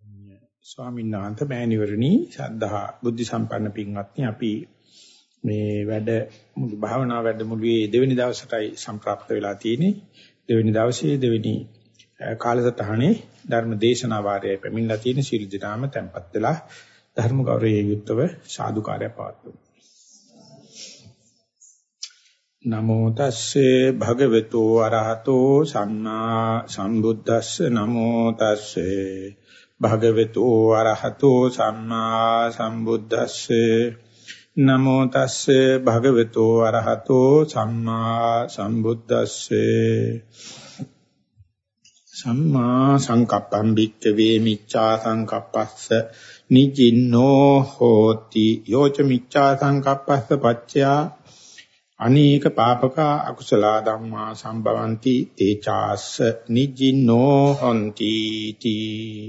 ස්වාමීන් වහන්සේ මෑණිවරණි ශ්‍රද්ධා බුද්ධ සම්පන්න පින්වත්නි අපි මේ භාවනා වැඩමුළුවේ දෙවෙනි දවසටයි සම්ප්‍රාප්ත වෙලා තියෙන්නේ. දෙවෙනි දවසේ දෙවෙනි කාලසටහනේ ධර්ම දේශනා වාරයයි පැමිණලා තියෙන සීල දිනාම tempත් වෙලා ධර්ම ගෞරවයේ යුක්තව සාදුකාරය පවත්වමු. නමෝ තස්සේ භගවතු අරහතෝ සම්මා සම්බුද්දස්ස නමෝ තස්සේ භගවතු අරහතෝ සම්මා සම්බුද්දස්සේ නමෝ තස්සේ භගවතු අරහතෝ සම්මා සම්බුද්දස්සේ සම්මා සංකප්පං භික්ඛවේ මිච්ඡා සංකප්පස්ස නිජින්නෝ හෝති යෝච මිච්ඡා සංකප්පස්ස පච්චයා අනේක පාපක අකුසල ධම්මා සම්භවಂತಿ තේචාස්ස නිජින්නෝ හොಂತಿ තී.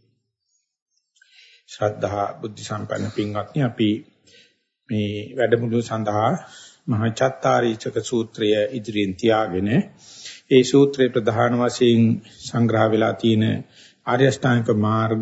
ශ්‍රද්ධා බුද්ධ සම්පන්න පින්වත්නි අපි මේ වැඩමුළු සඳහා මහා චත්තාරීචක සූත්‍රය ඉදිරියෙන් තියාගෙන ඒ සූත්‍රයේ ප්‍රධාන වශයෙන් සංග්‍රහ වෙලා තියෙන ආර්ය අෂ්ටාංගික මාර්ග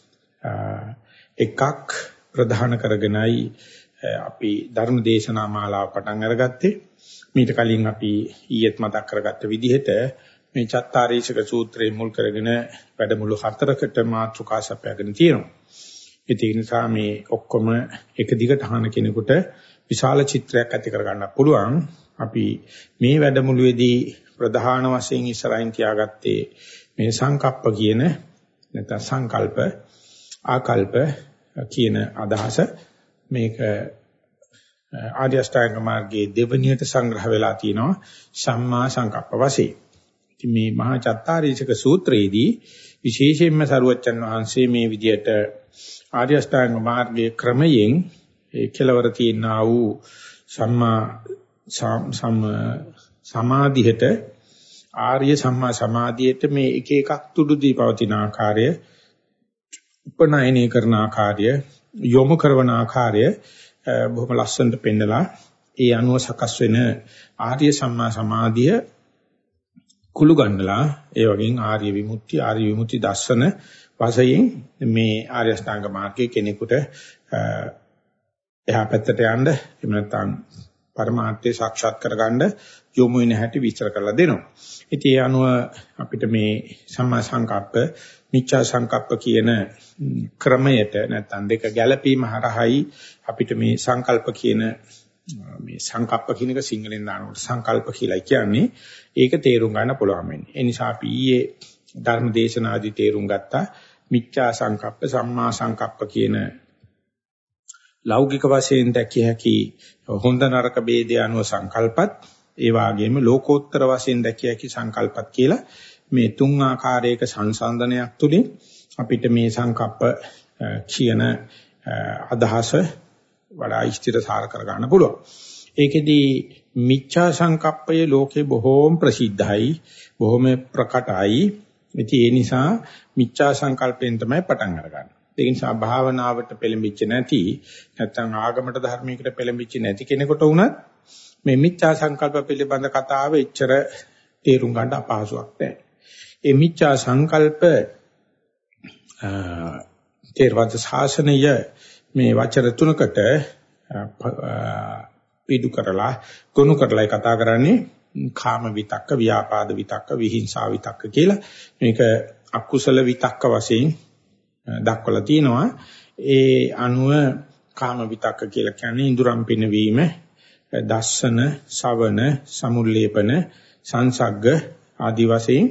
එකක් ප්‍රධාන කරගෙනයි අපි ධර්ම දේශනා මාලාව පටන් අරගත්තේ. මීට කලින් අපි ඊයේත් මතක් කරගත්ත විදිහට මේ චත්තාරීචක සූත්‍රයේ මුල් කරගෙන වැඩමුළු 4කට මාතෘකා සපයාගෙන තියෙනවා. ඒ නිසා මේ ඔක්කොම එක දිගට අහන කෙනෙකුට විශාල චිත්‍රයක් ඇති කරගන්න පුළුවන්. අපි මේ වැඩමුළුවේදී ප්‍රධාන වශයෙන් ඉස්සරහින් තියාගත්තේ මේ සංකප්ප කියන නැත්නම් සංකල්ප ආකල්ප කියන අදහස. මේක ආර්ය අෂ්ටාංග මාර්ගයේ දෙවණියට සංග්‍රහ වෙලා තිනවා සම්මා සංකප්ප වශයෙන්. ඉතින් මේ මහා චත්තාරීචක සූත්‍රයේදී විශේෂයෙන්ම සරුවච්චන් වහන්සේ මේ විදියට ආර්ය අෂ්ටාංග මාර්ගයේ ක්‍රමයෙන් ඒ කෙලවර තියෙනා වූ සම්මා සමාධියට ආර්ය සම්මා සමාධියට මේ එක එකක් තුඩු දී පවතින ආකාරය උපනයනය කරන ආකාරය යොමු කරන ආකාරය බොහොම ලස්සනට පෙන්නලා ඒ අනුව සකස් වෙන ආර්ය සම්මා සමාධිය කුළු ගන්නලා ඒ වගේම ආර්ය විමුක්ති දර්ශන වශයෙන් මේ ආර්ය අෂ්ටාංග මාර්ගයේ කෙනෙකුට එහා පැත්තට යන්න එහෙම නැත්නම් පරමාර්ථය සාක්ෂාත් කරගන්න යොමු වෙන හැටි විස්තර කරලා දෙනවා. ඉතින් ඒ අනුව අපිට මේ සම්මා සංකප්ප මිච්ඡා සංකප්ප කියන ක්‍රමයට නැත්නම් දෙක ගැළපීම හරහායි අපිට මේ සංකල්ප කියන මේ සංකප්ප කියන එක සිංහලෙන් දානකොට සංකල්ප කියලා කියන්නේ ඒක තේරුම් ගන්න පුළුවන් වෙන්නේ. ඒ නිසා අපි ඊයේ ධර්ම දේශනාදී තේරුම් ගත්තා මිච්ඡා සංකප්ප සම්මා සංකප්ප කියන ලෞකික වශයෙන් දැකිය හැකි හොඳ නරක ભેදය අනුව සංකල්පත් ඒ වගේම ලෝකෝත්තර වශයෙන් දැකිය හැකි සංකල්පත් කියලා මේ තුන් ආකාරයක සංසන්දනයක් තුලින් අපිට මේ සංකප්ප කියන අදහස වඩා ස්ථිරසාර කර ගන්න පුළුවන්. ඒකෙදී මිච්ඡා සංකප්පය ලෝකේ බොහෝම ප්‍රසිද්ධයි, බොහෝම ප්‍රකටයි. ඒ නිසා මිච්ඡා සංකල්පයෙන් තමයි පටන් අරගන්නේ. ඒ නිසා භාවනාවට පෙළඹිච්ච නැති නැත්නම් ආගමට ධර්මයකට පෙළඹිච්ච නැති කෙනෙකුට වුණත් මේ මිච්ඡා සංකල්ප පිළිබඳ කතාව එච්චර තේරුම් ගන්න අපහසුයක් නැහැ. ඒ මිච්ඡා සංකල්ප තේරවාද ශාසනය මේ වචන තුනකට පිටු කරලා ගොනු කරලා කතා කරන්නේ කාම විතක්ක, ව්‍යාපාද විතක්ක, විහිංසා විතක්ක කියලා. මේක අකුසල විතක්ක වශයෙන් දක්වලා තියෙනවා. ඒ අනුව කාම විතක්ක කියලා කියන්නේ ඉඳුරම් පිනවීම, දස්සන, ශවන, සමුල්ලේපන, සංසග්ග ආදි වශයෙන්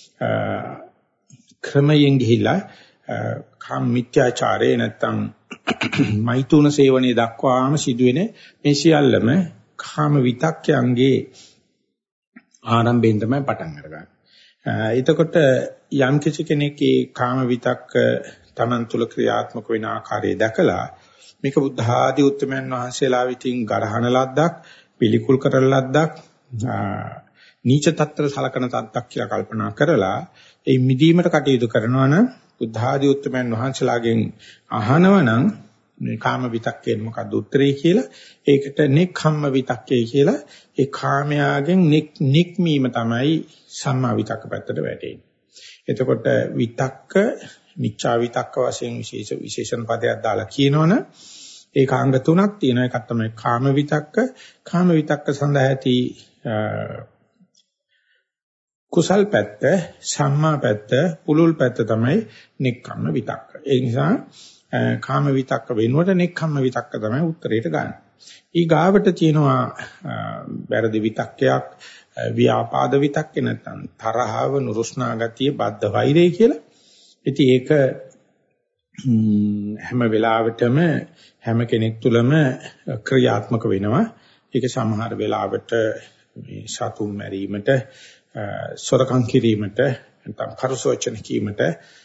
ක්‍රමයෙන් ගිහිලා කාම මිත්‍යාචාරේ නැත්තම් මෛතුන සේවනයේ දක්වාම සිදුවෙන මේ සියල්ලම කාම විතක්කයන්ගේ ආරම්භයෙන් තමයි පටන් අරගන්නේ. එතකොට යම් කිසි කෙනෙක්ගේ කාම විතක්ක තමන් තුළ ක්‍රියාත්මක වෙන ආකාරය දැකලා මේක බුද්ධ ආදී උත්තමයන් වහන්සේලා විසින් ගරහන ලද්දක්, පිළිකුල් කරන ලද්දක්, නීච තත්ත්ව සලකන තත්ත්වයක් කියලා කල්පනා කරලා ඒ මිදීමට කටයුතු කරනවා නම් බුද්ධ ආදී උත්තමයන් වහන්සේලාගෙන් අහනවා නම් මේ කාම විතක්කේ මොකද්ද උත්තරේ කියලා ඒකට නෙක්ඛම්ම විතක්කේ කියලා ඒ කාමයාගෙන් නික්මීම තමයි සම්මා විතක්ක පැත්තට වැටෙන්නේ. එතකොට විතක්ක මිච්ඡා විතක්ක වශයෙන් විශේෂණ පදයක් දාලා කියනවනේ ඒක අංග තුනක් තියෙනවා. එකක් තමයි කාම විතක්ක. කාම විතක්ක සඳහා ඇති කුසල් පැත්ත, සම්මා පැත්ත, පුලුල් පැත්ත තමයි නෙක්ඛම්ම විතක්ක. ඒ නිසා කාම විතක්ක වෙනුවට නෙක්ඛම්ම විතක්ක තමයි උත්තරේට ගන්න. ඊ ගාවට තියෙනවා වැරදි විතක්කයක්, ව්‍යාපාද විතක්කේ නැත්නම් තරහව, නුරුස්නා ගතිය, බද්ධ වෛරය කියලා. ඉතින් ඒක හැම වෙලාවෙටම හැම කෙනෙක් තුළම ක්‍රියාත්මක වෙනවා. ඒක සමහර වෙලාවට මේ සතුන් මැරීමට, සොරකම් කිරීමට, නැත්නම් පරුසෝචන කීමට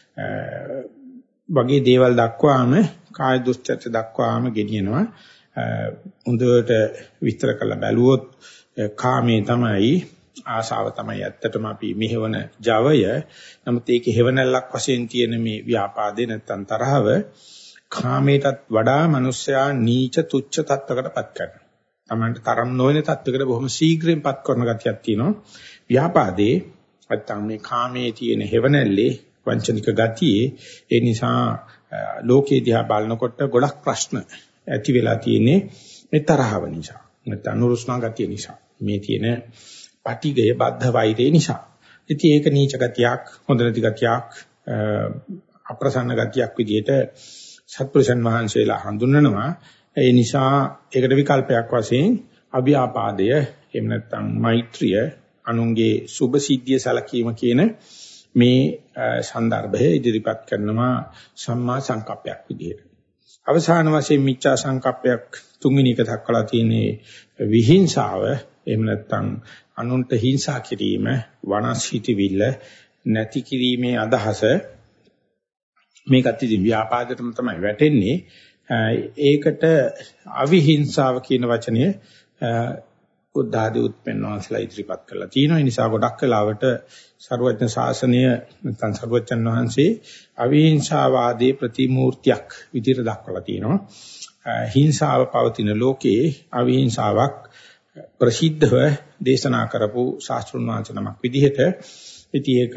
වගේ දේවල් දක්වාම කාය දුස්චර්ය දක්වාම ගෙනියනවා. හොඳට විස්තර කරලා බැලුවොත් කාමයේ තමයි ආශාව තමයි ඇත්තටම අපි මෙහෙවන ජවය. නමුත් ඒකේ හේවණල්ලක් වශයෙන් තියෙන මේ ව්‍යාපාදේ නැත්තම් තරහව කාමයටත් වඩා මිනිස්සයා නීච තුච්ච තත්වයකටපත් කරනවා. Tamanට තරම් නොවන තත්වයකට බොහොම ශීඝ්‍රයෙන්පත් කරන ගතියක් තියෙනවා. ව්‍යාපාදේ නැත්තම් මේ කාමයේ තියෙන හේවණල්ලේ වංචනික ගතියේ ඒ නිසා ලෝකේ දිහා බලනකොට ගොඩක් ප්‍රශ්න ඇති වෙලා තියෙන්නේ මේ තරහව නිසා. නැත්තම් නුරුස්නා ගතිය නිසා. මේ තියෙන පටිගය බද්ධ වෛරය නිසා. ඉතින් ඒක නීච ගතියක්, හොඳ නැති ගතියක්, අප්‍රසන්න ගතියක් විදිහට සත්පුරුෂයන් වහන්සේලා හඳුන්වනවා. ඒ නිසා ඒකට විකල්පයක් වශයෙන් අභ්‍යාපාදය, එහෙම නැත්නම් මෛත්‍රිය, අනුන්ගේ සුභ සිද්ධිය සැලකීම කියන මේ સંદર્ભය ඉදිරිපත් කරනවා සම්මා සංකප්පයක් විදිහට. අවසාන වශයෙන් මිච්ඡා සංකප්පයක් තුන්වෙනි එක දක්වලා තියෙන්නේ විහිංසාව. එහෙම නැත්නම් අනුන්ට හිංසා කිරීම, වනස්හිතවිල්ල නැති කිරීමේ අදහස. මේකත් ඉතින් ව්‍යාපාදයටම තමයි වැටෙන්නේ. ඒකට අවිහිංසාව කියන වචනය බුද්ධ ආදී උත්පන්නවන්සලා ඉදිරිපත් කරලා තියෙනවා. ඒ නිසා ගොඩක් වෙලාවට සර්වඥ ශාසනය නැත්නම් සර්වඥන් වහන්සේ අවිහිංසාවාදී ප්‍රතිමූර්තියක් විදිහට දක්වලා තියෙනවා. හිංසාව පවතින ලෝකයේ අවිහිංසාවක් ප්‍රසිද්ධව දේශනා කරපු ශාස්ත්‍රුන් වහන්සේ නමක් විදිහට ඉතින් ඒක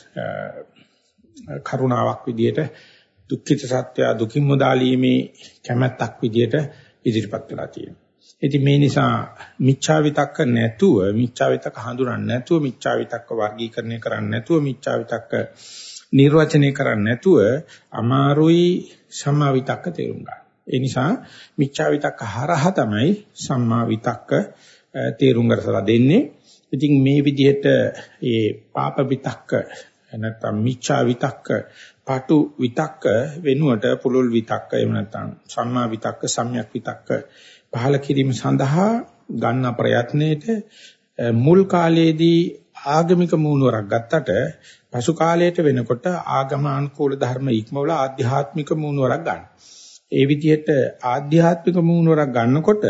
කරුණාවක් විදිහට දුක්ඛිත සත්‍ය දුකින් මුදාලීමේ කැමැත්තක් විදිහට ඉදිරිපත් වෙලා තියෙනවා. ඉතින් මේ නිසා මිච්ඡා විතක්ක නැතුව, මිච්ඡා විතක්ක හඳුනන්නේ නැතුව, මිච්ඡා විතක්ක වර්ගීකරණය කරන්නේ නැතුව, මිච්ඡා විතක්ක නිර්වචනය කරන්නේ නැතුව අමාරුයි සම්මා විතක්ක තේරුම් ගන්න. ඒ නිසා මිච්ඡා විතක්ක හරහා තමයි සම්මා විතක්ක තේරුම් ගන්නසලා දෙන්නේ. ඉතින් මේ විදිහට ඒ පාප විතක්ක නැත්නම් මිච්ඡා විතක්ක, පාටු විතක්ක වෙනුවට පුලුල් විතක්ක, එහෙම නැත්නම් සම්මා විතක්ක, සම්‍යක් විතක්ක පහළ කිරීම සඳහා ගන්න ප්‍රයත්නයේට මුල් කාලයේදී ආගමික මූණුවරක් ගත්තට පසු කාලයට වෙනකොට ආගමානුකූල ධර්ම ඉක්මවල ආධ්‍යාත්මික මූණුවරක් ගන්න. ඒ විදිහට ආධ්‍යාත්මික මූණුවරක් ගන්නකොට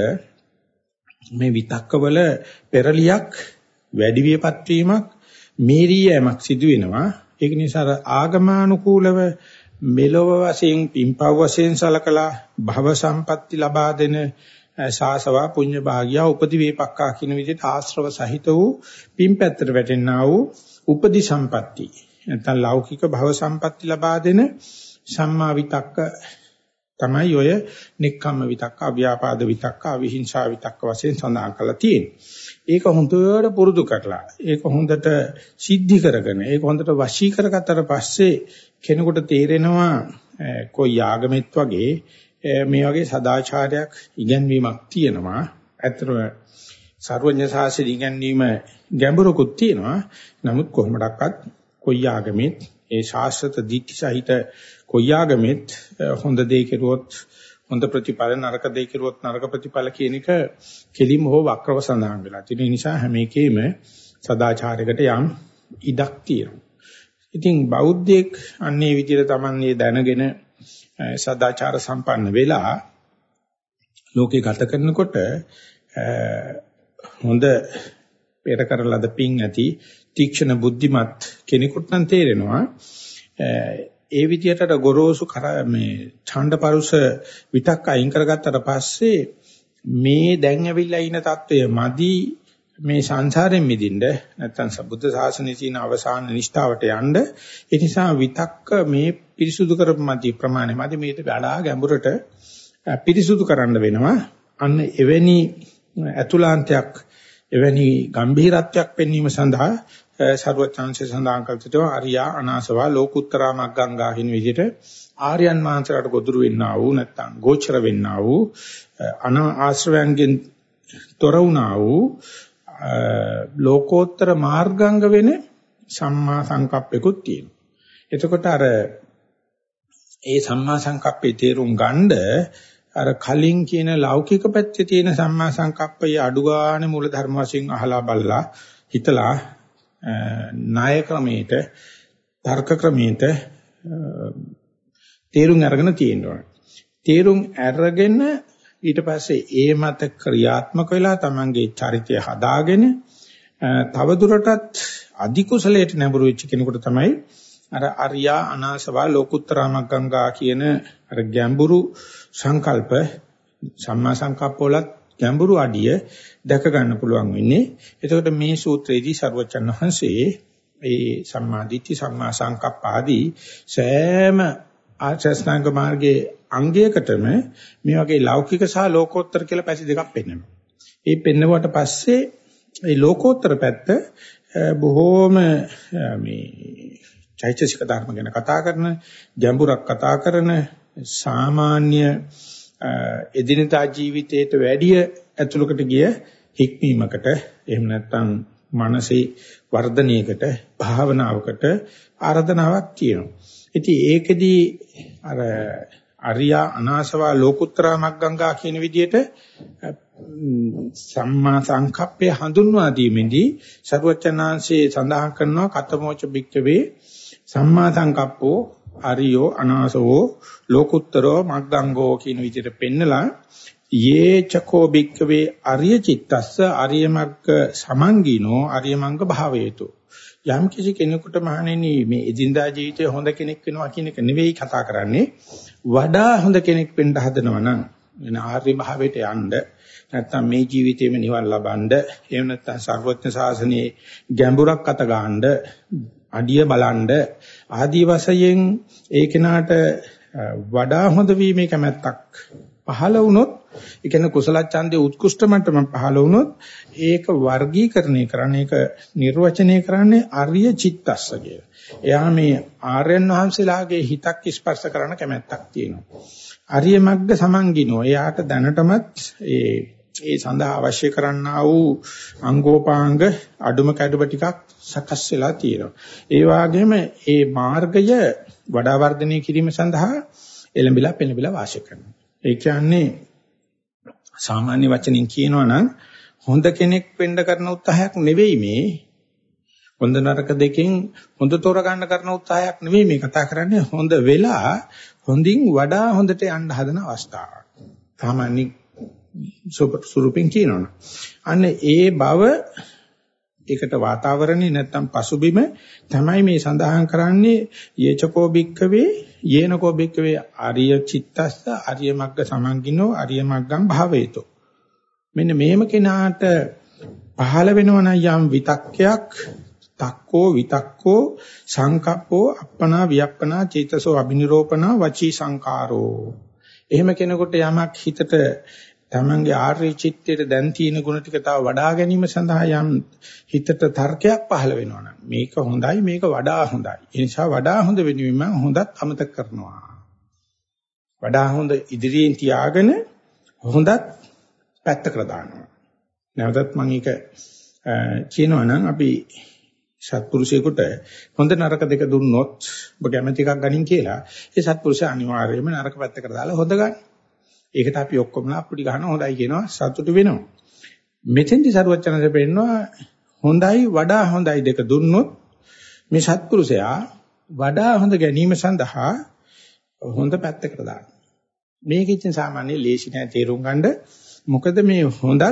මේ විතක්කවල පෙරලියක්, වැඩි වියපත් වීමක්, මේරියමක් සිදු වෙනවා. ඒක නිසා ආගමානුකූලව මෙලොව වශයෙන් පින්පව් වශයෙන් සලකලා භව සම්පatti ලබා දෙන සාසවා පුඤ්ඤ භාගියා උපදි වේපක්කා කියන විදිහට ආශ්‍රව සහිත වූ පින් පැත්තට වැටෙනා වූ උපදි සම්පatti නැත්නම් ලෞකික භව සම්පatti ලබා දෙන සම්මා විතක්ක තමයි ඔය නික්කම්ම විතක්ක, අව්‍යාපාද විතක්ක, අවිහිංසා විතක්ක වශයෙන් සඳහන් කරලා තියෙන්නේ. ඒක හොඳට පුරුදු කරලා, ඒක හොඳට සිද්ධි කරගෙන, ඒක හොඳට වශී කරගත්තට පස්සේ කෙනෙකුට තේරෙනවා કોઈ ආගමෙත් වගේ මේ වගේ සදාචාරයක් ඉගැන්වීමක් තියෙනවා. ඇත්තටම සර්වඥ ශාස්ත්‍රීය ඉගැන්වීම ගැඹුරකුත් තියෙනවා. නමුත් කොහොමඩක්වත් કોઈ ආගමෙත් ඒ ශාස්ත්‍රත දීටි සහිත કોઈ ආගමෙත් හොඳ දේ කෙරුවොත් හොඳ ප්‍රතිඵල, නරක දේ කෙරුවොත් නරක ප්‍රතිඵල කියන එක කෙලින්ම හෝ වක්‍රව සඳහන් වෙලා තියෙන නිසා හැම එකෙම සදාචාරයකට යම් ඉඩක් තියෙනවා. ඉතින් බෞද්ධයෙක් අන්නේ විදිහට Tamanne දැනගෙන සදාචාර සම්පන්න වෙලා ලෝකේ ගත කරනකොට හොඳ පෙර කරලද පිං ඇති තීක්ෂණ බුද්ධිමත් කෙනෙකුට නම් තේරෙනවා ඒ විදිහට ගොරෝසු මේ ඡණ්ඩපරුස විතක් අයින් කරගත්තට පස්සේ මේ දැන් ඇවිල්ලා ඉන්න தত্ত্বය මදි මේ සංසාරයෙන් මිදින්න නැත්නම් බුද්ධ ශාසනයේ තියෙන අවසාන නිෂ්ඨාවට යන්න ඒ නිසා විතක්ක මේ පිරිසුදු කරපු මැදි ප්‍රමාණය මැදි මේක වඩා ගැඹුරට පිරිසුදු කරන්න වෙනවා. අන්න එවැනි අතුලාන්තයක් එවැනි ගැඹීරත්වයක් පෙන්වීම සඳහා සර්වචන්සේ සඳහන් කළ තිතෝ ආර්යා අනාසවා ලෝකුත්තරා මග්ගංගා කියන විදිහට ආර්යයන් වහන්සේලාට ගොදුරු වෙන්නා වූ නැත්නම් ගෝචර වෙන්නා වූ ආශ්‍රවයන්ගෙන් තොර වුණා වූ ලෝකෝත්තර මාර්ගාංග වෙන සම්මා සංකප්පෙකුත් තියෙනවා. එතකොට අර ඒ සම්මා සංකප්පේ තේරුම් ගන්න අර කලින් කියන ලෞකික පැත්තේ තියෙන සම්මා සංකප්පය අඩු ගන්න මූල ධර්ම වශයෙන් අහලා බලලා හිතලා ණය ක්‍රමයට තර්ක ක්‍රමයට තේරුම් අරගෙන තියෙනවා. තේරුම් අරගෙන ඊට පස්සේ ඒ මත ක්‍රියාත්මක වෙලා තමන්ගේ චරිතය හදාගෙන තව දුරටත් අධි කුසලයට නැඹුරු වෙච්ච කෙනෙකුට තමයි අර අරියා අනාසවා ලෝකුත්තරා මග්ගංගා කියන අර ගැඹුරු සංකල්ප සම්මා සංකප්පවලත් ගැඹුරු අඩිය දැක ගන්න පුළුවන් වෙන්නේ. එතකොට මේ සූත්‍රයේදී සර්වචන් වහන්සේ ඒ සම්මා දිට්ඨි සම්මා සංකප්ප ආදී සෑම ආචස්නාංග මාර්ගයේ අංගයකටම මේ වගේ ලෞකික සහ ලෝකෝත්තර කියලා පැති දෙකක් පෙන්වනවා. ඒ පෙන්වුවට පස්සේ ඒ ලෝකෝත්තර පැත්ත බොහෝම මේ චෛතසික ධර්ම ගැන කතා කරන, ගැඹුරක් කතා කරන, සාමාන්‍ය එදිනදා ජීවිතයට වැඩිය ඇතුළකට ගිය හික්මීමකට එහෙම නැත්නම් මානසික වර්ධනයකට, භාවනාවකට ආරාධනාවක් තියෙනවා. ඉතින් ඒකෙදී අර අරියා අනාසවා ලෝකුත්තරා මග්ගංගා කියන විදිහට සම්මා සංකප්පේ හඳුන්වා දීමේදී සර්වචනාංශේ සඳහන් කරනවා කතමෝච බික්කවේ සම්මා සංකප්පෝ අරියෝ අනාසවෝ ලෝකුත්තරෝ මග්ගංගෝ කියන විදිහට පෙන්නලා යේ චකෝ බික්කවේ අරිය චිත්තස්ස අරිය මග්ග සමංගිනෝ අරිය මංග භාවේතු යම් කිසි කෙනෙකුට මහණෙනි මේ එදිනදා ජීවිතේ හොඳ කෙනෙක් වෙනවා කියන එක නෙවෙයි කතා කරන්නේ වඩා හොඳ කෙනෙක් වෙන්න හදනවා නම් වෙන ආර්ය භාවයට යන්න නැත්නම් මේ ජීවිතේම නිවන් ලබන්න එහෙම නැත්නම් සර්වඥ ශාසනයේ ගැඹුරක් අත ගන්න අඩිය බලන්න ආදී වශයෙන් ඒ කෙනාට වඩා හොඳ වීමේ කැමැත්තක් පහළ වුණොත් ඒ කියන්නේ කුසල ඡන්දයේ උත්කෘෂ්ඨ මට්ටම පහළ වුණොත් ඒක වර්ගීකරණය කරන්නේ ඒක නිර්වචනය කරන්නේ ආර්ය චිත්තස්ස කියලා. එයා මේ ආර්යයන් වහන්සේලාගේ හිතක් ස්පර්ශ කරන කැමැත්තක් තියෙනවා. ආර්ය මග්ග සමංගිනෝ එයාට දැනටමත් ඒ සඳහා අවශ්‍ය කරන්නා වූ අංගෝපාංග අඩුම කැඩුම ටිකක් සකස් වෙලා තියෙනවා. ඒ වගේම ඒ මාර්ගය වඩා වර්ධනය කිරීම සඳහා එළඹිලා පෙළඹිලා වාසය කරනවා. ඒ කියන්නේ සාමාන්‍ය වචනින් කියනවා නම් හොඳ කෙනෙක් වෙන්න කරන උත්සාහයක් නෙවෙයි මේ හොඳ නරක දෙකෙන් හොඳ තෝරගන්න කරන උත්සාහයක් නෙවෙයි මේ කතා කරන්නේ හොඳ වෙලා හොඳින් වඩා හොඳට යන්න හදන අවස්ථාවක්. සාමාන්‍ය සුරුපින් කියනවනේ. අන්න ඒ බව ඒකට වාතාවරණේ නැත්තම් පසුබිම තමයි මේ සඳහන් කරන්නේ යේචකෝ බික්කවේ යේනකෝ බික්කවේ ආර්ය චිත්තස්ස ආර්ය මග්ග සමංගිනෝ ආර්ය මග්ගං භාවේතෝ. මෙන්න මේම කෙනාට පහළ වෙනවනම් යම් විතක්කයක් තක්කෝ විතක්කෝ සංකප්පෝ අප්පනා වියප්පනා චේතසෝ අබිනිරෝපනා වචී සංකාරෝ. එහෙම කෙනෙකුට යමක් හිතට තමන්ගේ ආර්ය චිත්තයට දැන් තියෙන ගුණ ටික තව වඩා ගැනීම සඳහා යම් හිතට තර්කයක් පහළ වෙනවා නම් මේක හොඳයි මේක වඩා හොඳයි. ඒ නිසා වඩා හොඳ වෙනුවෙන් මම හොඳත් අමතක කරනවා. වඩා හොඳ ඉදිරියෙන් තියාගෙන හොඳත් පැත්තකට දානවා. නැවතත් මම ඒක කියනවා නම් අපි සත්පුරුෂයෙකුට හොඳ නරක දෙක දුන්නොත් ඔබ කැමති එකක් ගනින් කියලා ඒ සත්පුරුෂයා අනිවාර්යයෙන්ම නරක පැත්තකට දාලා හොඳ ගන්න. ඒකට අපි ඔක්කොමලා අපුඩි ගන්න හොඳයි කියනවා සතුටු වෙනවා. මෙතෙන්දි සරුවචනද පෙන්නනවා හොඳයි වඩා හොඳයි දෙක දුන්නොත් මේ සත්පුරුෂයා වඩා හොඳ ගැනීම සඳහා හොඳ පැත්තකට දානවා. මේක ඉතින් සාමාන්‍ය ලේසි නෑ තේරුම් ගන්න. මොකද මේ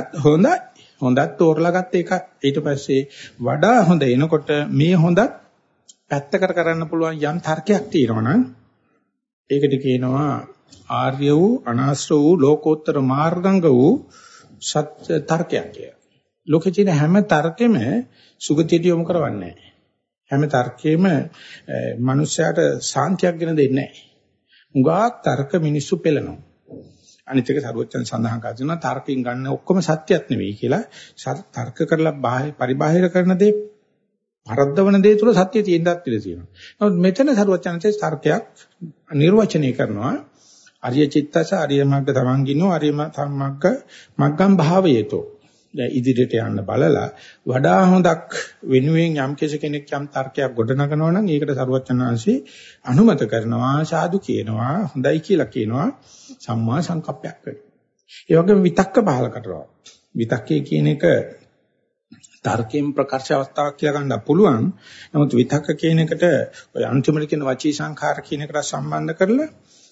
හොඳත් තෝරලා ගත්ත එක ඊට පස්සේ වඩා හොඳ එනකොට මේ හොඳත් පැත්තකට කරන්න පුළුවන් යම් තර්කයක් තියෙනවා නම් ඒකට කියනවා ආර්ය වූ අනාශ්‍ර වූ ලෝකෝත්තර මාර්ගංග වූ සත්‍ය තර්කයක් කියලා. ලෝකේ තියෙන හැම තර්කෙම සුගතියට යොමු කරවන්නේ නැහැ. හැම තර්කෙම මනුස්සයාට සාන්තියක් ගෙන දෙන්නේ නැහැ. උගාක් තර්ක මිනිස්සු පෙළනවා. අනිත් එක සරුවචන සඳහන් කරනවා තර්කයෙන් ගන්න ඔක්කොම සත්‍යයක් නෙවෙයි කියලා. තර්ක කරලා පරිබාහිර කරන දේ පරද්දවන දේ තුල සත්‍ය තියෙන්නත් ඉඩ තියෙනවා. නමුත් මෙතන සරුවචනසේ තර්කයක් නිර්වචනය කරනවා. අරිය චිත්තස අරිය මග්ග තමන්ගිනෝ අරිය මග්ග මග්ගම් භාවයේතෝ. දැන් ඉදිරියට යන්න බලලා වඩා හොඳක් වෙනුවෙන් යම් කෙනෙක් යම් තර්කයක් ගොඩනගනවා නම් ඒකට සරුවචනාංශي අනුමත කරනවා සාදු කියනවා හොඳයි කියලා කියනවා සම්මා සංකප්පයක් කරනවා. ඒ වගේම විතක්ක පහල කරනවා. විතක්කේ කියන එක තර්කයෙන් ප්‍රකර්ෂ අවස්ථාවක් කියලා ගන්න පුළුවන්. නමුත් විතක්ක කියන එකට ඔය අන්තිමට කියන වචී සංඛාර කියන එකට සම්බන්ධ කරලා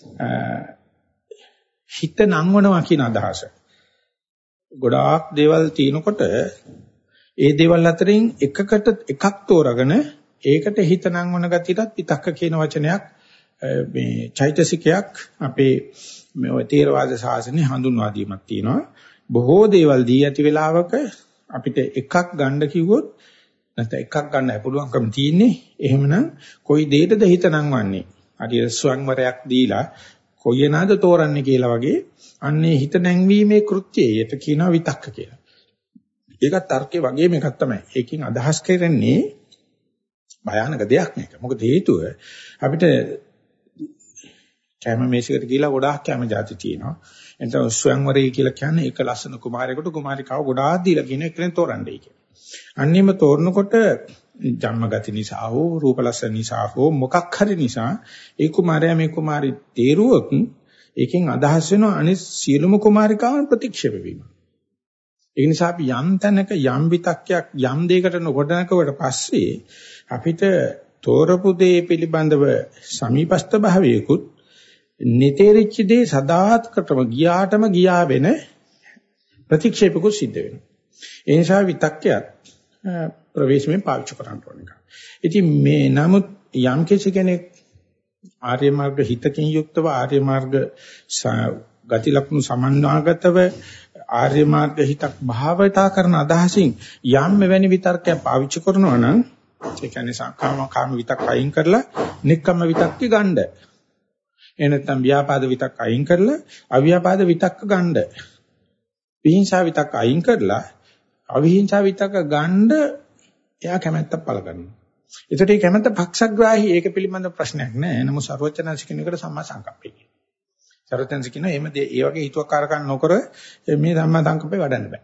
හිත නංවනවා කියන අදහස. ගොඩාක් දේවල් තියෙනකොට ඒ දේවල් අතරින් එකක් තෝරාගෙන ඒකට හිත නංවන ගතියටත් විතක්ක කියන වචනයක් මේ චෛතසිකයක් අපේ මේ තේරවාද ශාසනය හඳුන්වා දීමක් තියෙනවා. බොහෝ දේවල් දී ඇති වෙලාවක අපිට එකක් ගන්න කිව්වොත් නැත්නම් එකක් ගන්න පුළුවන්කම තියෙන්නේ. එහෙමනම් කොයි දෙයකටද හිත නංවන්නේ? හරියට ස්වංවරයක් දීලා කොයනද තෝරන්නේ කියලා වගේ අන්නේ හිත නැංවීමේ කෘත්‍යයට කියනවා විතක්ක කියලා. ඒකත් තර්කයේ වගේම එකක් තමයි. ඒකෙන් අදහස් කරන්නේ භයානක දෙයක් නෙක. මොකද හේතුව අපිට කැම මේසයකට ගිහිලා ගොඩාක් කැම જાති තියෙනවා. එතන ස්වයංවරය කියලා කියන්නේ එක ලස්සන කුමාරයෙකුට කුමාරිකාව ගොඩාක් දීලා කියන එකෙන් තෝරන්නේ කියලා. අන්නේම තෝරනකොට ජන්මගති නිසා හෝ රූපලස්ස නිසා හෝ මොකක් හරි නිසා ඒ කුමාරයා මේ කුමාරි තේරුවොත් ඒකෙන් අදහස් වෙනවා අනිත් සියලුම කුමාරිකාවන් ප්‍රතික්ෂේප වීම. ඒ නිසා අපි යම් තැනක යම් විතක්යක් යම් දෙයකට නොගොඩනකුවට පස්සේ අපිට තෝරපු දේ පිළිබඳව සමීපස්ත භාවයකුත් නිතේරිච්ච දේ සදාත්කටම ගියා වෙන ප්‍රතික්ෂේපකුත් සිද්ධ වෙනවා. ඒ නිසා විතක්කයක් ප්‍රවේශමෙන් පාවිච්චි කරන්න ඕන එක. ඉතින් මේ නමුත් යම් කෙනෙක් ආර්ය මාර්ග හිතකින් යුක්තව ආර්ය මාර්ග ගති ලක්ෂණ සමන්වාගතව ආර්ය මාර්ග හිතක් භාවිතා කරන අදහසින් යම් මෙවැනි විතර්කයක් පාවිච්චි කරනවා නම් ඒ කියන්නේ කාම විතක් අයින් කරලා නික්කම්ම විතක්ක ගන්න. එනත්තම් ව්‍යාපාද විතක් අයින් කරලා අව්‍යාපාද විතක්ක ගන්න. විහිංසාව විතක් අයින් කරලා අවිහිංසාව විතක්ක ගන්න එයා කැමැත්තක් පළ කරනවා. ඒකට ඒ කැමැත්ත පක්ෂග්‍රාහී ඒක පිළිබඳ ප්‍රශ්නයක් නෑ. නමුත් සර්වචනංශ කෙනෙකුට සම්මා සංකප්පේ කියනවා. සර්වචනංශ කියනවා එහෙම ඒ වගේ හිතුවක්කාරකම් නොකර මේ සම්මා සංකප්පේ වඩන්න බෑ.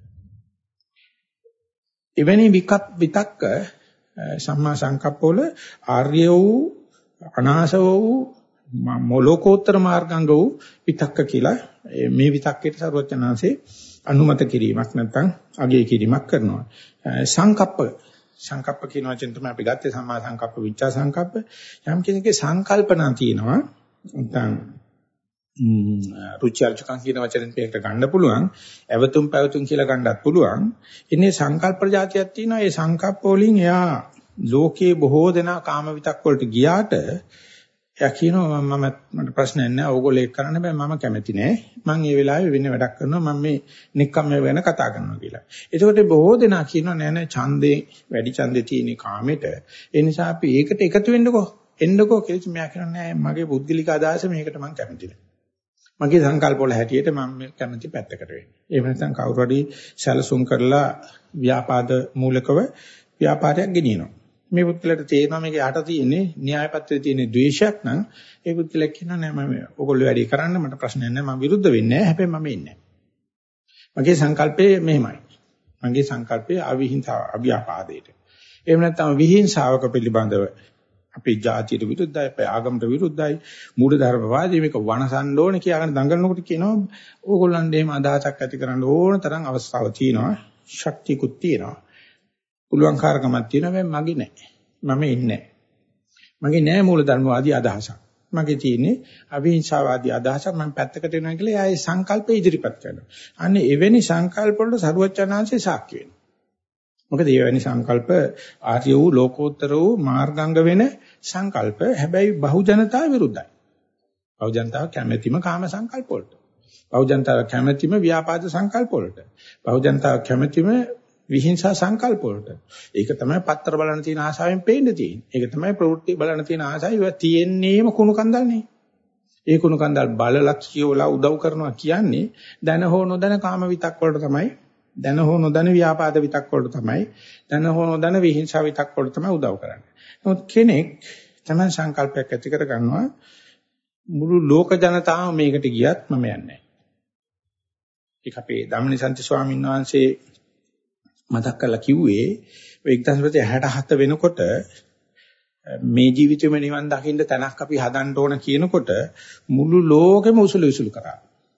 එවැනි විතක්ක සම්මා සංකප්පවල ආර්ය වූ අනාස වූ මොලෝකෝත්තර මාර්ගංග වූ විතක්ක කියලා මේ විතක්කේට සර්වචනංශේ අනුමත කිරීමක් නැත්නම් අගය කිරීමක් කරනවා. සංකප්ප කියන වචෙන් තමයි අපි ගත්තේ සම්මා සංකප්ප විචා සංකප්ප. යම් කෙනෙක්ගේ සංකල්පනා තියෙනවා නැත්නම් රුචි අරුචිකම් කියන වචනෙන් මේකට ගන්න පුළුවන්. ඇවතුම් පැවතුම් කියලා ගන්නත් පුළුවන්. ඉන්නේ සංකල්ප ප්‍රජාතියක් තියෙනවා. ඒ සංකප්ප වලින් එයා ලෝකයේ බොහෝ දෙනා කාම විතක් වලට ගියාට එයා කියනවා මට ප්‍රශ්නයක් නැහැ. ඕගොල්ලෝ ඒක කරන්න බෑ. මම කැමති නෑ. මම මේ වෙලාවේ වෙන වැඩක් කරනවා. මම මේ නික්කම් ගැන කතා කරනවා කියලා. එතකොට බොහෝ දෙනා කියනවා නෑ ඡන්දේ වැඩි ඡන්දේ තියෙන කාමෙට. ඒ නිසා අපි ඒකට එකතු වෙන්නකෝ. එන්නකෝ කියලා මෙයා කියනවා නෑ මගේ පුද්ගලික අදහස මේකට මම කැමති නෑ. මගේ සංකල්ප වල හැටියට මම කැමති පැත්තකට වෙන්න. ඒ වෙනසෙන් කවුරු හරි සැලසුම් කරලා ව්‍යාපාද මූලකව ව්‍යාපාරයක් ගෙනියනවා. මේ පුද්ගලට තේරෙනවා මේක යට තියෙන්නේ න්‍යාය පත්‍රයේ තියෙන ද්වේෂයක් නම් ඒ පුද්ගලයා කියනවා නෑ මම ඕගොල්ලෝ වැඩි කරන්න මට ප්‍රශ්නයක් නෑ මම විරුද්ධ වෙන්නේ නෑ හැබැයි මම ඉන්නේ මගේ සංකල්පේ මෙහෙමයි මගේ සංකල්පේ අවිහිංසාව අභ්‍යාපාදයට එහෙම නැත්නම් විහිංසාවක පිළිබඳව අපේ ජාතියට විරුද්ධයි අපේ ආගමට විරුද්ධයි මූල ධර්මවාදී මේක වනසන්න ඕනේ කියලාගෙන දඟලනකොට කියනවා ඕගොල්ලන්ට එහෙම අදහසක් ඇති කරන්න ඕන තරම් අවස්ථාවක් තියෙනවා ශක්තියකුත් තියෙනවා පුළුවන්කාරකමක් තියෙනවා මගේ නෑ මම ඉන්නේ මගේ නෑ මූල ධර්මවාදී අදහසක් මගේ තියෙන්නේ අවිහිංසාවාදී අදහසක් මම පැත්තකට වෙනවා කියලා එයා ඒ සංකල්පය ඉදිරිපත් කරනවා අන්න එවැනි සංකල්ප වලට සරුවචනාංශේ සාක්ෂි වෙනවා මොකද එවැනි සංකල්ප ආර්ය වූ ලෝකෝත්තර වූ මාර්ගාංග වෙන සංකල්ප හැබැයි බහුජනතාව විරුද්ධයි බහුජනතාව කැමැතිම කාම සංකල්ප වලට බහුජනතාව කැමැතිම ව්‍යාපාද සංකල්ප වලට බහුජනතාව කැමැතිම විහිංසා සංකල්ප වලට. ඒක තමයි පත්තර බලන තියෙන ආසාවෙන් පේන්න තියෙන්නේ. ඒක තමයි ප්‍රවෘත්ති බලන තියෙන ආසාව. ඒවා තියෙන්නේම කුණු කන්දල්නේ. ඒ කුණු කන්දල් බලලා කියවලා උදව් කරනවා කියන්නේ දැන හෝ නොදැන කාම විතක් වලට තමයි. දැන හෝ නොදැන ව්‍යාපාද විතක් වලට තමයි. දැන හෝ නොදැන විහිංසා විතක් වලට තමයි උදව් කරන්නේ. නමුත් කෙනෙක් තමයි සංකල්පයක් ඇති කර ගන්නවා මුළු ලෝක ජනතාවම මේකට ගියත් මම යන්නේ නැහැ. ඒක අපේ ධම්මනිසන්ති ස්වාමීන් වහන්සේ මතක් කරලා කිව්වේ 1967 වෙනකොට මේ ජීවිතේම නිවන් දකින්න තැනක් අපි හදන්න ඕන කියනකොට මුළු ලෝකෙම උසුළු කරා.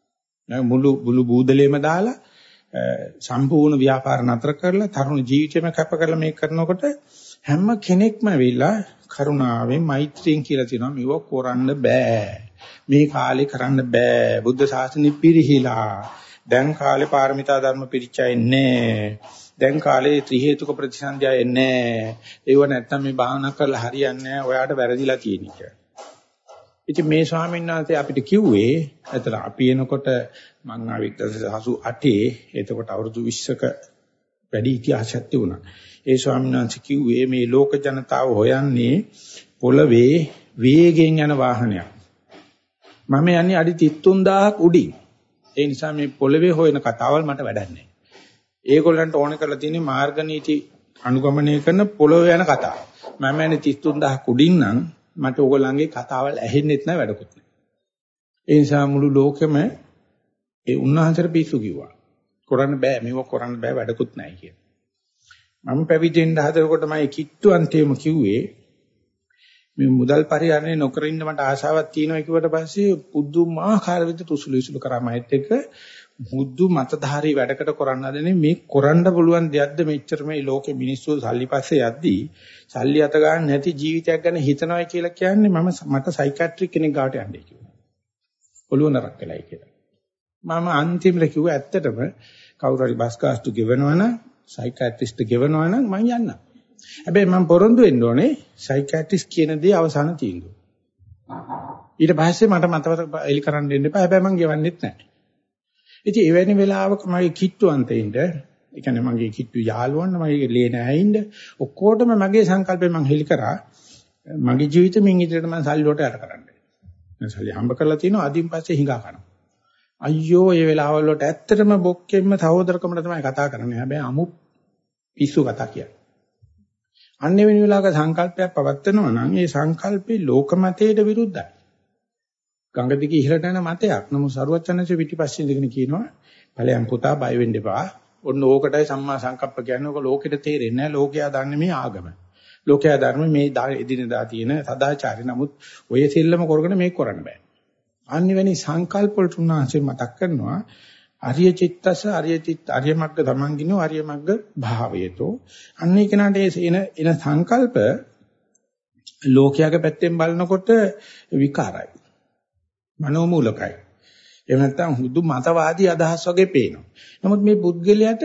මුළු බූදලේම දාලා සම්පූර්ණ ව්‍යාපාර නතර කරලා තරුණ ජීවිතේම කැප කරලා මේක කරනකොට හැම කෙනෙක්ම වෙලා කරුණාවෙන් මෛත්‍රියෙන් කියලා තියෙනවා මේව කරන්න බෑ. මේ කාලේ කරන්න බෑ. බුද්ධ ශාසනය පිරිහිලා. දැන් කාලේ පාරමිතා ධර්ම පිරිච්චා ඉන්නේ. දැන් කාලේ ත්‍රි හේතුක ප්‍රතිසන්දිය එන්නේ. ඒව නැත්තම් මේ භාවනා කරලා හරියන්නේ නැහැ. ඔයාට වැරදිලා තියෙන එක. ඉතින් මේ ස්වාමීන් වහන්සේ අපිට කිව්වේ අතන අපි එනකොට මම ආවේ 1988 එතකොට අවුරුදු 20ක වැඩි ඉතිහාසයක් තිබුණා. ඒ ස්වාමීන් වහන්සේ කිව්වේ මේ ලෝක ජනතාව හොයන්නේ පොළවේ වේගයෙන් යන වාහනයක්. මම යන්නේ අඩි 33000ක් උඩින්. ඒ නිසා මේ පොළවේ හොයන කතාවල් මට වැඩක් නැහැ. ඒගොල්ලන්ට ඕන කරලා තියෙන්නේ මාර්ග නීති අනුගමනය කරන පොළවේ යන කතාව. මම යන්නේ 33000ක් උඩින් නම් මට ඕගොල්ලන්ගේ කතාවල් ඇහෙන්නෙත් නැහැ වැඩකුත් නැහැ. ඒ නිසා මුළු ලෝකෙම ඒ උන්වහන්සේට පිස්සු කිව්වා. කරන්න බෑ මේව කරන්න බෑ වැඩකුත් නැහැ කියලා. මම පැවිදෙන්න හදනකොට මම කිට්ටු අන්තිම කිව්වේ මේ මුදල් පරිහරණය නොකර ඉන්න මට ආශාවක් තියෙනවා කිව්වට පස්සේ පුදුමාකාර විදිහට උසුළු කරා මයිත් එක මුදු මතධාරී වැඩකට කරන්න හදනේ මේ කරන්න පුළුවන් දෙයක්ද මෙච්චර මේ ලෝකෙ මිනිස්සු සල්ලි පස්සේ යද්දී සල්ලි අත ගන්න නැති ජීවිතයක් ගැන හිතනවා කියලා කියන්නේ මට සයිකියාට්‍රික් කෙනෙක් ගාවට යන්නයි කිව්වා. ඔළුව නරක් වෙලයි කියලා. මම අන්තිමට කිව්වා ඇත්තටම කවුරු හරි බස් ගාස්තු ගෙවනවනම් සයිකියාට්‍රිස්ට් ගෙවනවනම් මම යන්නම්. හැබැයි මම පොරොන්දු වෙන්න ඕනේ සයිකියාට්‍රිස්ට් කියන දේ අවසාන තීන්දුව. ඊට පස්සේ මට මතවත එලි කරන්න දෙන්න එපා. හැබැයි මම ගෙවන්නෙත් නැහැ. ඉතින් එවැනි වෙලාවක මගේ කිට්ටු අන්තෙින්ද ඒ කියන්නේ මගේ කිට්ටු යාළුවන්ට මගේ ලේ නැහින්ද ඔක්කොටම මගේ සංකල්පය මම හෙලි කරා මගේ ජීවිතෙ මින් ඉදිරියට මම සල්ලි වලට යට කරන්නේ. මම සල්ලි හම්බ කරලා තියෙනවා අදින් පස්සේ හිඟා කරනවා. අයියෝ මේ වෙලාවල් වලට ඇත්තටම බොක්කෙම්ම සහෝදරකමට තමයි කතා කරන්නේ. හැබැයි අමු පිස්සු කතා කියන්නේ. අන්නේ වෙන වෙලාවක සංකල්පයක් පවත්නවා නම් ඒ සංකල්පේ ලෝකමතයට විරුද්ධයි. ගංගා දිගේ ඉහළට යන මතයක්. නමුත් සරුවචනන්සේ පිටිපස්සේ ඉඳගෙන කියනවා ඵලයන් පුතා බය වෙන්න එපා. ඔන්න ඕකටයි සම්මා සංකප්ප කියන්නේ. ඕක ලෝකෙට තේරෙන්නේ නැහැ. ලෝකයා දන්නේ මේ ආගම. ලෝකයා ධර්ම මේ එදිනදා තියෙන සදාචාරය. නමුත් ඔය සෙල්ලම කරගෙන මේක කරන්න බෑ. අනිවෙනි සංකල්ප වලට උන්වහන්සේ මතක් කරනවා ආර්ය චිත්තස ආර්ය මග්ග තමන්ගිනෝ ආර්ය මග්ග භාවයතෝ. අන්නේ කෙනාට එන සංකල්ප ලෝකයාගේ පැත්තෙන් බලනකොට විකාරයි. මනෝමූලකයි. එහෙම නැත්නම් හුදු මතවාදී අදහස් වගේ පේනවා. නමුත් මේ පුද්ගලයාට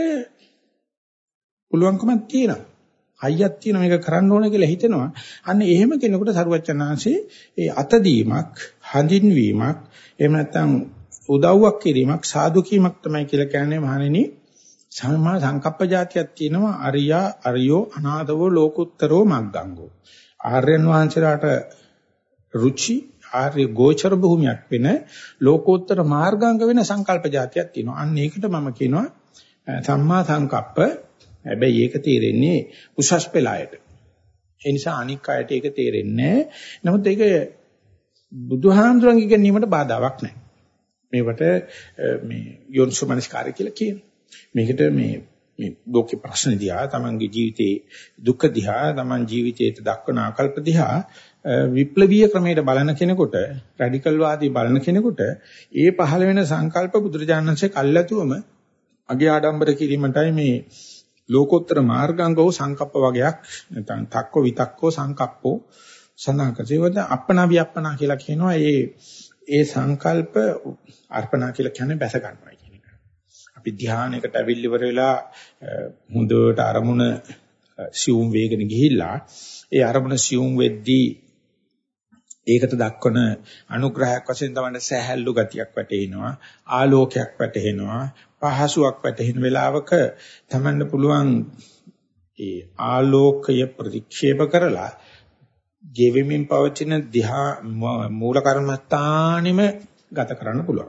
පුළුවන්කමක් තියෙනවා. අයියක් තියෙන මේක කරන්න ඕන කියලා හිතෙනවා. අන්න එහෙම කෙනෙකුට සරුවචනාංශේ ඒ අතදීමක්, හඳින්වීමක්, එහෙම නැත්නම් උදව්වක් කිරීමක්, සාදු කීමක් තමයි කියලා කියන්නේ මහණෙනි. සම්මා සංකප්ප જાතියක් තියෙනවා. අරියෝ අනාදවෝ ලෝකුත්තරෝ මග්ගංගෝ. ආර්යයන් වහන්සේලාට රුචි ආර්ය ගෝචර භූමියක් වෙන ලෝකෝත්තර මාර්ගාංග වෙන සංකල්ප જાතියක් තියෙනවා. අන්න ඒකට මම කියනවා සම්මා සංකප්ප. හැබැයි ඒක තේරෙන්නේ උසස් පෙළායට. ඒ නිසා අනික් අයට ඒක තේරෙන්නේ නැහැ. නමුත් ඒක බුදුහාමුදුරන්ගේ ගැනීමට බාධාවක් නැහැ. මේවට මේ යෝනිසෝමනස්කාරය කියලා කියනවා. මේකට මේ ලෝකේ ප්‍රශ්න දිහා, තමන්ගේ ජීවිතේ දුක්ඛ දිහා, තමන් ජීවිතයට දක්වන ආකල්ප දිහා විප්ලවීය ක්‍රමයට බලන කෙනෙකුට, රැඩිකල් වාදී බලන කෙනෙකුට ඒ පහළ වෙන සංකල්ප බුදුරජාණන්සේ කල්ැතුවම අගේ ආඩම්බර කිරීමටයි මේ ලෝකෝත්තර මාර්ගාංගෝ සංකප්ප වගේක් නැත්නම් තක්කෝ විතක්කෝ සංකප්පෝ සනාකසේවද අප්පනා විප්පනා කියලා කියනවා. ඒ සංකල්ප අර්පණා කියලා කියන්නේ බැස ගන්නවා කියන එක. අපි ධානයකට අවිල්ල ඉවර වෙලා හොඳට අරමුණ සියුම් වේගන ගිහිල්ලා ඒ අරමුණ සියුම් වෙද්දී ඒකට දක්වන අනුග්‍රහයක් වශයෙන් තමයි සහැල්ලු ගතියක් වැටෙනවා, ආලෝකයක් වැටෙනවා, පහසුවක් වැටෙන වෙලාවක තමන්න පුළුවන් ඒ ආලෝකය ප්‍රතික්ෂේප කරලා ජීවෙමින් පවතින දිහා මූල කර්මස්ථානෙම ගත කරන්න පුළුවන්.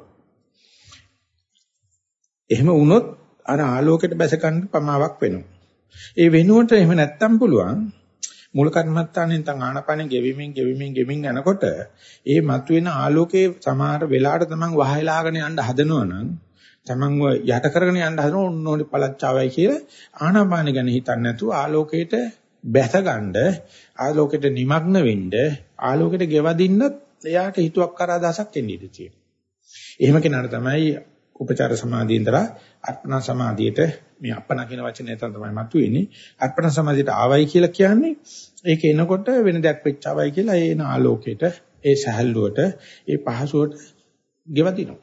එහෙම වුණොත් අර ආලෝකයට බැස ගන්න පමාවක් වෙනවා. ඒ වෙනුවට එහෙම නැත්තම් පුළුවන් මූල කර්මස්ථානෙන් තන් ආනපනෙ ගෙවිමින් යනකොට ඒ මතුවෙන ආලෝකයේ සමහර වෙලාවට තමන් වහලාගෙන යන්න හදනවනම් තමන්ව යට කරගෙන යන්න හදන ඕනෝනේ පළච්චාවයි කියලා ආනාපාන ගැන හිතන්නේ නැතුව ආලෝකයට බැස ගන්න ආලෝකයට নিমগ্ন වෙන්න ආලෝකයට ගෙවදින්නත් එයාට හිතුවක් කරා දහසක් එන්න ඉඩ තියෙනවා. එහෙම කෙනාට තමයි උපචාර සමාධියෙන්දලා අර්පණ සමාධියට මේ අපන කියන වචනේ තමයි මතුවෙන්නේ. අර්පණ සමාධියට ආවයි කියලා කියන්නේ ඒක එනකොට වෙන දෙයක් වෙච්චවයි කියලා ඒ එන ආලෝකයට ඒ සහැල්ලුවට ඒ පහසුවට ගෙවදිනවා.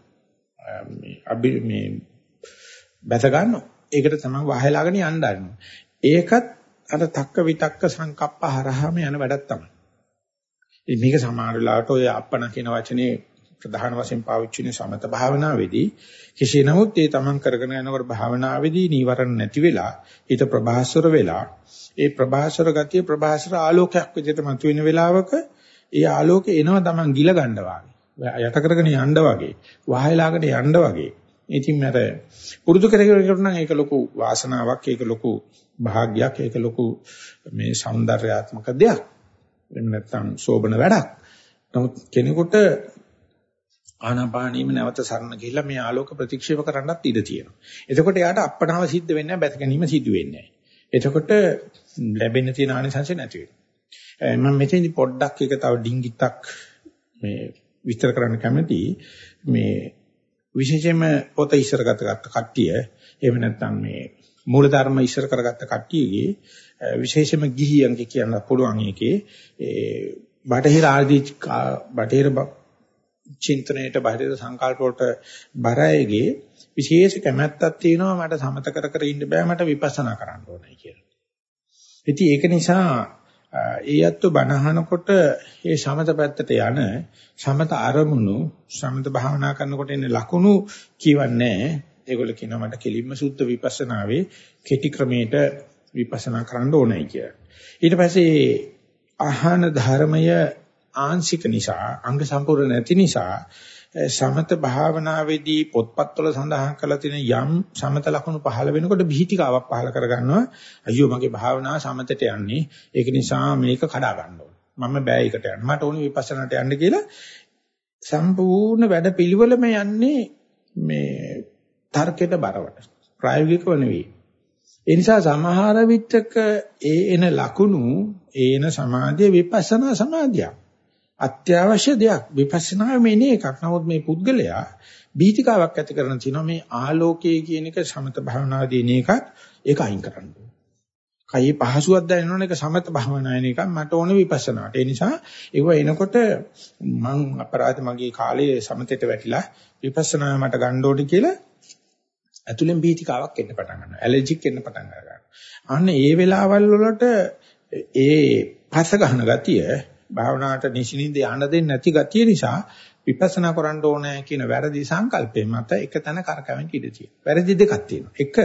මේ බැස ගන්නවා. ඒකට තමයි වහලාගෙන යන්න ආරම්භ. ඒකත් අර තක්ක විතක්ක සංකප්ප හරහාම යන වැඩක් තමයි. මේක සමහර වෙලාවට ඔය අපන කියන වචනේ ප්‍රධාන වශයෙන් පාවිච්චි වෙන සමත භාවනාවේදී කෙසේ නමුත් ඒ තමන් කරගෙන යනකොට භාවනාවේදී නීවරණ නැති වෙලා ඊට ප්‍රභාස්වර වෙලා ඒ ප්‍රභාස්වර ගතිය ප්‍රභාස්වර ආලෝකයක් විදිහට මතුවෙන වෙලාවක ඒ ආලෝකය එනවා තමන් ගිල ගන්නවා වගේ යට කරගෙන යන්න වගේ වහයලාකට යන්න වගේ ඉතින් මට පුරුදු කරගෙන නම් ඒක ලොකු වාසනාවක් ඒක ලොකු භාග්යක් ඒක ලොකු මේ సౌందర్యාත්මක දෙයක් එහෙම නැත්නම් සෝබන වැඩක් නමුත් කෙනෙකුට ආනාපානීයම නැවත සරණ ගිහිල්ලා මේ ආලෝක ප්‍රතික්ෂේප කරන්නත් ඉඩ තියෙනවා. එතකොට යාට අප්පනාව සිද්ධ වෙන්නේ නැහැ, බැස ගැනීම සිද්ධ වෙන්නේ නැහැ. එතකොට ලැබෙන්න තියෙන ආනිසංස නැති වෙනවා. මම මෙතෙන්දි පොඩ්ඩක් එක තව ඩිංගිත්තක් මේ විස්තර කරන්න කැමතියි. මේ විශේෂයෙන්ම පොත ඉස්සර ගත්ත කට්ටිය, එහෙම නැත්නම් මේ මූලධර්ම ඉස්සර කරගත්ත කට්ටියගේ විශේෂයෙන්ම ගිහියන්ගේ කියන්න පුළුවන් එකේ බටහිර ආදී බටහිර චින්තනයේට බාහිර සංකල්ප වලට බරයේගේ විශේෂ කැමැත්තක් තියෙනවා මට සමත කර ඉන්න බෑ මට විපස්සනා කරන්න ඕනයි කියලා. ඉතින් ඒක නිසා ඒ අත්තු බණහනකොට ඒ සමත පැත්තට යන සමත අරමුණු සමත භාවනා කරනකොට එන්නේ ලකුණු කියවන්නේ ඒගොල්ලෝ කියනවා මට කෙලින්ම සුද්ධ විපස්සනාවේ කෙටි ක්‍රමයට විපස්සනා කරන්න ඕනයි කියලා. ඊට පස්සේ ආහන ධර්මය ආංශික නිසා අංග සම්පූර්ණ නැති නිසා සමත භාවනාවේදී පොත්පත්වල සඳහන් කරලා තියෙන යම් සමත ලක්ෂණ පහළ වෙනකොට බීතිකාවක් පහළ කර ගන්නවා අයියෝ මගේ භාවනාව සමතට යන්නේ ඒක නිසා මේක කඩා ගන්න ඕන මම බෑ ඒකට යන්න මට ඕනේ විපස්සනාට යන්න කියලා සම්පූර්ණ වැඩ පිළිවෙලම යන්නේ මේ තර්කයට බරවට ප්‍රායෝගිකව නෙවෙයි ඒ නිසා සමහර විටක එන ලකුණු එන සමාධිය විපස්සනා සමාධියක් අත්‍යවශ්‍ය දෙයක් විපස්සනාවේ මේනේ එකක්. නමුත් මේ පුද්ගලයා බීතිකාවක් ඇති කරන තියෙනවා මේ ආලෝකයේ කියන එක සමත භාවනාදී නේ එකක් ඒක අයින් කරන්න ඕනේ. කයි පහසුවක් දැනෙනවනේ ඒක සමත භාවනාවේ එකක් මට ඕනේ විපස්සනාට. ඒ නිසා ඒව එනකොට මං අපරාධ මගේ කාලේ සමතේට වැටිලා විපස්සනාව මට ගන්න ඕනේ කියලා ඇතුලෙන් බීතිකාවක් එන්න පටන් ගන්නවා. ඇලර්ජික් එන්න පටන් ගන්නවා. අන්න ඒ වෙලාවල් වලට ඒ පස ගන්න ගතිය භාවනාවට නිසින්ින්ද යන්න දෙන්නේ නැති ගතිය නිසා විපස්සනා කරන්න ඕනේ කියන වැරදි සංකල්පේ මත එක තැන කරකැවෙන්න ඉඩ තියෙනවා. වැරදි දෙකක් තියෙනවා. එක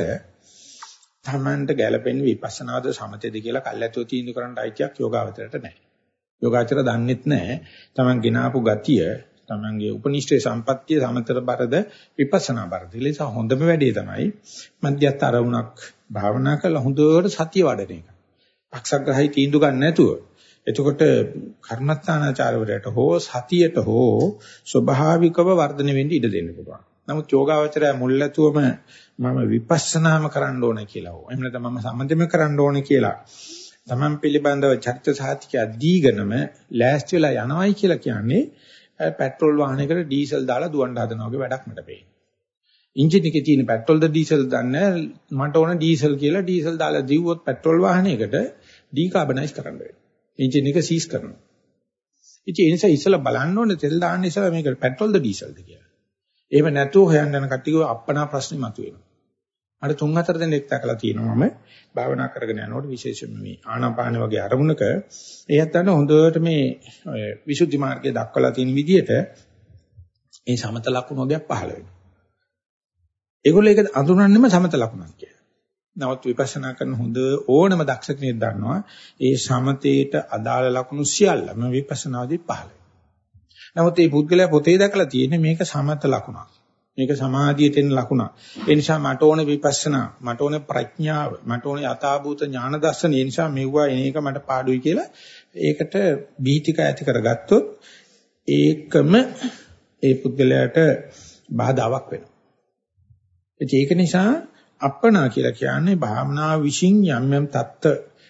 තමන්ට ගැළපෙන විපස්සනාද සමතේද කියලා කල්ැතුව තීන්දුව කරන්න අයිතියක් යෝගාවචරයට නැහැ. යෝගාචර දන්නෙත් නැහැ. තමන් ගෙනාපු ගතිය, තමන්ගේ උපනිෂ්ඨේ සම්පත්තිය සමතර බරද විපස්සනා බරද. ඒ නිසා හොඳම වැඩේ තමයි මධ්‍යස්ථ අරමුණක් භාවනා කරලා හොඳට සතිය වඩන එක. පක්ෂග්‍රාහී තීන්දුව ගන්න නැතුව එතකොට කර්මස්ථානාචාරවලට හෝ සතියට හෝ ස්වභාවිකව වර්ධනය වෙන්න ඉඩ දෙන්න පුළුවන්. නමුත් යෝගාවචරය මුල්ලැතුවම මම විපස්සනාම කරන්න ඕන කියලා හෝ එහෙම නැත්නම් මම සම්මතෙම කරන්න ඕන කියලා තමන් පිළිබඳව චරිත සාහිත්‍ය දීගෙනම ලෑස්ති වෙලා යනවයි කියලා කියන්නේ පෙට්‍රල් වාහනයකට ඩීසල් දාලා දුවන්න හදනවා වගේ වැඩක් මට පේනවා. එන්ජින් එකේ තියෙන පෙට්‍රල්ද ඩීසල් දන්නේ මට ඕන ඩීසල් කියලා ඩීසල් දාලා දිව්වොත් පෙට්‍රල් වාහනයකට ඩීකාබනයිස් කරන්න වෙනවා. එන්ජින් එක සීස් කරනවා. ඉතින් ඒ නිසා ඉස්සලා බලන්න ඕනේ තෙල් දාන්න ඉස්සලා මේක පෙට්‍රල්ද ඩීසල්ද කියලා. එහෙම නැතුව හොයන්න යන කට්ටිය අප්පනා ප්‍රශ්නේ මතුවෙනවා. අර 3-4 දෙනෙක් දැකලා තියෙනවා මම භාවනා කරගෙන යනකොට විශේෂයෙන්ම මේ ආනාපාන වගේ අරමුණක එයත් ගන්න හොඳට මේ විසුද්ධි මාර්ගය දක්වලා තියෙන විදිහට මේ සමත ලක්ෂණ වර්ගයක් පහළ වෙනවා. ඒගොල්ලෝ ඒක අඳුරන්නේම සමත ලක්ෂණක් කියලා. නමුත් විපස්සනා කරන හොඳ ඕනම දක්ෂ කෙනෙක් දන්නවා ඒ සමතේට අදාළ ලක්ෂණ සියල්ලම විපස්සනාදී පහළ වෙනවා. නමුත් මේ පුද්ගලයා පොතේ දැකලා තියෙන්නේ මේක සමත ලක්ෂණක්. මේක සමාධියට එන ලකුණක්. ඒ නිසා මට ඕන විපස්සනා, මට ඕන ප්‍රඥාව, මට ඕන යථාභූත ඥාන දර්ශන. ඒ නිසා මෙවුවා එන එක මට පාඩුයි කියලා ඒකට බීතික ඇති කරගත්තොත් ඒකම ඒ පුද්ගලයාට බාධාවක් වෙනවා. ඒක නිසා අප්පනා කියලා කියන්නේ භාවනා විශ්ින් යම් යම් தත්ත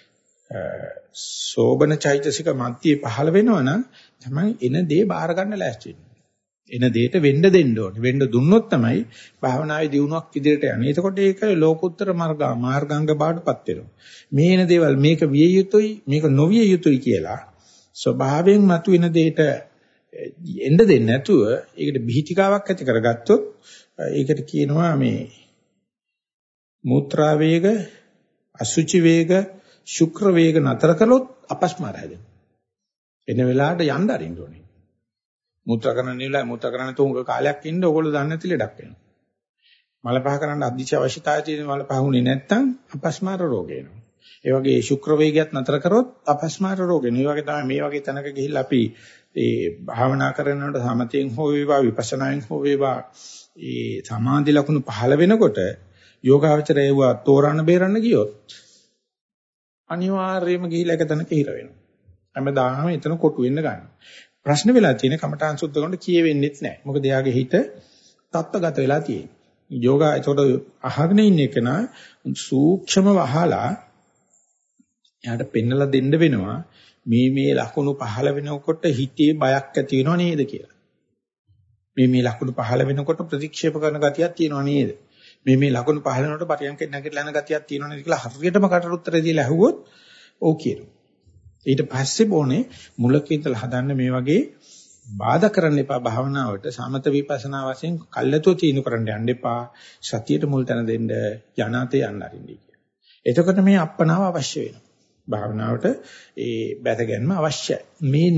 සෝබන චෛතසික මන්තිය පහළ වෙනවනම් තමයි එන දේ බාර ගන්න ලෑස්ති වෙන්නේ. එන දෙයට වෙන්න දෙන්න ඕනේ. වෙන්න දුන්නොත් තමයි භාවනාවේ දියුණුවක් ඉදිරියට යන්නේ. එතකොට ඒක ලෝකෝත්තර මාර්ගාංග බාටපත් වෙනවා. මේ එන දේවල් මේක විය යුතුයි, මේක නොවිය යුතුයි කියලා ස්වභාවයෙන් මතුවෙන දෙයට එන්න දෙන්නේ නැතුව ඒකට බිහිතිකාවක් ඇති කරගත්තොත් ඒකට කියනවා මේ මූත්‍රා වේග, අසුචි වේග, ශුක්‍ර වේග නතර කළොත් අපස්මාර හැදෙනවා. එන වෙලාවට යන්න අරින්න ඕනේ. මුත්‍රා කරන්න නෙවෙයි මුත්‍රා කරන්න තුඟ කාලයක් ඉන්න ඕගොල්ලෝ දන්නේ නැති ලඩක් වෙනවා. මල පහ කරන්න අධිශ අවශ්‍යතාවය තියෙන මල පහුනේ නැත්තම් අපස්මාර රෝග එනවා. ඒ වගේ ශුක්‍ර වේගයත් නතර කරොත් අපස්මාර රෝග එනවා. ඒ වගේ තමයි මේ වගේ තැනක ගිහිල්ලා අපි ඒ භාවනා කරනකොට සමතෙන් හෝ වේවා විපස්සනායෙන් හෝ වේවා ඒ සමාධි ලක්ෂණ පහළ වෙනකොට යෝගාවචරය ඒවා තෝරන්න බේරන්න ගියොත් අනිවාර්යයෙන්ම ගිහිල්ලා එක තැනක හිර වෙනවා. හැමදාම එතන කොටු වෙන්න ගන්නවා. ප්‍රශ්න වෙලා තියෙන කමඨාන් සුද්ධ කරනකොට කියෙවෙන්නෙත් නැහැ. මොකද එයාගේ හිත තත්ත්වගත වෙලා තියෙන්නේ. යෝගා ඒකට අහගෙන ඉන්න එක නා සූක්ෂම වහලා එයාට පෙන්නලා දෙන්න වෙනවා මේ ලකුණු පහළ වෙනකොට හිතේ බයක් ඇති වෙනව නේද කියලා. මේ ලකුණු පහළ වෙනකොට ප්‍රතික්ෂේප කරන ගතියක් තියෙනව නේද? මේ ලකුණු පහළ වෙනකොට පරියන්කෙන් නැගිටලා යන ගතියක් තියෙනව නේද කියලා හරියටම කටට උත්තර දීලා ඇහුවොත් ඔව් කියනවා. ඊට පස්සේ බොනේ මුලක ඉඳලා හදන්න මේ වගේ බාධා කරන්න එපා භාවනාවට සමත විපස්සනා වශයෙන් කල්ැතෝ තීනු කරන්න යන්න එපා සතියට මුල් තැන දෙන්න යනාතේ යන්න අරින්නයි කියලා. එතකොට මේ අප්පනාව අවශ්‍ය වෙනවා. භාවනාවට ඒ බැසගැන්ම අවශ්‍යයි. මේ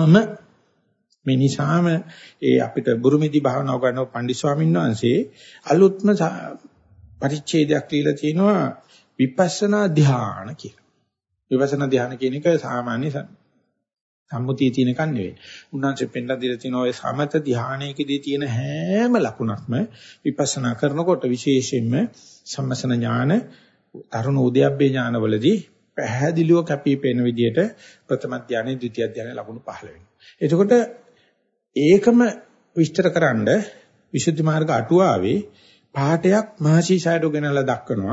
නිසාම ඒ අපිට බුරුමේදී භාවනාව කරන පණ්ඩිත ස්වාමීන් වහන්සේ අලුත්ම පරිච්ඡේදයක් ලියලා තිනවා විපස්සනා ධ්‍යාන කියලා. විපස්සනා ධ්‍යාන කියන එක සාමාන්‍ය සම්මුතිය තියෙන එකක් නෙවෙයි. උන්වහන්සේ පෙන්නලා දීලා තියෙන ඔය සමත ධ්‍යානයේදී තියෙන හැම ලකුණක්ම විපස්සනා කරනකොට විශේෂයෙන්ම සම්මසන ඥාන, තරුණ උද්‍යප්පේ ඥානවලදී පැහැදිලිව කැපී පෙනෙන විදිහට ප්‍රථම ධ්‍යානෙ, ද්විතිය ධ්‍යානෙ ලකුණු පහළ වෙනවා. එතකොට ඒකම විස්තරකරනද විසුද්ධි මාර්ග අටුවාවේ පාඩයක් මහසීසයඩෝ ගෙනලා දක්වනවා.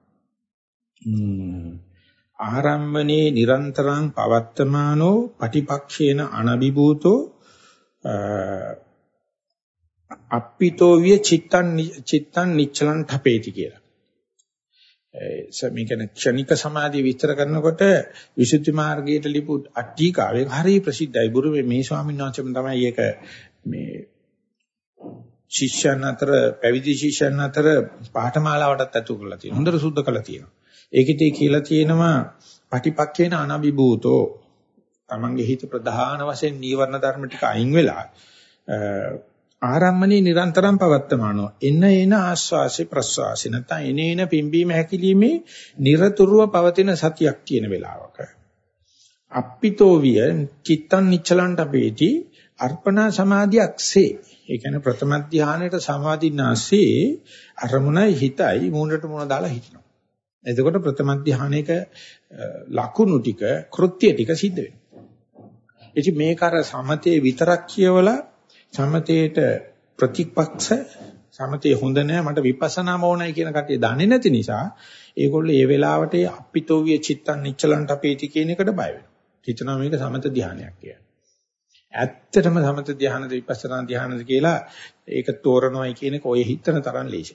ආරම්මනේ නිරන්තරං පවත්තමානෝ පටිපක්ෂේන අනබිභූතෝ අප්පිතෝ විය චිත්තං නිච්චලං තපේති කියලා. මේ කියන්නේ ක්ෂණික සමාධිය විස්තර කරනකොට විසුද්ධි මාර්ගයට ලිපු අට්ටිකාවේ හරිය ප්‍රසිද්ධයි. බුරුමේ මේ ස්වාමීන් වහන්සේම තමයි ඒක මේ ශිෂ්‍යයන් අතර පැවිදි ශිෂ්‍යයන් අතර පාඨමාලාවටත් ඇතුළු කරලා තියෙනවා. හොඳට සුද්ධ කරලා තියෙනවා. ඒකෙදී කියලා තියෙනවා පටිපක්ඛේන අනබිභූතෝ තමන්ගේ හිත ප්‍රධාන වශයෙන් නීවරණ ධර්ම ටික අයින් වෙලා ආරම්මණී නිරන්තරම් පවත්තමානෝ එන ආස්වාසේ ප්‍රස්වාසේ නැත්නම් එන පිම්බීම හැකිලිමේ නිරතුරුව පවතින සතියක් කියන වෙලාවක අප්පිතෝ විය චිත්තං නිච්චලන්ට අපේටි අර්පණා සමාධියක්සේ ඒ කියන්නේ ප්‍රථම ධානයේට සමාධිනාසේ අරමුණයි හිතයි මූණට මූණ දාලා හිටිනවා. එතකොට ප්‍රථම ධානයේක ලකුණු ටික කෘත්‍ය ටික සිද්ධ වෙනවා. ඉතින් මේක අර සමතේ විතරක් කියවලා සමතේට ප්‍රතිපක්ෂ සමතේ හොඳ නෑ මට විපස්සනාම ඕනයි කියන කටිය දන්නේ නැති නිසා ඒගොල්ලෝ ඒ වෙලාවට අප්පිතෝ විය චිත්තං නිච්චලන්ට අපේටි කියන එකට බය වෙනවා. හිතනවා මේක සමත ධානයක් කියලා. ඇත්තටම සමත ධානද විපස්සනා ධානද කියලා ඒක තෝරනවායි කියන එක ඔය හිතන තරම් ලේසි.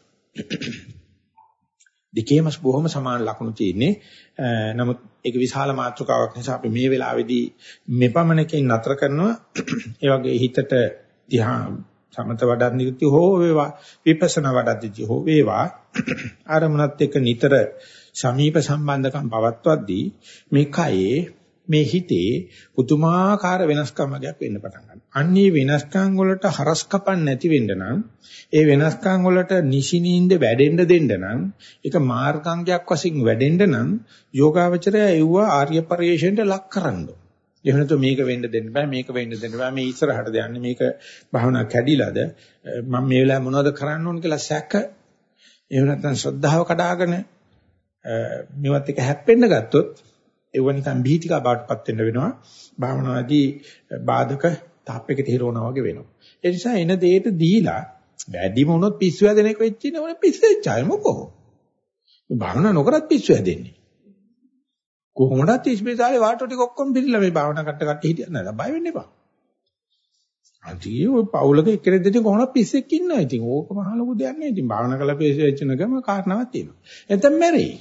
දෙකේම බොහොම සමාන ලක්ෂණ තියෙන්නේ. නමුත් ඒක විශාල මාතෘකාවක් නිසා අපි මේ වෙලාවේදී මෙපමණකින් නතර කරනවා. ඒ වගේ හිතට සමත වඩන්නිති හෝ වේවා විපස්සනා වඩද්දී හෝ වේවා ආරමුණත් එක්ක නිතර සමීප සම්බන්ධකම් පවත්වද්දී මේ කයේ මේ හිතේ පුදුමාකාර වෙනස්කම් වර්ගයක් වෙන්න පටන් ගන්නවා. අන්නේ වෙනස්කම් වලට හරස් කපන්න නැති වෙන්න නම් ඒ වෙනස්කම් වලට නිසිනින්ද වැඩෙන්න දෙන්න නම් ඒක මාර්ගාංගයක් වශයෙන් වැඩෙන්න නම් යෝගාවචරය එව්ව ආර්ය පරිශ්‍රයට ලක් කරන්න ඕන. එහෙම නැත්නම් මේක වෙන්න දෙන්න බෑ මේක වෙන්න දෙන්න බෑ මේ ඉස්සරහට යන්නේ මේක භාවනා කැඩිලාද මම මේ වෙලාවේ මොනවද කරන්න ඕන කියලා සැක එහෙම නැත්නම් ශ්‍රද්ධාව කඩාගෙන මේවත් එක හැප්පෙන්න ගත්තොත් ඒව නිකන් බීතිකා බාටපත් වෙන්න වෙනවා භාවනාදී බාධක තාප්පයකට හිරවනවා වගේ වෙනවා ඒ නිසා එන දෙයට දීලා වැඩිම වුණොත් පිස්සු හැදෙන එක වෙච්ච ඉන්නේ පිස්සු වෙච්චාය මොකෝ භාවනා නොකරත් පිස්සු හැදෙන්නේ කොහොමදත් ඉස්පිරිතාලේ වාටෝ ටික ඔක්කොම පිළිලා මේ භාවනා කට්ට හිටියද නැද බය වෙන්න එපා. අන්තිම ඔය පවුලක එක්කෙනෙක් දෙතින් කොහොමද පිස්සෙක් ඉන්නවා. ඉතින් ඕක මහ ලොකු දෙයක් නෙවෙයි. ඉතින් භාවනා කළා පිස්සු වෙච්ච නගම කාරණාවක් තියෙනවා. එතෙන් මැරෙයි.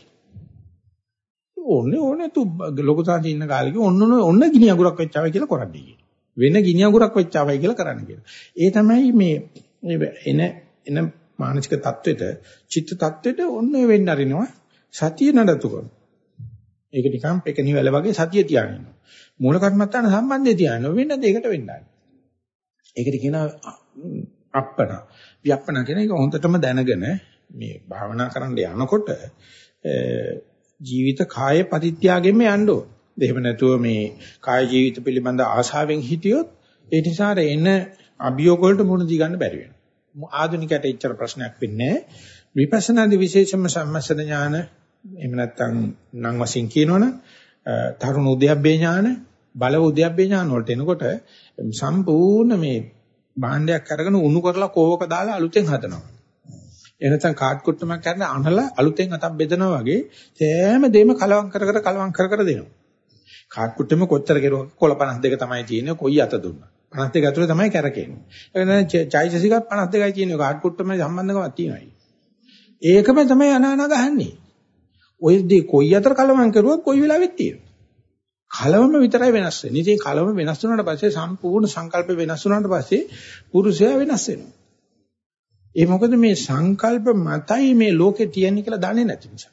ඕනේ තු ලොකු සාන්ති ඉන්න කාලෙක ඔන්න ගිනි අඟුරක් වෙච්චාවයි කියලා කරන්නේ කියන. වෙන ගිනි අඟුරක් වෙච්චාවයි කියලා කරන්න කියන. ඒ තමයි මේ එන මානසික தത്വෙට චිත්ත தത്വෙට ඔන්න වෙන්න අරිනවා. සතිය නඩත්තු කරනවා. ඒක නිකන් පෙකණි වැල වගේ සතිය තියාගෙන ඉන්නවා. මූල කර්මත්තාන සම්බන්ධය තියාගෙන වෙන දෙයකට වෙන්නයි. ඒකට කියනවා අප්පන. විප්පන කියන එක හොඳටම දැනගෙන මේ භාවනා කරන්න යනකොට ජීවිත කාය පරිත්‍යාගයෙන්ම යන්න ඕන. එහෙම නැතුව මේ කාය ජීවිත පිළිබඳ ආශාවෙන් හිටියොත් ඒ නිසා එන අභියෝග වලට මුහුණ දී ගන්න බැරි වෙනවා. ආධුනිකයට එච්චර ප්‍රශ්නයක් වෙන්නේ නැහැ. විපස්සනාදී විශේෂම සම්මස්සන ඥාන එහෙම නැත්නම් නම් වශයෙන් කියනවනම් තරුණ උද්‍යප්පේ ඥාන බල උද්‍යප්පේ ඥාන වලට එනකොට සම්පූර්ණ මේ භාණ්ඩයක් අරගෙන උණු කරලා කෝවක දාලා අලුතෙන් හදනවා. එනතන් කාඩ් කුට්ටමක් කරන අනලා අලුතෙන් අතක් බෙදනවා වගේ සෑම දෙයක්ම කලවම් කර දෙනවා. කාඩ් කුට්ටෙම කොච්චර කෙරුවා කොළ 52 තමයි තියෙන්නේ කොයි අත දුන්නා. 52 ඇතුලේ තමයි කැරකෙන්නේ. ඒ කියන්නේ චෛතසික 52යි තියෙන්නේ කාඩ් කුට්ටමේ සම්බන්ධකමක් තියෙනවා. ඒකම තමයි අනාන ගහන්නේ. ඔය දේ කොයි අතර කලවම් කරුවත් කොයි වෙලාවෙත් තියෙනවා. කලවම විතරයි වෙනස් වෙන්නේ. ඉතින් කලවම වෙනස් වුණාට පස්සේ සම්පූර්ණ සංකල්ප වෙනස් වුණාට පස්සේ පුරුෂයා වෙනස් වෙනවා. ඒ මොකද මේ සංකල්ප මතයි මේ ලෝකේ තියෙන්නේ කියලා දන්නේ නැති නිසා.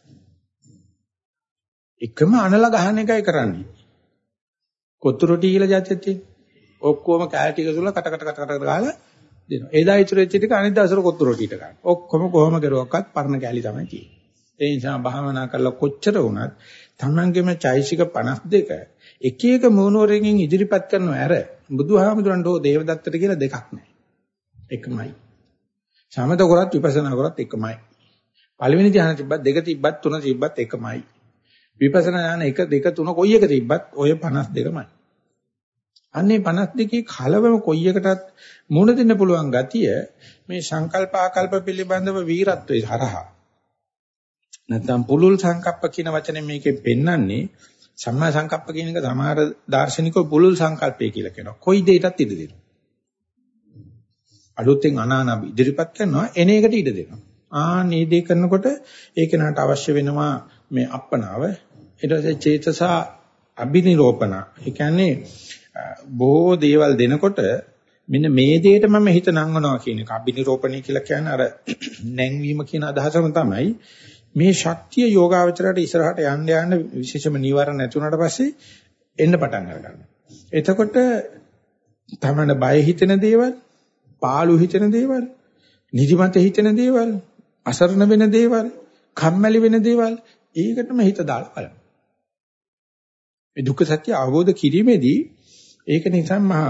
එකම අනල ගහන එකයි කරන්නේ. කොත්තු රොටි කියලා જાතියක් තියෙන්නේ. ඔක්කොම කෑලි ටික සුලා කට ගාලා දෙනවා. එදා ඉතුරු වෙච්ච ටික අනිත් දවසට කොත්තු රොටියට ගන්න. ඔක්කොම කොහොම කරුවක්වත් පරණ කෑලි තමයි තියෙන්නේ. ඒ නිසා භාවනා කරලා කොච්චර වුණත් තමන්ගේම චෛසික 52 එක එක මොනෝරකින් ඉදිරිපත් කරනවා ඇර බුදුහාමුදුරන්ට හෝ දේවදත්තට කියලා දෙකක් නැහැ. එකමයි. සමත කරත් විපස්සනා කරත් එකමයි. පළවෙනි ධ්‍යාන තිබ්බත් දෙක තිබ්බත් තුන තිබ්බත් එකමයි. විපස්සනා ඥාන 1 2 3 කොයි එක තිබ්බත් ඔය 52මයි. අන්නේ 52 කලවම කොයි එකටත් මුණ දෙන්න පුළුවන් ගතිය මේ සංකල්ප ආකල්ප පිළිබඳව වීරත්වයේ හරහා නැත්නම් පුලුල් සංකප්ප කියන වචනේ මේකෙන් පෙන්වන්නේ සම්මා සංකප්ප කියන එක සමහර දාර්ශනිකව පුලුල් සංකල්පය කියලා කියනවා. කොයි දෙයකටත් ඉඩ දෙනවා. අලුතෙන් අනානබ ඉදිරිපත් කරනවා එන එකට ඉඩ දෙනවා. මේ දේ කරනකොට ඒක නට අවශ්‍ය වෙනවා මේ අප්පනාව. ඊට පස්සේ චේතසා අබිනිරෝපණ. ඒ කියන්නේ බොහෝ දේවල් දෙනකොට මෙන්න මේ දෙයට මම හිත නංවනවා කියන එක අබිනිරෝපණය කියලා කියන්නේ අර නැංවීම කියන අදහසම තමයි. මේ ශක්තිය යෝගාවචරයට ඉස්සරහට යන්න විශේෂම නීවරණ නැති වුණාට පස්සේ එන්න පටන් ගන්නවා. එතකොට තමන්න බය හිතෙන දේවල්, පාළු හිතෙන දේවල්, නිදිමත හිතෙන දේවල්, අසරණ වෙන දේවල්, කම්මැලි වෙන දේවල් ඒකටම හිත දාලා බලන්න. මේ දුක්ඛ සත්‍ය අවබෝධ කිරීමේදී ඒක නිසා මහා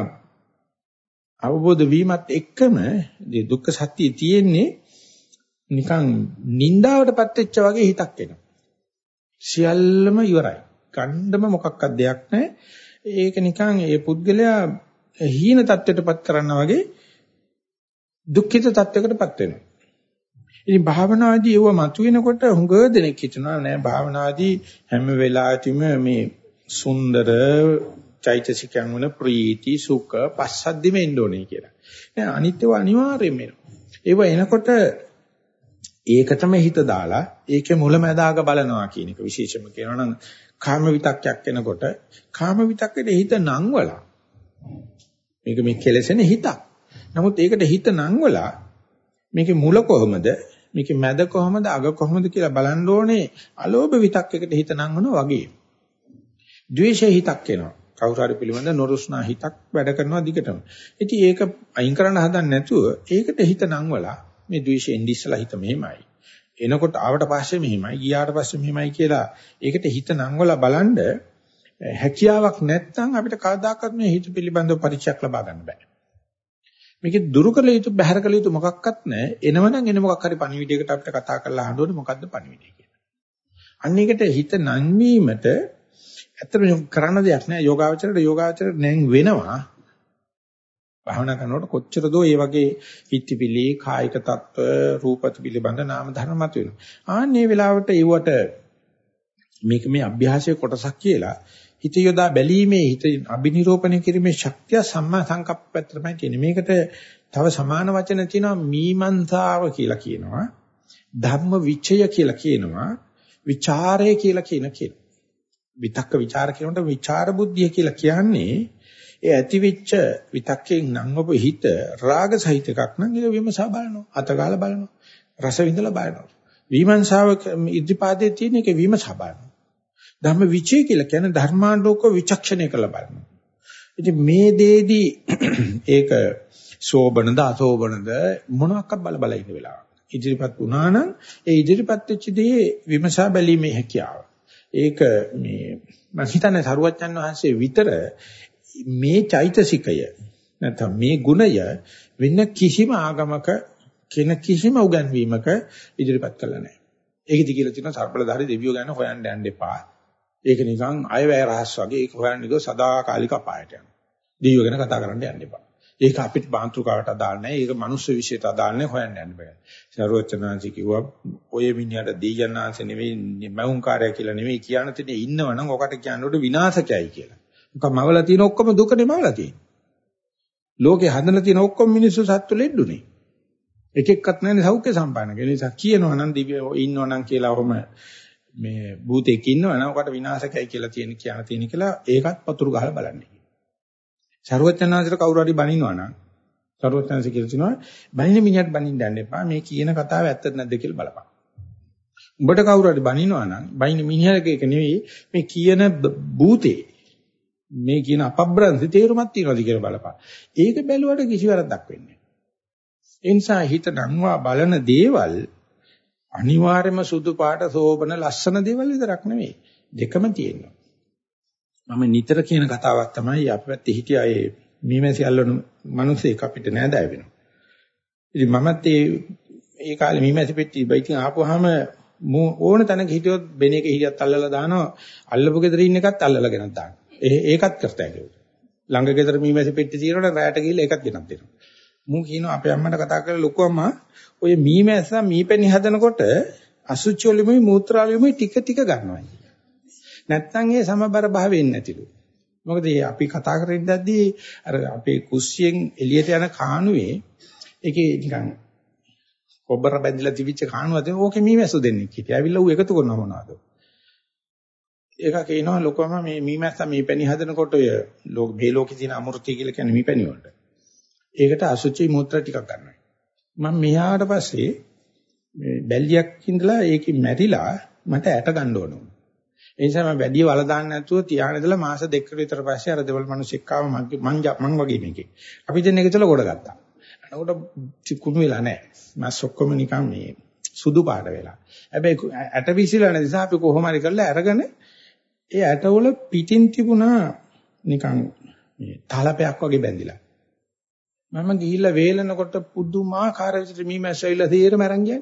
අවබෝධ වීමත් එක්කම මේ දුක්ඛ සත්‍ය තියෙන්නේ නිකන් නින්දාවටපත් වෙච්ච වගේ හිතක් එනවා. සියල්ලම ඉවරයි. ගණ්ඩම මොකක්වත් දෙයක් නැහැ. ඒක නිකන් ඒ පුද්ගලයා හීන තත්ත්වයටපත් කරනවා වගේ දුක්ඛිත තත්ත්වයකටපත් වෙනවා. ඉතින් භාවනාදී ඒව මතුවෙනකොට හුඟ දෙනෙක් හිතනවා නෑ භාවනාදී හැම වෙලාවෙම මේ සුන්දර චෛතසිකයන් වල ප්‍රීති සුඛ පස්සද්ධිම එන්න ඕනේ කියලා. නෑ අනිත්‍යව අනිවාර්යයෙන්ම එනවා. ඒව එනකොට ඒකටම හිත දාලා ඒකේ මුලැමැදාක බලනවා කියන එක විශේෂම කියනවා නම් කාම විතක්යක් එනකොට කාම විතක්කේ හිත නංවලා මේක මේ කෙලෙසෙන හිතක්. නමුත් ඒකට හිත නංවලා මේකේ මුල කොහොමද? මේකේ මැද කොහොමද? අග කොහොමද කියලා බලන්න ඕනේ. අලෝභ විතක්කයකට හිත නංවනවා වගේ. ද්වේෂ හිතක් එනවා. කවුරු හරි පිළිබඳ නොරුස්නා හිතක් වැඩ කරනවා දිගටම. ඉතින් ඒක අයින් කරන්න හදන්නේ නැතුව ඒකට හිත නංවලා මේ ද්වේෂයෙන් ඉස්සලා හිත මෙහෙමයි. එනකොට ආවට පස්සේ මෙහෙමයි, ගියාට පස්සේ මෙහෙමයි කියලා ඒකට හිත නංවලා බලන්න හැකියාවක් නැත්නම් අපිට කවදාකවත් මේ හිත පිළිබඳව පරිචයක් ලබා ගන්න බෑ. මේකේ දුරු කළ යුතු බැහැර කළ යුතු මොකක්වත් නැහැ. එනවනම් එන මොකක් හරි පණිවිඩයකට අපිට කතා කරලා අහනකොට මොකද්ද පණිවිඩය කියලා. අන්න ඒකට හිත නංවීමට ඇත්තටම කරන්න දෙයක් නෑ. යෝගාවචරයට නැං වෙනවා. භාවනා කරනකොට කොච්චර දෝ මේ වගේ හිතවිලි, කායික තත්ත්ව, රූපත් පිළිබඳ නාම ධර්ම මත වෙනවා. ආන්නේ වෙලාවට ඒවට මේක මේ අභ්‍යාසයේ කොටසක් කියලා හිත යොදා බැලීමේ හිත අභිනිරෝපණය කිරීමේ ශක්තිය සම්මා සංකප්ප පැත්තටමයි තියෙන්නේ. මේකට තව සමාන වචන තියෙනවා මීමන්තාව කියලා කියනවා. ධම්ම විචය කියලා කියනවා. විචාරය කියලා කියනවා. විතක්ක ਵਿਚාර කියනකොට විචාර බුද්ධිය කියලා කියන්නේ ඒ ඇතිවිච්ච විතක්කෙන් නම් ඔබ හිත රාග සහිත එකක් නම් ඒක විමසා බලනවා අතගාලා බලනවා රස විඳලා බලනවා විමර්ශාව ඉදිපාදයේ තියෙන එක විමසා බලනවා ධම්ම විචය කියලා කියන්නේ ධර්මාලෝක විචක්ෂණය කළ බලනවා ඉතින් මේ දෙේදී ඒක සෝබනද අසෝබනද මොනවාක්වත් බල ඉන්න වෙලාව ඉදිරිපත් වුණා නම් ඒ ඉදිරිපත් වෙච්ච දේ විමසා බැලීමේ හැකියාව ඒක මේ මම හිතන්නේ සරුවච්චන් වහන්සේ විතර මේ චෛතසිකය නැත්නම් මේ ගුණය වෙන කිසිම ආගමක කෙන කිසිම උගන්වීමක ඉදිරිපත් කළා නැහැ. ඒකෙදි කියලා තියෙනවා සර්බලධාරි දෙවියෝ ගැන හොයන්න යන්න එපා. ඒක නිකන් අයවැය රහස් වගේ ඒක හොයන්න ගියොත් සදාකාලික අපායට යනවා. දෙවියෝ ගැන කතා කරන්න යන්න එපා. ඒක අපිට බාන්තුකාවට අදාළ නැහැ. ඒක මනුස්ස විශ්යට අදාළ නැහැ හොයන්න යන්න බෑ. සර්වචනාංශි කිව්වා ඔය මිනිහට දීජනාංශ නෙවෙයි මෞංකාරය කියලා නෙවෙයි කියන්න තියෙන්නේ ඉන්නවනම් ඔකට කියනකොට විනාශකයයි කියලා. මොකක් මවලා තියෙන ඔක්කොම දුකනේ මවලා තියෙන්නේ. ලෝකේ හදලා තියෙන ඔක්කොම මිනිස්සු සත්තු ලෙඩුනේ. එක එක්කත් නැන්නේ සෞඛ්‍ය සම්පන්න. ඒ නිසා කියනවා නම් දිව්‍යෝ ඉන්නවනම් කියලා ඔහම මේ භූතෙක් ඉන්නවනම් ඔකට විනාශකයි කියලා කියන කියලා ඒකත් පතුරු ගහලා බලන්න. සර්වඥාන්සේට කවුරු හරි බනිනවා නම් සර්වඥාන්සේ කියලා කියනවා බනින මිනිහට බනින්න යන්න එපා මේ කියන කතාව ඇත්තද නැද්ද කියලා බලපන්. උඹට කවුරු හරි බනිනවා නම් බනින මිනිහගේ එක නෙවෙයි මේ කියන භූතේ මේ කියන අපබ්‍රංශේ තේරුමක් තියනවාද කියලා බලපන්. ඒක බැලුවට කිසි වැරද්දක් වෙන්නේ නැහැ. ඒ නිසා හිත නංවා බලන දේවල් අනිවාර්යයෙන්ම සුදු පාට සෝබන ලස්සන දේවල් විතරක් නෙවෙයි දෙකම තියෙනවා. මම නිතර කියන කතාවක් තමයි අපි පැත්තේ හිටිය අය මීමැසි අල්ලන මිනිස්සෙක් අපිට නෑදෑ වෙනවා. ඉතින් මමත් ඒ කාලේ මීමැසි පෙට්ටිය බයිටින් ආපුවාම ඕන තැනක හිටියොත් බෙන එක හිටියත් අල්ලලා දානවා අල්ලපු ගෙදර ඉන්න එකත් අල්ලලා ගෙනත් දානවා. ඒකත් කරතයි ඒක. ළඟ ගෙදර මීමැසි පෙට්ටිය තියෙනකොට රැයට ගිහලා ඒකත් ගෙනත් දෙනවා. මම කියනවා අපේ අම්මට කතා කරලා ලොකු අම්මා ඔය මීමැස්සා මීපැණි හදනකොට අසුචි වලිමුයි මූත්‍රාවලිමුයි ටික ටික ගන්නවා. නැත්තම් ඒ සමබර භාවයෙන් නැතිලු. මොකද අපි කතා කරගෙන ඉඳද්දී අර අපේ කුස්සියෙන් එළියට යන කාණුවේ ඒකේ නිකන් කොබර බැඳිලා තිබිච්ච කාණුවද ඕකේ මීමැස්සු දෙන්නෙක් හිටියා. ඇවිල්ලා ඌ එකතු කරනවා මොනවද? ඒක කියනවා ලොකම මේ මීමැස්සා මීපැණි හදනකොට ඔය මේ ලෝකේ තියෙන අමෘතය කියලා කියන්නේ මීපැණි වලට. ඒකට අසුචි මූත්‍රා ටිකක් ගන්නවා. මම මෙහාට පස්සේ මේ බැල්ලියක් ඉඳලා ඒකේ මැරිලා මට ඇට ගන්න ඕන. ඒ නිසා මම වැඩි වල දාන්න නැතුව තියාගෙන ඉඳලා මාස දෙකකට විතර පස්සේ අර දෙවල් මිනිස්සෙක් ආව මං වගේ මේකේ. අපි දෙන්න එක ඉතලා ගොඩ ගත්තා. එතකොට කුණු වෙලා නැහැ. මාස් ඔක්කොම නිකන් මේ සුදු පාට වෙලා. හැබැයි ඇට විසිලා නැති නිසා අපි කොහොම හරි කරලා අරගෙන ඒ ඇටවල පිටින් තිබුණා නිකන් මේ තාලපයක් වගේ බැඳිලා. මම ගිහිල්ලා වේලනකොට පුදුමාකාර විදිහට මීමැස්සවිලා තීරම අරන් ගියා.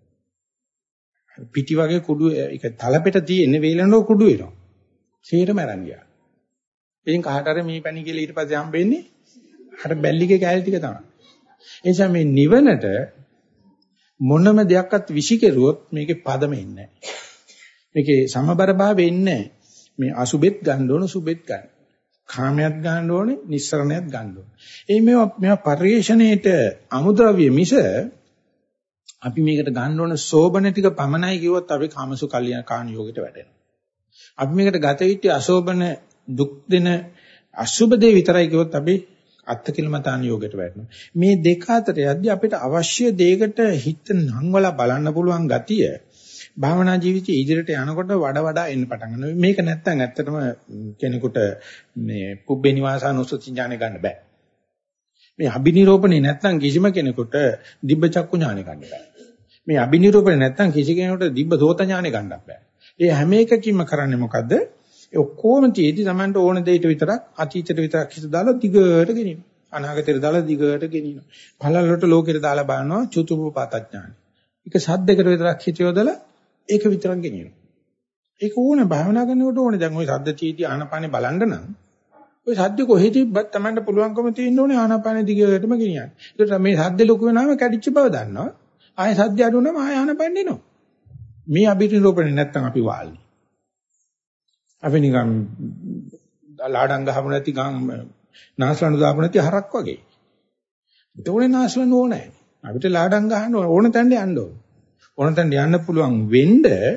පිටි වගේ කුඩු ඒක තලපෙට තියෙන වේලනෝ කුඩු වෙනවා. තීරම අරන් ගියා. ඉතින් කහට අර මීපැණි කියලා ඊට පස්සේ හම්බෙන්නේ අර බැල්ලිගේ කෑලි ටික තමයි. ඒ නිසා මේ නිවනට මොනම දෙයක්වත් විසිකරුවොත් මේකේ පදම එන්නේ නැහැ. මේකේ සමබර භාවය එන්නේ නැහැ. මේ අසුබෙත් ගන්න ඕන සුබෙත් ගන්න. කාමයක් ගන්න ඕනේ නිස්සරණයක් ගන්න ඕනේ. මේවා පරිේශණයේට අමුද්‍රව්‍ය මිස අපි මේකට ගන්න ඕන සෝබන ටික පමණයි කිව්වොත් අපි කාමසු කල්යනා කාණ යෝගයට වැටෙනවා. අපි මේකට ගත යුත්තේ අසෝබන දුක් දෙන අසුබ දේ විතරයි කිව්වොත් අපි අත්කිලමතාන යෝගයට වැටෙනවා. මේ දෙක අතර යද්දී අපිට අවශ්‍ය දෙයකට හිත නංවලා බලන්න පුළුවන් ගතිය භාවනා ජීවිතයේ ඉදිරියට යනකොට වඩා එන්න පටන් ගන්නවා. මේක නැත්තම් ඇත්තටම කෙනෙකුට මේ පුබ්බේ නිවාසානුස්සති ඥානෙ ගන්න බෑ. මේ අබිනිරෝපණේ නැත්තම් කිසිම කෙනෙකුට දිබ්බ චක්කු ඥානෙ ගන්න බෑ. මේ අබිනිරෝපණේ නැත්තම් කිසි කෙනෙකුට දිබ්බ සෝත ඥානෙ ගන්නත් බෑ. ඒ හැම එකකින්ම කරන්නේ මොකද්ද? ඒ ඔක්කොම තියෙදි Tamanට ඕන දෙයට විතරක් අතීතයට විතරක් හිත දාලා දිගට ගෙනියනවා. අනාගතයට දාලා දිගට ගෙනියනවා. පළල වලට ලෝකෙට දාලා බලනවා චතුප්පපාතඥානෙ. ඒක සද්දයකට විතරක් හිත යොදලා ඒක විතරක් ගෙනියනවා. ඒක ඕනේ භාවනා කරනකොට ඕනේ. දැන් ওই සද්ද චීටි ආනපානේ බලන්න නම් ওই සද්ද කොහෙද ඉබ්බත් Tamanට පුළුවන්කම තියෙන්න ඕනේ ආනපානේ දිගටම ගෙනියන්න. ඒකට මේ සද්ද ලොකු වෙනාම කැඩිච්ච බව දන්නවා. ආයෙ සද්ද අඩු වුණාම ආයෙ ආනපානේ එනවා. මේ අභිනිරෝපණය නැත්තම් අපි වාල්නි. අපි නිකන් ලාඩම් ගහමු නැති නාස්ලනු දාපු නැති හරක් වගේ. ඒතෝනේ නාස්ලනු ඕනේ. අපිට ලාඩම් ගහන්න ඕන තැනට යන්න ඕන. ඕන තැනට යන්න පුළුවන් වෙන්න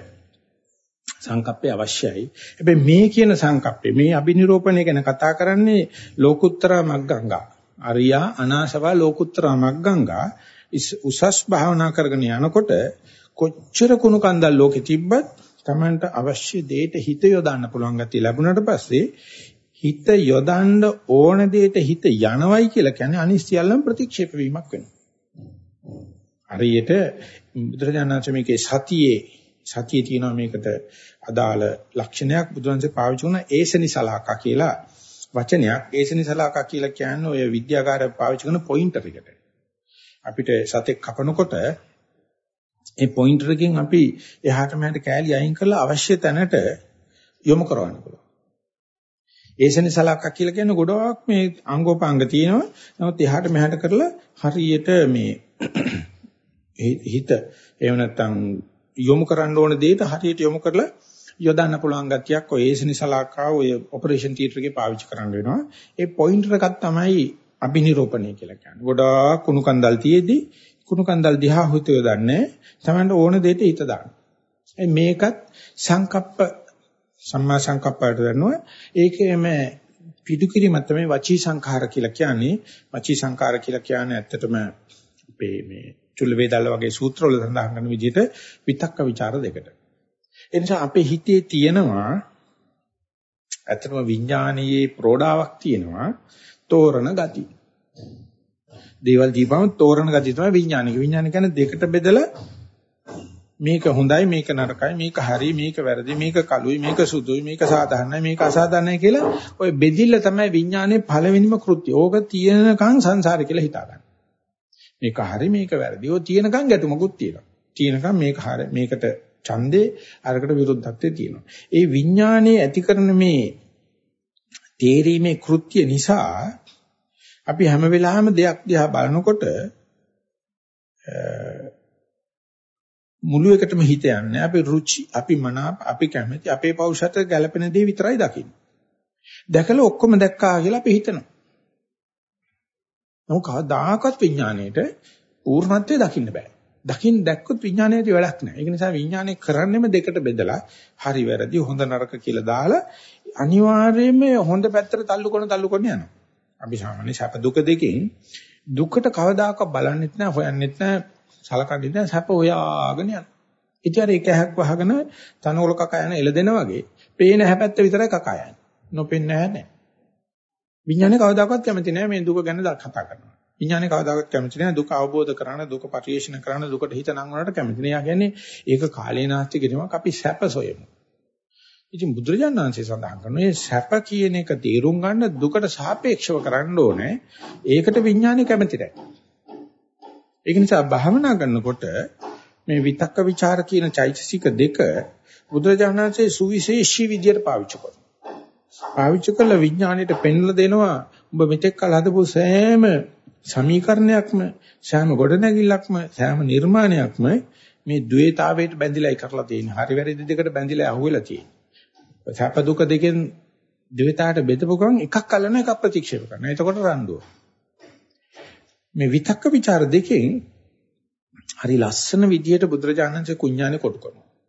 සංකප්පය අවශ්‍යයි. හැබැයි මේ කියන සංකප්පේ මේ අභිනිරෝපණය ගැන කතා කරන්නේ ලෝකුත්තර මග්ගංගා. අරියා අනාශවා ලෝකුත්තර මග්ගංගා උසස් භාවනා කරගෙන යනකොට කොච්චර කුණු කන්දල් ලෝකෙ තිබ්බත් Tamanට අවශ්‍ය දෙයට හිත යොදන්න පුළුවන් ගැතිය ලැබුණාට පස්සේ හිත යොදන්න ඕන දෙයට හිත යනවයි කියලා කියන්නේ අනිස්සියල්ලම ප්‍රතික්ෂේප වීමක් වෙනවා. හරියට බුදුරජාණන් මේකේ සතියේ තියෙනවා මේකට අදාළ ලක්ෂණයක් බුදුන්සේ පාවිච්චි කරන ඒසනිසලාකා කියලා වචනයක්. ඒසනිසලාකා කියලා කියන්නේ ඔය විද්‍යාකාරය පාවිච්චි කරන පොයින්ටර් එකට. අපිට සතෙක් කපනකොට ඒ පොයින්ටර් එකෙන් අපි එහාට මෙහාට කෑලි අයින් කරලා අවශ්‍ය තැනට යොමු කරවන්න පුළුවන්. ඒසනිසලාකා කියලා කියන්නේ ගොඩක් මේ අංගෝපාංග තියෙනවා. නමුත් එහාට මෙහාට කරලා හරියට මේ හිත එහෙම නැත්නම් යොමු කරන්න ඕන දෙයට හරියට යොමු කරලා යොදන්න පුළුවන් ගතියක් ඔය ඒසනිසලාකා ඔය ඔපරේෂන් තියටර් එකේ පාවිච්චි කරන්න වෙනවා. ඒ පොයින්ටර් එකක් තමයි අභිනිරෝපණය කියලා කියන්නේ. ගොඩාක් කුණු කන්දල් තියේදී කුණු කන්දල් දිහා හිත යොදන්නේ තමන්ට ඕන දෙයට හිත දාන්න. මේකත් සංකප්ප සම්මා සංකප්පයට දන්නවා. ඒකේම පිටුකිරීම තමයි වචී සංඛාර කියලා කියන්නේ. වචී සංඛාර කියලා කියන්නේ ඇත්තටම අපේ මේ චුල්ල වේදාල වගේ සූත්‍රවල සඳහන් කරන විදිහට විතක්ක ਵਿਚාර දෙකට. ඒ නිසා අපේ හිතේ තියෙනවා ඇත්තටම විඥානීය ප්‍රෝඩාවක් තියෙනවා තෝරන ගති. දේවල් දීපම තෝරන ගතිය තමයි විඥානික. විඥාන කියන්නේ දෙකට බෙදලා මේක හොඳයි මේක නරකයි මේක හරි මේක වැරදි මේක කළුයි මේක සුදුයි මේක සාධාරණයි මේක අසාධාරණයි කියලා ඔය බෙදිල්ල තමයි විඥානයේ පළවෙනිම කෘත්‍යය. ඕක තියෙනකන් සංසාරේ කියලා හිතා ගන්න. මේක හරි මේක වැරදි. ඔය තියෙනකන් ගැටුමකුත් තියෙනවා. තියෙනකන් මේක හරි මේකට ඡන්දේ අරකට විරුද්ධත්වයේ තියෙනවා. ඒ විඥානයේ ඇති කරන මේ තේරීමේ කෘත්‍ය නිසා අපි හැම වෙලාවෙම දෙයක් දිහා බලනකොට මුළු එකටම හිත යන්නේ අපි රුචි අපි මනාප අපි කැමති අපේ පෞරුෂත්වයට ගැළපෙන දේ විතරයි දකින්නේ. දැකලා ඔක්කොම දැක්කා කියලා අපි හිතනවා. නමුත් කවදාකවත් විඥාණයට පූර්ණත්වය දකින්න බෑ. දැක්කොත් විඥාණයට වැඩක් නෑ. ඒක නිසා විඥාණය කරන්නේම දෙකට බෙදලා හරි වැරදි හොඳ නරක කියලා දාලා අනිවාර්යයෙන්ම හොඳ පැත්තට තල්ලු කරන යනවා. අපි සාමාන්‍ය සැප දුක දෙකෙන් දුකට කවදාකවත් බලන්නෙත් නෑ හොයන්නෙත් නෑ සලකන්නේ නෑ සැප හොයාගෙන යනවා. ඉතින් අර එක හැක් වහගෙන තනකොළ කකා යන එළදෙනා වගේ පේන හැපැත්ත විතරයි කකා යන්නේ. නොපෙන්නේ නැහැ. විඥානේ කවදාකවත් කැමති නෑ මේ දුක ගැන කතා කරනවා. විඥානේ කවදාකවත් කැමති නෑ දුක අවබෝධ කරගන්න දුක පරිශීලන කරන්න දුකට හිත නංවනට කැමති නෑ. යා කියන්නේ ඒක කාලේ නාස්ති කිරීමක් අපි සැප සොයමු. ඉතින් බුදුරජාණන් වහන්සේ සඳහන් කරනවා මේ සැප කියන එක තේරුම් ගන්න දුකට සාපේක්ෂව කරන්න ඕනේ. ඒකට විඥානේ කැමති නැහැ. ඒක නිසා භාවනා කරනකොට මේ විතක්ක ਵਿਚාර කියන චෛතසික දෙක බුදුරජාණන් වහන්සේ සුවිශේෂී විදියට පාවිච්චි කරනවා. පාවිච්චි කළ විඥාණයට පෙන්ලා දෙනවා ඔබ මෙතෙක් කල හදපු සෑම සමීකරණයක්ම සෑම ගොඩනැගිල්ලක්ම සෑම නිර්මාණයක්ම මේ ද්වේතාවයට බැඳිලායි කරලා තියෙන්නේ. හරි වැරදි දෙකට බැඳිලා අහුවෙලා තියෙන්නේ. සැප දුක දෙකෙන් ද්වේතාවට බෙදපු ගමන් එකක් අල්ලන එකක් ප්‍රතික්ෂේප කරනවා. එතකොට රණ්ඩුව. මේ විතක්ක ਵਿਚාර දෙකෙන් හරි ලස්සන විදියට බුදුරජාණන්සේ කුඤ්ඤානේ කොටු කරනවා.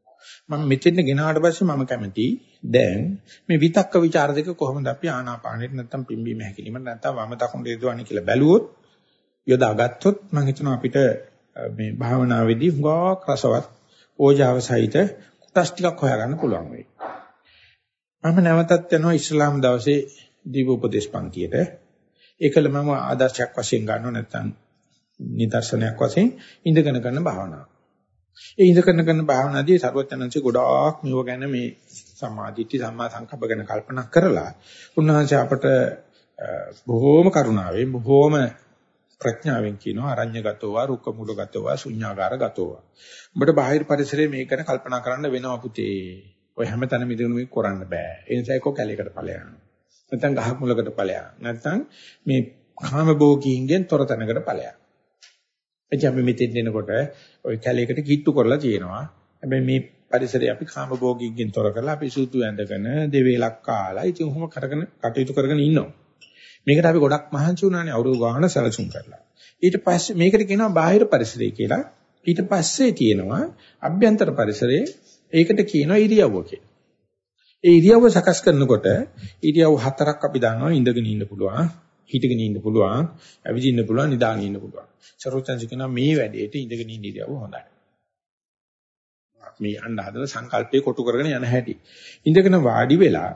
මම මෙතෙන් ගෙනාවට පස්සේ මම කැමති දැන් මේ විතක්ක ਵਿਚාර දෙක කොහොමද අපි ආනාපානෙට නැත්තම් පිම්බීම හැකිලිම නැත්තම් වම දකුණට යොදවන්නේ කියලා බැලුවොත් යොදාගත්තොත් මම හිතනවා අපිට මේ භාවනාවේදී හුඟක් රසවත් ඕජාව සහිත කොටස් ටිකක් හොයාගන්න පුළුවන් වෙයි. මම නැවතත් යනවා ඉස්ලාම් දවසේ දීප උපදේශ පන්තියට. ඒකල මම ආදර්ශයක් වශයෙන් ගන්නව නැත්තම් නිදර්ශනයක් වශයෙන් ඉඳගෙන කරන භාවනාව. ඒ ඉඳගෙන කරන භාවනාවේදී සර්වඥාන්සේ ගොඩාක් මේව ගැන මේ සම්මාදිට්ඨි සම්මා සංකප්ප ගැන කල්පනා කරලා උන්වහන්සේ අපට බොහෝම කරුණාවෙන් බොහෝම ප්‍රඥාවෙන් කියනවා අරඤ්‍යගතෝවා රුක්ක මූලගතෝවා ශුඤ්ඤාගාරගතෝවා. උඹට බාහිර පරිසරයේ මේක ගැන කල්පනා කරන්න වෙනවා පුතේ. ඔය හැමතැනම ඉඳගෙන මේක කරන්න බෑ. ඒ නිසා එක්ක කැලේකට ඵලයන්. නැත්නම් ගහක් මුලකට ඵලයන්. නැත්නම් මේ කාම භෝගීන්ගෙන් තොර තැනකට ඵලයන්. එච්ච අපි මෙතෙන් එනකොට ඔය කැලේකට කිට්ටු කරලා තියෙනවා. හැබැයි මේ පරිසරය අපි කාම භෝගීන්ගෙන් තොර කරලා අපි සූතු ඇඳගෙන දෙවේලක් කාලා ඉතින් ඔහොම කරගෙන කටයුතු කරගෙන ඉන්නවා. මේකට අපි ගොඩක් මහන්සි වුණානේ අවුරුදු ගාන සැලසුම් කරලා. ඊට පස්සේ මේකට කියනවා බාහිර පරිසරය කියලා. ඊට පස්සේ තියෙනවා අභ්‍යන්තර පරිසරය. ඒකට කියනවා ඉරියව්ව කියලා. ඒ ඉරියව්ව සකස් කරනකොට ඉරියව් හතරක් අපි දන්නවා ඉඳගෙන ඉන්න පුළුවන්, හිටගෙන ඉන්න පුළුවන්, ඇවිදින්න පුළුවන්, නිදාගෙන ඉන්න පුළුවන්. සරෝජන්ජි කියනවා මේ වැඩේට ඉඳගෙන ඉන්න ඉරියව්ව හොඳයි. මේ අන්න හදලා සංකල්පේ කොටු කරගෙන යන හැටි. ඉඳගෙන වාඩි වෙලා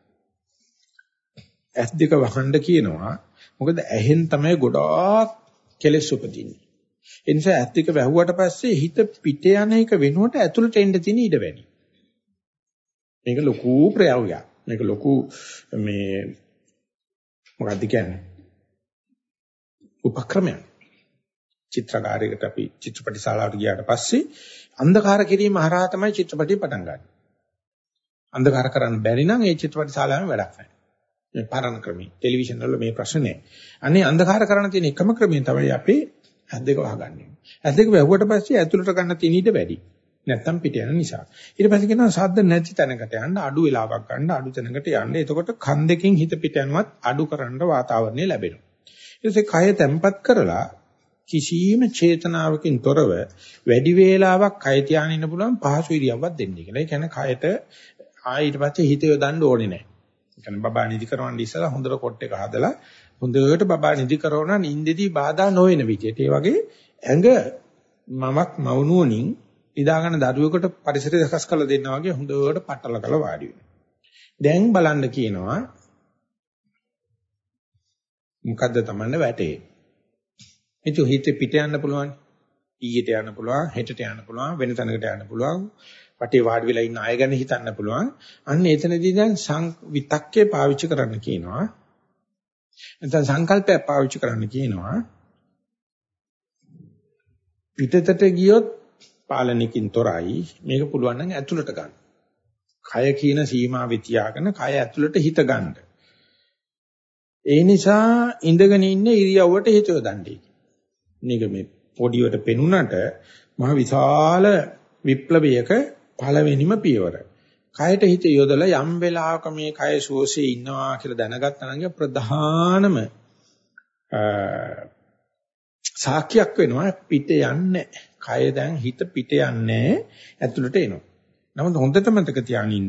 ඇස් දෙක වහන්න කියනවා. මොකද ඇහෙන් තමයි ගොඩාක් කෙලෙස් උපදින්නේ. ඒ නිසා ඇස් දෙක වැහුවට පස්සේ හිත පිට යන එක වෙනුවට ඇතුළට එන්න තියෙන ඉඩ වැඩි. මේක ලොකු ප්‍රයෝගයක්. මේක ලොකු මේ මොකක්ද කියන්නේ? උපක්‍රමයක්. චිත්‍රකාරයකට අපි චිත්‍රපටි ශාලාවට ගියාට පස්සේ අන්ධකාර කිරීම හරහා තමයි චිත්‍රපටිය පටන් ගන්න. අන්ධකාර කරන්න බැරි නම් ඒ චිත්‍රපටි ශාලාවෙම වැඩක් නැහැ. මේ පරණ ක්‍රමී ටෙලිවිෂන් වල මේ ප්‍රශ්නේ නැහැ. අනේ අන්ධකාර කරන්න තියෙන එකම ක්‍රමය තමයි අපි ඇස් දෙක වහගන්නේ. ඇස් දෙක වැහුවට පස්සේ ඇතුළට ගන්න තියෙන ඊට වැඩි. නැත්තම් පිට යන නිසා. ඊට පස්සේ කියනවා ශබ්ද නැති තැනකට යන්න අඩු වෙලාවක් ගන්න අඩු තැනකට යන්න. එතකොට කන් දෙකෙන් හිත පිට යනවත් අඩු කරන්න වාතාවරණය ලැබෙනවා. ඊට පස්සේ කය තැම්පත් කරලා කිසියම් චේතනාවකින් තොරව වැඩි වේලාවක් කය තියාගෙන ඉන්න පුළුවන් පහසු ඉරියව්වක් දෙන්න කියලා. ඒ කියන්නේ කයට ඊට පස්සේ හිත යොදන්න ඕනේ නැහැ. ඒ කියන්නේ බබා නිදි කරවන්න ඉස්සලා හොඳට කොට එක හදලා හොඳට බබා නිදි කරවන නිින්දෙදී බාධා නොවන විදිහට. ඒ වගේ ඇඟ මමක් මවුනුවණින් ඉදාගන්න දරුවෙකුට පරිසරය සකස් කරලා දෙන්නා වගේ හොඳට පටල කරලා වාඩි වෙනවා. දැන් බලන්න කියනවා මොකද්ද Tamanne වැටේ. එතකොට හිත පිට යන්න පුළුවන්. ඊයට යන්න පුළුවන්, හෙටට යන්න පුළුවන්, වෙන තැනකට යන්න පුළුවන්. වටේ වාඩි වෙලා ඉන්න අය ගැන හිතන්න පුළුවන්. අන්න එතනදී දැන් විතක්කේ පාවිච්චි කරන්න කියනවා. නැත්නම් සංකල්පයක් පාවිච්චි කරන්න කියනවා. පිටතට ගියොත් පාලනකින් තොරයි මේක පුළුවන් නම් ඇතුළට ගන්න. කය කියන සීමාවෙ තියාගෙන කය ඇතුළට හිත ගන්න. ඒ නිසා ඉඳගෙන ඉන්න ඉරියව්වට හිත යොදන්නේ. මේක මේ පොඩිවට පෙනුනට මහ විශාල විප්ලවයක පළවෙනිම පියවර. කයට හිත යොදලා යම් වෙලාවක මේ කය සුවසේ ඉන්නවා කියලා දැනගත්තා නම් ප්‍රධානම සාක්ෂියක් වෙනවා පිට යන්නේ. කය දැන් හිත පිට යන්නේ ඇතුළට එනවා. නමුත් හොඳට මතක තියාගන්න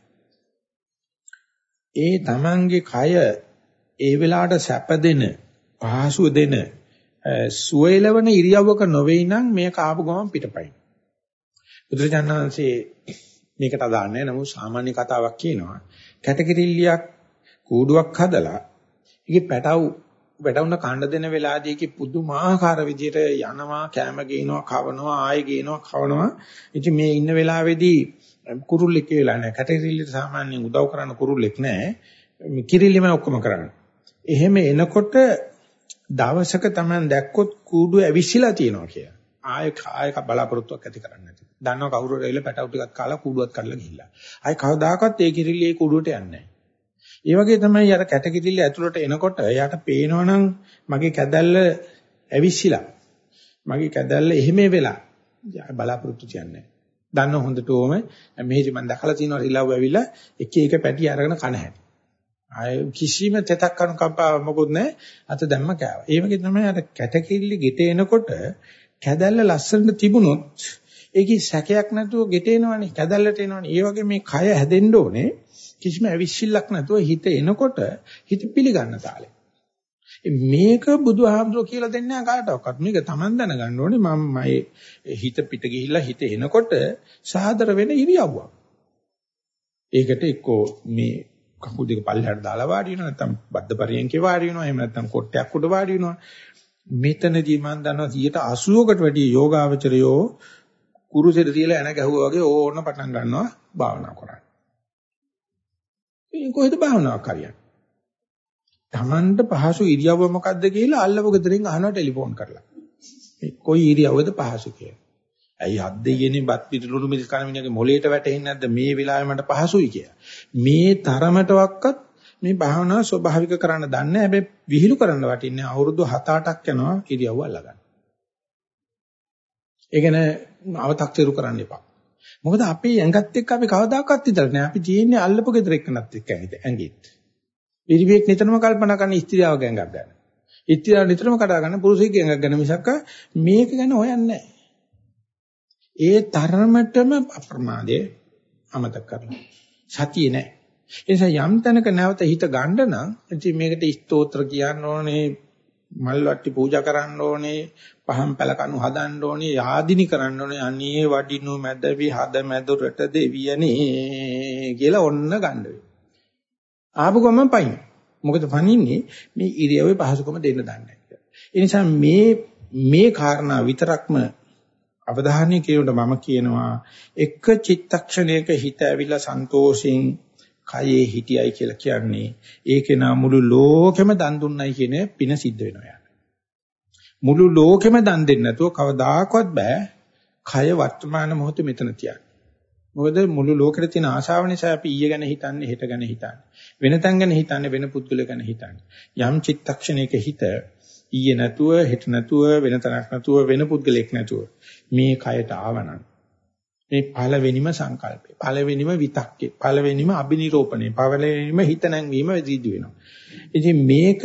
ඒ තමන්ගේ කය ඒ වෙලාවට සැප දෙන, පහසුව දෙන, සුවයලවන ඉරියව්වක නොවේ නම් මේක ආපු ගමන් පිටපයින්. බුදුරජාණන්සේ මේකට අදාන්නේ නමුත් සාමාන්‍ය කතාවක් කියනවා. කැටකිරිල්ලියක් කූඩුවක් හදලා ඒකේ වැටවුන කණ්ඩ දෙන වෙලාවදී ඒකේ පුදුමාකාර විදියට යනවා, කැම ගේනවා, කවනවා, ආයෙ ගේනවා, කවනවා. ඉතින් මේ ඉන්න වෙලාවේදී කුරුල්ලෙක් කියලා නැහැ. කැටකිරිල්ලට සාමාන්‍යයෙන් උදව් කරන කුරුල්ලෙක් නැහැ. කිරිල්ලිම ඔක්කොම කරන්නේ. එහෙම එනකොට දවසක තමයි දැක්කොත් කූඩුව ඇවිස්සලා තියෙනවා කියලා. ආයෙ බලාපොරොත්තුවක් ඇති කරන්නේ නැති. දන්නව කවුරු හරි ඇවිල්ලා පැටව ටිකක් කාලා කූඩුවක් කඩලා ගිහිල්ලා. ආයෙ කවදාකවත් ඒ කිරිල්ල ඒ කූඩුවට යන්නේ නැහැ. ඒ වගේ තමයි අර කැටකිරිල්ල ඇතුළට එනකොට එයාට පේනවනම් මගේ කැදැල්ල ඇවිස්සලා. මගේ කැදැල්ල එහෙම වෙලා. බලාපොරොත්තු තියන්නේ නැහැ. දන්නව හොඳට ඕම මෙහෙදි මම දැකලා තියෙනවා රිලව් ඇවිල්ලා එක එක පැටි අරගෙන කන හැටි. ආය කිසිම තෙතක් කන කම්පාව මොකුත් නැහැ. අත දැම්ම කෑවා. ඒ වගේ තමයි අර කැටකිරිලි ගෙට එනකොට කැදැල්ල ලස්සනට තිබුණොත් ඒකේ සැකයක් නැතුව ගෙටේනවනේ, කැදල්ලට එනවනේ. ඒ වගේ මේ කය හැදෙන්න ඕනේ කිසිම ඇවිස්සිල්ලක් නැතුව හිත එනකොට හිත පිළිගන්න තාලේ. මේක බුදුහාමුදුරුවෝ කියලා දෙන්නේ නැහැ කාටවත්. මේක Taman දැනගන්න ඕනේ. මම හිත පිට ගිහිල්ලා හිත එනකොට සාදර වෙන ඉරියව්වක්. ඒකට එක්කෝ මේ කකුල් දෙක පල්ලෙහාට දාලා වාඩි වෙනවා, නැත්නම් බද්ධ පරියන්කේ වාඩි වෙනවා, එහෙම නැත්නම් කොට්ටයක් උඩ වාඩි වෙනවා. මෙතනදී මම දන්නවා 80%කට වැඩි යෝගාවචරයෝ කුරුසෙට තියලා එන ගැහුවා වගේ ඕන පටන් ගන්නවා භාවනා කරන්න. මේ කොහෙද භාවනාවක් හරියන්නේ? Tamanට පහසු ඉරියව්ව මොකද්ද කියලා අල්ලපු ගෙදරින් අහනවා ටෙලිෆෝන් කරලා. මේ කොයි ඉරියව්වද පහසු කියලා. ඇයි හත් දෙයියනේ බත් පිටුලුණු මිස් කන මිනිහගේ මොලේට වැටෙන්නේ නැද්ද මේ වෙලාවේ මට පහසුයි කියලා. මේ තරමටවත් මේ භාවනාව ස්වභාවික කරන්න දන්නේ නැහැ. හැබැයි විහිළු කරන්න වටින්නේ අවුරුදු 7-8ක් යනවා ඉරියව්ව අල්ලගන්න. ඒ කියන්නේ අව탁සිරු කරන්න එපා. මොකද අපි ඇඟත් එක්ක අපි කවදාකවත් ඉතල නෑ. අපි ජීන්නේ අල්ලපු ගෙදර එක්කනත් එක්ක ඇඟිත්. පිරිවියෙක් නිතරම කල්පනා කරන ස්ත්‍රියවක ඇඟක් ගන්න. ස්ත්‍රියව නිතරම කතා කරන පුරුෂයෙක්ගේ ඇඟක් ගන්න මිසක් මේක ගැන හොයන්නේ නෑ. ඒ තරමටම අප්‍රමාදයේ අමතක කරලා. සතියේ නෑ. ඒ නිසා යම් තැනක නැවත හිත ගන්න නම් ඉතින් මේකට ස්තෝත්‍ර කියන්න ඕනේ, මල් වට්ටි පූජා කරන්න ඕනේ, පහන් පැල කණු හදන්න ඕනේ, යාදිනි කරන්න ඕනේ. අනේ වඩිනු මැදවි හද මැදුරට දෙවියනේ කියලා ඔන්න ගන්න වෙයි. ආපු ගමන් පයින්. මොකද පනින්නේ මේ ඉරියව්වේ පහසුකම දෙන්න දන්නේ නැහැ. ඒ නිසා මේ කාරණා විතරක්ම අවධානය කිරීමට මම කියනවා එක චිත්තක්ෂණයක හිත ඇවිල්ලා සන්තෝෂෙන් කයේ හිටියයි කියලා කියන්නේ ඒකේ නා මුළු ලෝකෙම දන් දුන්නයි කියන පින සිද්ධ වෙනවා. මුළු ලෝකෙම දන් දෙන්නේ නැතුව කවදාකවත් බෑ කය වර්තමාන මොහොතේ මෙතන තියන්න. මොකද මුළු ලෝකෙට තියෙන ආශාව නිසා අපි ඊය ගැන හිතන්නේ, හෙට ගැන හිතන්නේ, වෙන තැන් ගැන හිතන්නේ, වෙන පුද්ගලයෙක් ගැන හිතන්නේ. යම් චිත්තක්ෂණයක හිත ඊයේ නැතුව, හෙට නැතුව, වෙන තැනක් නැතුව, වෙන පුද්ගලයෙක් නැතුව මේ කයට ආවනම් මේ පළවෙනිම සංකල්පේ, පළවෙනිම විතක්කේ, පළවෙනිම අබිනිරෝපණේ, පළවෙනිම හිත නැංවීම සිද්ධ වෙනවා. ඉතින් මේක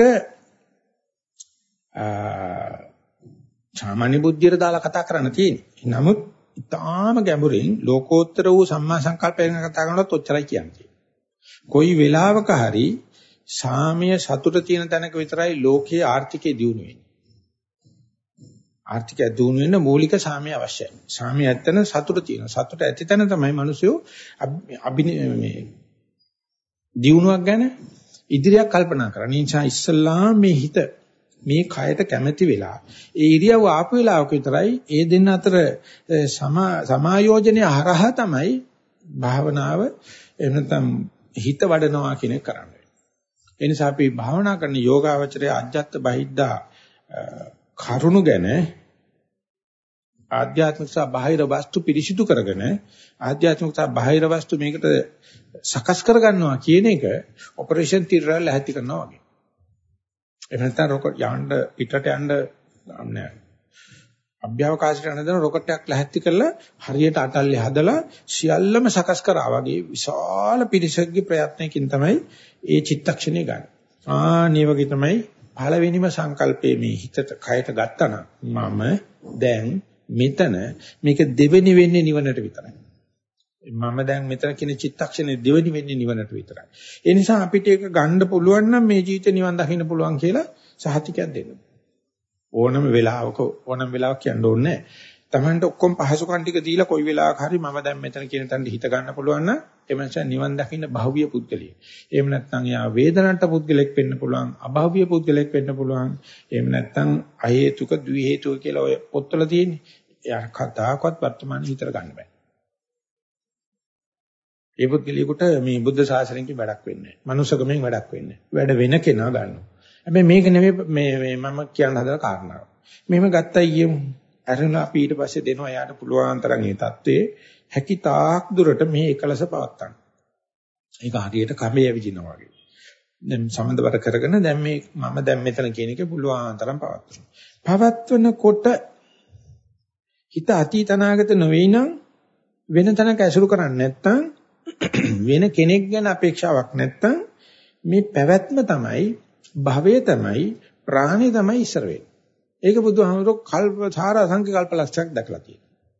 සාමාන්‍ය බුද්ධියට දාලා කතා කරන්න තියෙන්නේ. නමුත් ඊටාම ගැඹුරින් ලෝකෝත්තර වූ සම්මා සංකල්පයෙන් කතා කරනකොට ඔච්චරයි කියන්නේ. කොයි වෙලාවක හරි සාමය සතුට තියෙන තැනක විතරයි ලෝකයේ ආර්ථිකය දියුණු වෙන්නේ. ආර්ථිකය දියුණු වෙන්න මූලික සාමය අවශ්‍යයි. සාමය ඇත්තන සතුට තියෙනවා. සතුට ඇති තැන තමයි මිනිස්සු මේ දියුණුවක් ගැන ඉදිරියක් කල්පනා කරන්නේ. නිසා ඉස්සල්ලා මේ හිත මේ කයට කැමැති වෙලා ඒ ඉරියව්ව ආපු වෙලාවක විතරයි ඒ දෙන්න අතර සමායෝජනය හරහා තමයි භාවනාව එහෙම නැත්නම් හිත වඩනවා කියන එක කරන්නේ. ඒ නිසා අපි භාවනා කරන යෝගාවචරයේ අජ්ජත් බහිද්දා කරුණු ගැන ආධ්‍යාත්මික සහ බාහිර වස්තු පිරිසිදු කරගෙන ආධ්‍යාත්මික සහ බාහිර වස්තු මේකට සකස් කර ගන්නවා කියන එක ඔපරේෂන් තිරරල් ඇහැති කරනවා වගේ. එහෙම නැත්නම් රොකට් යන්න පිටට යන්න නෑ. අභ්‍යවකාශයට යන දන රොකට් එකක් ලැහැත්ති කරලා හරියට අටල්ලේ හදලා සියල්ලම සකස් කරා වගේ විශාල පිරිසකගේ ප්‍රයත්නයකින් තමයි ඒ චිත්තක්ෂණය ගන්න. මේ වගේ තමයි පළවෙනිම සංකල්පයේ මේ හිතට කයට ගත්තා නම් මම දැන් මෙතන මේක දෙවෙනි වෙන්නේ නිවනට විතරයි. මම දැන් මෙතන කියන චිත්තක්ෂණේ දෙවෙනි වෙන්නේ නිවනට විතරයි. ඒ නිසා අපිට ඒක ගන්න පුළුවන් නම් මේ ජීවිතේ නිවන් දකින්න පුළුවන් කියලා සහතිකයක් දෙන්න. ඕනම වෙලාවක කියන්න ඕනේ නැහැ. Tamanට ඔක්කොම පහසුකම් ටික දීලා කොයි වෙලාවක හරි මම දැන් මෙතන කියන තැනට හිත ගන්න පුළුවන් නම් එමන්ස නිවන් දකින්න භෞවිය පුද්ගලිය. එහෙම නැත්නම් යා වේදනට පුද්ගලෙක් වෙන්න පුළුවන්, අභෞවිය පුද්ගලෙක් වෙන්න පුළුවන්. එහෙම නැත්නම් අහේතුක, ද්වි හේතුක කියලා ඔය පොත්වල තියෙන්නේ. එයා කතාවක්වත් වර්තමානයේ හිතර ගන්න බෑ. ඒ පුද්ගලියෙකුට මේ බුද්ධ ශාසනයකින් වැඩක් වෙන්නේ නැහැ. මනුස්සකමෙන් වැඩක් වෙන්නේ නැහැ. වැඩ වෙන කෙනා ගන්නවා. හැබැයි මේක නෙමෙයි මේ මම කියන්න හදන කාරණාව. මෙහෙම ගත්තයි කියමු. අරලා අපි ඊට පස්සේ දෙනවා යාට පුළුවන් තරම් මේ தત્ත්වයේ හැකි තාක් දුරට මේ එකලස පවත්තන්න. ඒක හරියට කමේ යවිදිනවා වගේ. දැන් සම්බන්ධවට කරගෙන දැන් මේ මම දැන් මෙතන කියන එක පුළුවන් තරම් පවත්වනවා. පවත්වනකොට හිත අතීත අනාගත නොවේ නම් වෙන තැනක ඇසුරු කරන්නේ නැත්නම් වෙන කෙනෙක් ගැන අපේක්ෂාවක් නැත්නම් මේ පැවැත්ම තමයි භවය තමයි ප්‍රාණය තමයි ඉස්සර වෙන්නේ. ඒක බුදුහාමුදුරුවෝ සාර අසංඛ්‍ය කල්පලක්ෂයක් දැකලා තියෙනවා.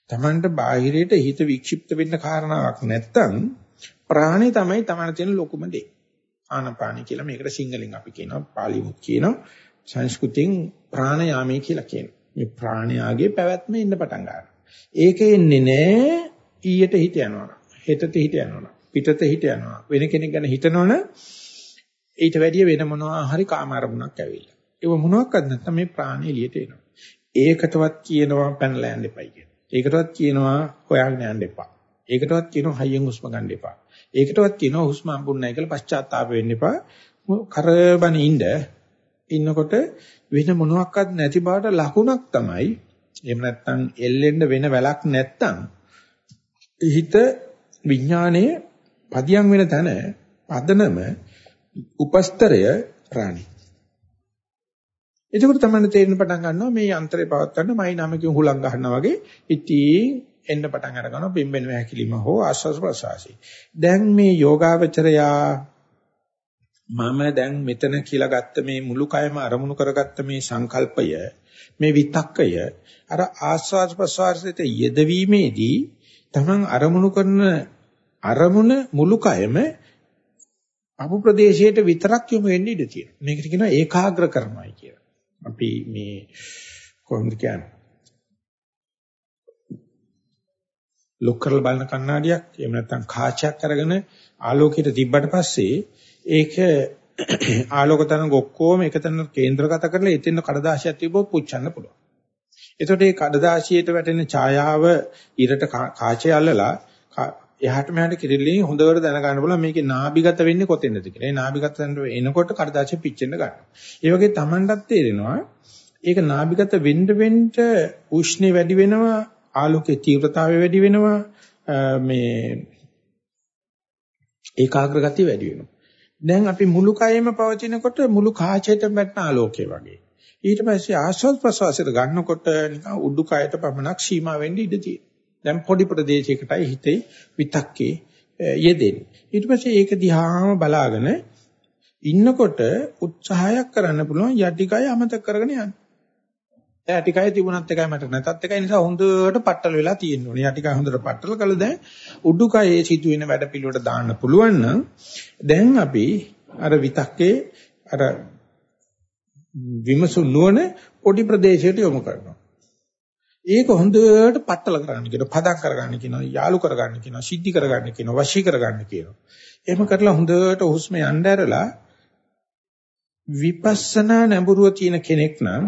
Tamanට බාහිරයට හිත වික්ෂිප්ත වෙන්න කාරණාවක් නැත්තම් ප්‍රාණය තමයි Taman තියෙන ලොකුම දේ. ආනාපානයි කියලා මේකට සිංහලෙන් අපි කියනවා, පාලිමුත් කියනවා, සංස්කෘතියෙන් ප්‍රාණයාමයේ කියලා කියනවා. මේ ප්‍රාණයාගේ පැවැත්ම ඉන්න පටන් ගන්නවා. ඒකේ ඉන්නේ නෑ ඊයට හිත යනවා. හෙටට හිත යනවා. පිටත හිත යනවා. වෙන කෙනෙක් ගැන හිතනවනම් ඊට වැඩිය වෙන මොනවා හරි කාම අරමුණක් ඇවිල්ලා. ඒක මොනවාක්වත් නැත්නම් මේ ප්‍රාණය එළියට එනවා. ඒකටවත් කියනවා පැනලා යන්න එපයි කියලා. ඒකටවත් කියනවා හොයාගෙන යන්න එපා. ඒකටවත් කියනවා හයියෙන් හුස්ම ගන්න එපා. ඒකටවත් කියනවා හුස්ම හම්බුන්නේ නැහැ කියලා පශ්චාත්තාප වෙන්න එපා. කරබන ඉන්නකොට වෙන මොනවාක්වත් නැති බවට ලකුණක් තමයි. එහෙම නැත්නම් එල්ලෙන්න වෙන වැලක් නැත්නම් හිත විඥානයේ පදියම් වෙන තැන පදනම උපස්තරය ප්‍රාණි. එතකොට තමයි තේරෙන්න පටන් ගන්නවා මේ යන්ත්‍රය පවත් ගන්න මයි නමකින් හුලං ගන්නවා වගේ ඉතින් එන්න පටන් අර ගන්නවා බිම්බෙන වැකිලිම හෝ ආස්වාස් ප්‍රසවාසී. දැන් මේ යෝගාවචරයා මම දැන් මෙතන කියලා ගත්ත මේ මුළු කයම අරමුණු කරගත්ත මේ සංකල්පය මේ විතක්කය අර ආස්වාස් ප්‍රසවාසයට යෙදවීමේදී තමන් අරමුණු කරන අරමුණ මුළු කයම අපු ප්‍රදේශයට විතරක් යොමු වෙන්න ඉඩ තියෙනවා. මේකට කියනවා ඒකාග්‍ර කරනවායි කියලා. අපි මේ කොහොමද කියන්නේ? ලොක්කරල බලන කණ්ණාඩියක් එහෙම නැත්නම් කාචයක් අරගෙන ආලෝකයට තිබ්බට පස්සේ ඒක ආලෝක තරංග ඔක්කොම එකතැන කේන්ද්‍රගත කරලා එතෙන් කඩදාසියක් තිබ්බොත් පුච්චන්න පුළුවන්. එතකොට මේ කඩදාසියට වැටෙන ඡායාව ඉරට කාචය අල්ලලා එහාට මෙහාට කිරිල්ලෙන් හොඳට දැනගන්න පුළුවන් මේකේ නාභිගත වෙන්නේ කොතෙන්ද කියලා. ඒ නාභිගත එනකොට කඩදාසිය පිච්චෙන්න ගන්නවා. ඒ වගේ Tamanටත් තේරෙනවා ඒක නාභිගත වෙන්න උෂ්ණේ වැඩි වෙනවා, ආලෝකයේ තීව්‍රතාවය වැඩි වෙනවා, මේ ඒකාග්‍ර ගතිය වැඩි වෙනවා. දැන් අපි මුළු කයෙම පවතිනකොට මුළු කාචයට වැටෙන ආලෝකය වගේ. ඊට පස්සේ ආස්වාද ප්‍රසවාසයට ගන්නකොට නිකන් උඩුකයට පමණක් සීමා වෙන්න ඉඩ තියෙනවා. දැන් පොඩි ප්‍රදේශයකටයි හිතේ විතක්කේ යෙදෙන්නේ. ඊට පස්සේ ඒක දිහාම බලාගෙන ඉන්නකොට උත්සාහයක් කරන්න පුළුවන් යටිකය අමතක කරගෙන යන්න. යටිකය තිබුණත් එකයි මට නැතත් එකයි නිසා හොඳට පట్టල වෙලා තියෙන්න ඕනේ. යටිකය හොඳට පట్టල කළා දැන් උඩුකයේ සිදුවෙන වැඩ පිළිවෙලට දාන්න පුළුවන් නම් දැන් අපි අර විතක්කේ අර විමසු නුවණ පොඩි ප්‍රදේශයට යොමු කරනවා. ඒක හොඳට පట్టල කරගන්න කියනවා, පදක් කරගන්න කියනවා, යාලු කරගන්න කියනවා, සිද්ධි කරගන්න කියනවා, වශී කරගන්න කියනවා. එහෙම කරලා හොඳට හුස්ම යන්න ඇරලා විපස්සනා නැඹුරුව තියෙන කෙනෙක් නම්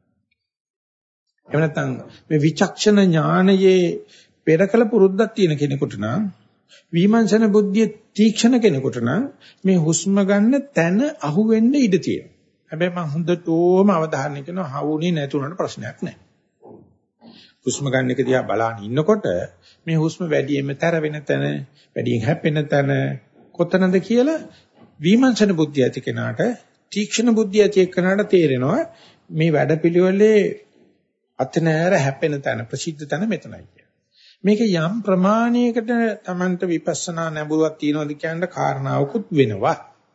එහෙම නැත්නම් මේ විචක්ෂණ ඥානයේ පෙරකල පුරුද්දක් තියෙන කෙනෙකුට නම් විමර්ශන බුද්ධිය තීක්ෂණ කෙනෙකුට නම් මේ හුස්ම ගන්න තැන අහු වෙන්න ඉඩ තියෙනවා. හැබැයි මම හොඳටම අවධානය කරනවා හවුනේ නැතුණට ප්‍රශ්නයක් නැහැ. හුස්ම ගන්න එක දිහා බලාගෙන ඉන්නකොට මේ හුස්ම වැඩියෙන්ම තර වෙන තැන, වැඩියෙන් හැපෙන තැන කොතනද කියලා විමර්ශන බුද්ධිය ඇති කෙනාට, තීක්ෂණ බුද්ධිය ඇති කෙනාට තේරෙනවා මේ වැඩපිළිවෙලේ අතනෑර හැපෙන තැන, ප්‍රසිද්ධ තැන මෙතනයි කියලා. මේක යම් ප්‍රමාණයකට Tamanට විපස්සනා නැඹුරුවක් තියනවාද කියන කාරණාවකුත් වෙනවා.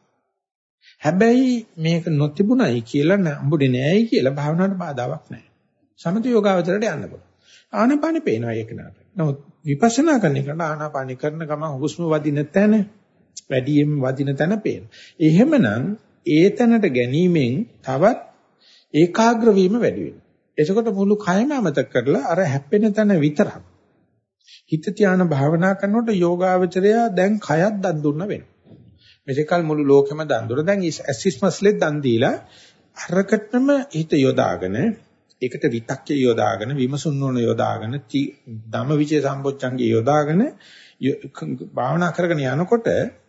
හැබැයි මේක නොතිබුණයි කියලා නම්බුනේ නෑයි කියලා භාවනාවට බාධාවක් නැහැ. සමථ යෝගාවචරයට යන්න පුළුවන්. ආනාපානෙ පේනවා ඒක නට. නමුත් විපස්සනා කරන එකට ආනාපානෙ කරන ගමන් හුස්ම වදින තැන, වැඩියෙන් වදින තැන පේනවා. එහෙමනම් ඒ තැනට ගැනීමෙන් තවත් ඒකාග්‍ර වීම වැඩි වෙනවා. එතකොට මුළු කයම අමතක කරලා අර හැප්පෙන තැන විතරක් හිත ධාන භාවනා කරනකොට යෝගාවචරය දැන් කයත් දන් දුන්න වෙනවා. මෙතකල් මුළු ලෝකෙම දන් දුන දැන් ඇසිස්මස්ලෙත් දන් දීලා අරකටම හිත යොදාගෙන ඒකට විතක්කේ යොදාගෙන විමසුන් නොන යොදාගෙන ධම්මවිචේ සම්බොච්චංගේ යොදාගෙන භාවනා කරගෙන යනකොට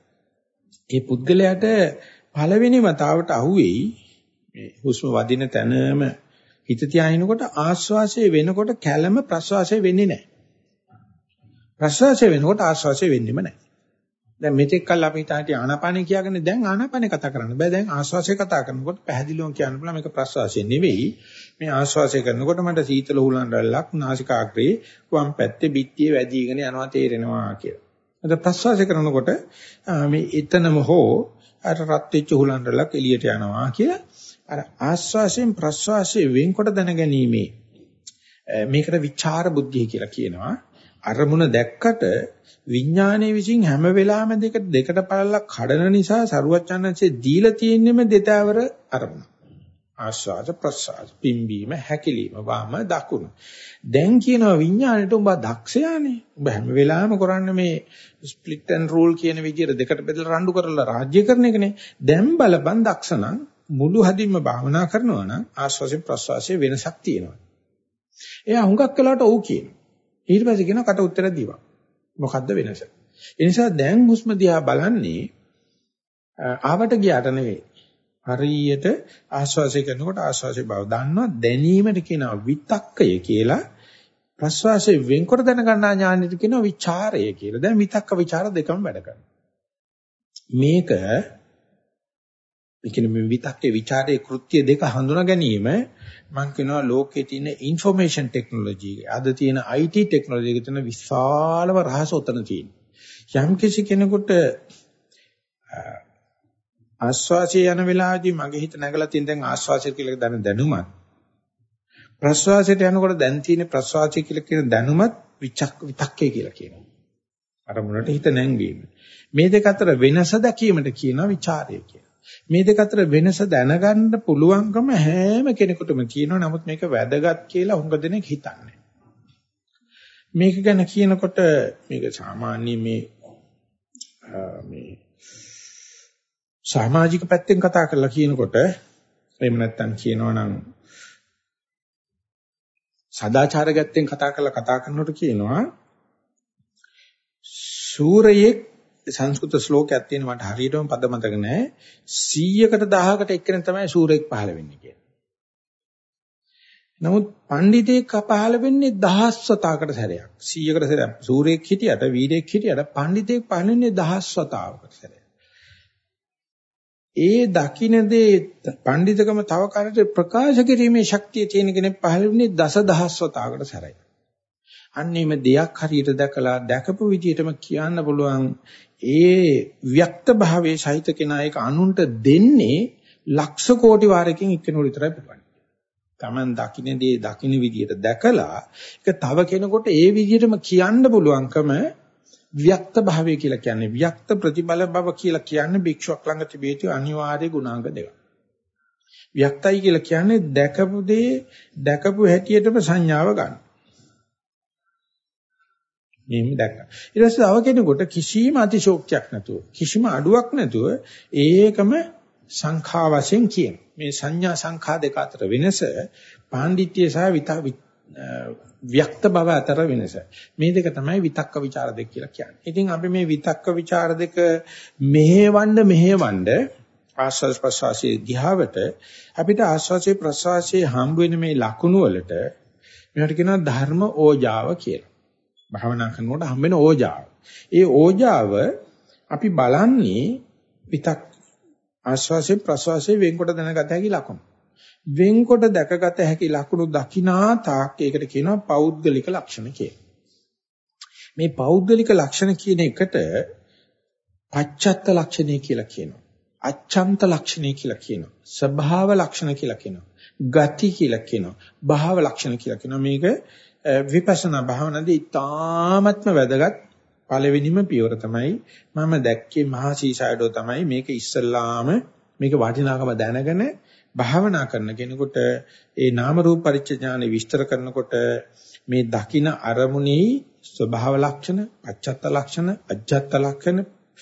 ඒ පුද්ගලයාට පළවෙනි වතාවට අහුවෙයි මේ හුස්ම වදින තැනම හිත තියාිනකොට ආශ්වාසය වෙනකොට කැළම ප්‍රශ්වාසය වෙන්නේ නැහැ. ප්‍රශ්වාසය වෙනකොට ආශ්වාසය වෙන්නෙම නැහැ. දැන් මෙතෙක් කල් අපි හිතාටි ආනාපානෙ කියාගෙන දැන් ආනාපානෙ කතා කරන්න බෑ. දැන් ආශ්වාසය කතා කරනකොට පැහැදිලිවම කියන්න පුළුවන් මේක ප්‍රශ්වාසය නෙවෙයි. මේ ආශ්වාසය කරනකොට මට සීතල හුලන් රැල්ලක් නාසිකාග්‍රේ වම් පැත්තේ පිටියේ වැදීගෙන යනවා තේරෙනවා කියලා. අද ප්‍රශ්වාසය කරනකොට මේ එතනම හෝ අර රත් වෙච්ච හුලන් රැල්ලක් එළියට යනවා කියලා අර ආශ්වාසයෙන් ප්‍රශ්වාසයෙන් වෙන්කොට දැනගැනීමේ මේකට විචාර බුද්ධිය කියලා කියනවා. අරමුණ දැක්කට විඥානයේ විසින් හැම වෙලාවෙම දෙකට පළලා කඩන නිසා සරුවචනන්සේ දීලා තියෙන්නේම දෙතවර අරමුණ. ආස්වාද ප්‍රසආද පිම්බීම හැකිලිම වාම දකුණ. දැන් කියනවා විඥාණයට උඹ දක්ෂයානේ. උඹ හැම වෙලාවෙම කරන්නේ මේ ස්ප්ලිට් ඇන්ඩ් රූල් කියන විදිහට දෙකට බෙදලා රණ්ඩු කරලා රාජ්‍ය කරන එකනේ. දැන් බලපන් දක්ෂණං මුළු හදින්ම භාවනා කරනවා නම් ආස්වාසිය ප්‍රසආසයේ වෙනසක් තියෙනවා. එයා හුඟක් වෙලාවට ඔව් කියනවා. ඊට පස්සේ කියනවා කට උත්තර දීවා. මොකද්ද වෙනස? ඒ නිසා දැන් හුස්ම දිහා බලන්නේ ආවට ගියාට නෙවෙයි. හරියට ආශ්වාසය කරනකොට ආශ්වාසයේ බව දන්නවා දැනීමට කියනවා විතක්කය කියලා. ප්‍රශ්වාසයේ වෙන්කොට දැනගන්නා ඥානෙට කියනවා විචාරය කියලා. දැන් විතක්ක විචාර දෙකම වැඩ කරනවා. මේක කියන්නේ මේ විතක්කේ විචාරයේ කෘත්‍ය දෙක හඳුනා ගැනීම මම කියනවා ලෝකයේ තියෙන ইনফরমේෂන් ටෙක්නොලොජි අද තියෙන IT ටෙක්නොලොජි එක තියෙන විශාලම රහස උතන තියෙනවා. යම් කිසි කෙනෙකුට ආස්වාසිය යන වෙලාවදී මගේ හිත නැගලා තියෙන දැන් ආස්වාසිය කියලා දැනුමත් ප්‍රස්වාසයට යනකොට දැන් තියෙන ප්‍රස්වාසය කියලා කියන දැනුමත් විතක්කේ කියලා කියනවා. අරමුණට හිත නැංවීම. මේ දෙක අතර වෙනස දැකීමට කියනවා ਵਿਚාරය කියලා. මේ දෙක අතර වෙනස දැනගන්න පුළුවන්කම හැම කෙනෙකුටම තියෙනවා. නමුත් මේක වැදගත් කියලා හුඟ දෙනෙක් හිතන්නේ. මේක ගැන කියනකොට මේක සාමාන්‍ය මේ සමාජික පැත්තෙන් කතා කරලා කියනකොට එහෙම නැත්නම් කියනවනම් සදාචාර ගැත්තෙන් කතා කරනකොට කියනවා සූරයේ සංස්කෘත ශ්ලෝකයක් තියෙන මට හරියටම පද මතක නැහැ 100කට 1000කට එක්කෙනෙක් තමයි සූරයෙක් පහළ වෙන්නේ කියලා. නමුත් පඬිතෙක් පහළ වෙන්නේ දහස්වතාවකට සැරයක්. 100කට සැරයක් සූරයෙක් හිටියට වීරයෙක් හිටියට පඬිතෙක් පහළ වෙන්නේ දහස්වතාවකට සැරයක්. ඒ දකින්නේ පඬිතුකම තව කාලයකට ප්‍රකාශ කිරීමේ ශක්තිය තියෙන කෙනෙක් පහළ වෙන්නේ දසදහස්වතාවකට සැරයි. අන්නේම දෙයක් හරියට දැකලා දැකපු විදිහටම කියන්න පුළුවන් ඒ ව්‍යක්ත භාවයේ සහිත කෙනා ඒක අනුන්ට දෙන්නේ ලක්ෂ කෝටි වාරකින් එක්කෙනෙකුට විතරයි පුළුවන්. Taman දකින්නේ දකින්න විදිහට දැකලා ඒක තව කෙනෙකුට ඒ විදිහටම කියන්න පුළුවන්කම ව්‍යක්ත භාවය කියලා කියන්නේ ව්‍යක්ත ප්‍රතිබල බව කියලා කියන්නේ භික්ෂුවක් ළඟ තිබිය යුතු අනිවාර්ය ගුණාංග දෙකක්. ව්‍යක්තයි කියලා කියන්නේ දැකපු දේ දැකපු හැටියටම සංඥාව ගන්න. මෙහෙම දැක්කා. ඊට පස්සේ තව කෙනෙකුට කිසිම අතිශෝක්තියක් නැතුව කිසිම අඩුවක් නැතුව ඒකම සංඛා වශයෙන් කියන. මේ සංඥා සංඛා දෙක අතර වෙනස පාණ්ඩිත්‍ය සහ ව්‍යක්ත බව අතර වෙනස. මේ දෙක තමයි විතක්ක ਵਿਚාර දෙක කියලා කියන්නේ. ඉතින් අපි මේ විතක්ක ਵਿਚාර දෙක මෙහෙවන්න ආස්වාද ප්‍රසවාසයේ දිහාවට අපිට ආස්වාදයේ ප්‍රසවාසයේ හම්බ වෙන මේ ලකුණු වලට මේකට කියනවා ධර්ම ඕජාව කියලා. භාවනා කරනකොට හම්බ වෙන ඕජාව. ඒ ඕජාව අපි බලන්නේ විතක් ආස්වාදයේ ප්‍රසවාසයේ වෙන්කොට දැනගත හැකි ලකුණු. වෙන්කොට දැකගත හැකි ලකුණු දකිනා තාක් ඒකට කියනවා පෞද්ගලික ලක්ෂණ කියලා. මේ පෞද්ගලික ලක්ෂණ කියන එකට පච්චත්ත ලක්ෂණය කියලා කියනවා. අච්ඡන්ත ලක්ෂණය කියලා කියනවා. ස්වභාව ලක්ෂණ කියලා කියනවා. ගති කියලා කියනවා. භාව ලක්ෂණ කියලා කියනවා. මේක විපස්සනා භාවනාවේ ඉතාමත්ම වැදගත් පළවෙනිම පියවර තමයි මම දැක්කේ මහා සීසයඩෝ තමයි මේක ඉස්සල්ලාම මේක වටිනාකම දැනගෙන භාවනා කරන කෙනෙකුට ඒ නාම රූප පරිච්ඡේඥානෙ විස්තර කරනකොට මේ දකින අරමුණේ ස්වභාව ලක්ෂණ, පච්චත්ත ලක්ෂණ, අජ්ජත් ලක්ෂණ,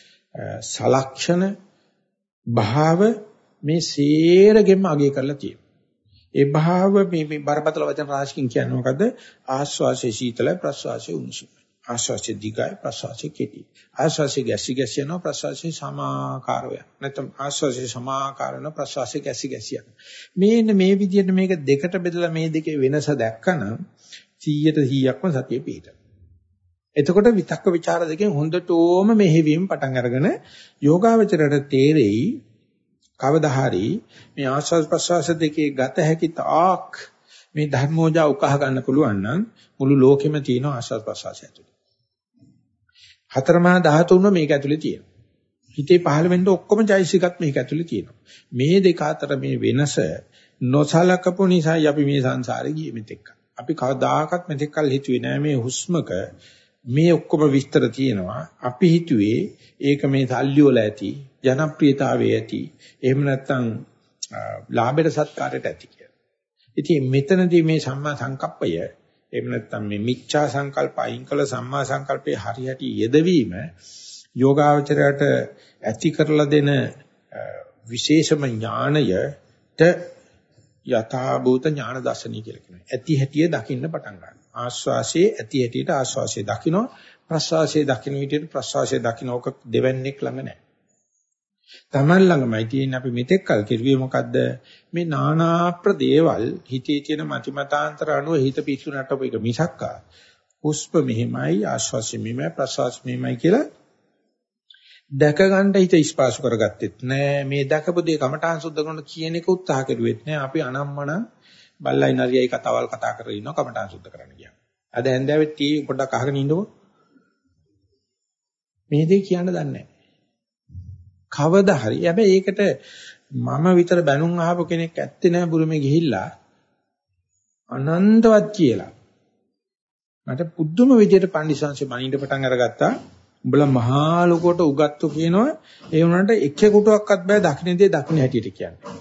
සලක්ෂණ, භාව මේ සේරගෙම අගය කරලා තියෙනවා. ඒ භාව මේ බරපතල වචන රාශියකින් කියන්නේ මොකද්ද? ආස්වාසේ සීතලයි ප්‍රස්වාසේ උණුසුමයි. ආස්වාසේ දිගයි ප්‍රස්වාසේ කෙටි. ආස්වාසේ ගැසි යනවා ප්‍රස්වාසේ සමාකාර වෙනවා. නැත්නම් ආස්වාසේ සමාකාර වෙනවා ප්‍රස්වාසේ ගැසි යනවා. මේ විදිහට මේක දෙකට බෙදලා මේ දෙකේ වෙනස දැක්කනම් 100%ක්ම සතිය පිහිටනවා. එතකොට විතක්ක ਵਿਚාර දෙකෙන් හොඳටම මෙහෙවීම පටන් අරගෙන යෝගාවචරයට තේරෙයි කවදා හරි මේ ආස්වාද ප්‍රස්වාස දෙකේ ගත හැකි තාක් මේ ධර්මෝජා උකහා ගන්න පුළුවන් නම් මුළු ලෝකෙම තියෙන ආස්වාද ප්‍රස්වාසය ඇතුළේ. හතරමහා ධාතුන්ව මේක ඇතුලේ තියෙනවා. හිතේ පහළ වෙන්න ඔක්කොම චෛසිකත් මේක ඇතුලේ තියෙනවා. මේ දෙක අතර මේ වෙනස නොසලකපු නිසායි අපි මේ සංසාරේ ගියේ මෙතෙක්. අපි කවදාකවත් මෙතෙක් කල් හිතුවේ නෑ මේ හුස්මක මේ ඔක්කොම විස්තර තියෙනවා. අපි හිතුවේ ඒක මේ සල්ලි වල ඇති, ජනප්‍රියතාවයේ ඇති, එහෙම නැත්නම් ලාභයට සත්කාරයට ඇති කියලා. ඉතින් මෙතනදී මේ සම්මා සංකප්පය එහෙම නැත්නම් මේ මිච්ඡා සංකල්ප අයින් කළ සම්මා සංකල්පයේ හරියට යෙදවීම යෝගාවචරයට ඇති කරලා දෙන විශේෂම ඥාණයට යථා භූත ඥාන දර්ශනීය කියලා කියනවා. ඇති හැටිය දකින්න පටන් ගන්නවා. ආස්වාසේ ඇති හැටියට ආස්වාසේ දකින්න, ප්‍රස්වාසේ දකින්න විදියට ප්‍රස්වාසේ දකින්න ඕක දෙවන්නේක් ළඟ නැහැ. Taman ළඟමයි තියෙන අපි මෙතෙක් කල් කිරුවේ මොකද්ද? මේ නානා ප්‍රදේවල් හිතේ තියෙන මතිමතාන්තර අනුව හිත පිස්සු නටපු එක මිසක්කා. හුස්ම මෙහිමයි ආස්වාසේ මෙහිමයි ප්‍රස්වාසේ මෙහිමයි කියලා දැක ගන්න හිත ස්පාසු කරගත්තෙත් නෑ. මේ දැකපු දේ කමඨාන් සුද්ධ කරන කියන එක උත්සාහ කරුවෙත් නෑ. අපි අනම්මන බල්ලයි නරියයි කතාවල් කතා කරගෙන ඉන්නවා කමඨාන් සුද්ධ කරන්න ගියා. අද ඇන්දාවේ ටීවී පොඩ්ඩක් අහගෙන ඉන්නකො. මේ දේ කියන්න දන්නේ නෑ. කවදා හරි. හැබැයි ඒකට මම විතර බැනුම් අහපු කෙනෙක් ඇත්තේ නෑ බුරුමේ ගිහිල්ලා අනන්තවත් කියලා. මට පුදුම විදියට පඬිස්සංශේ මනින්න පටන් අරගත්තා. උඹලා මහා ලෝකයට උගත්තු කියනවා ඒ වුණාට එකෙකුටවත් බෑ දකුණේදී දකුණ හැටියට කියන්නේ.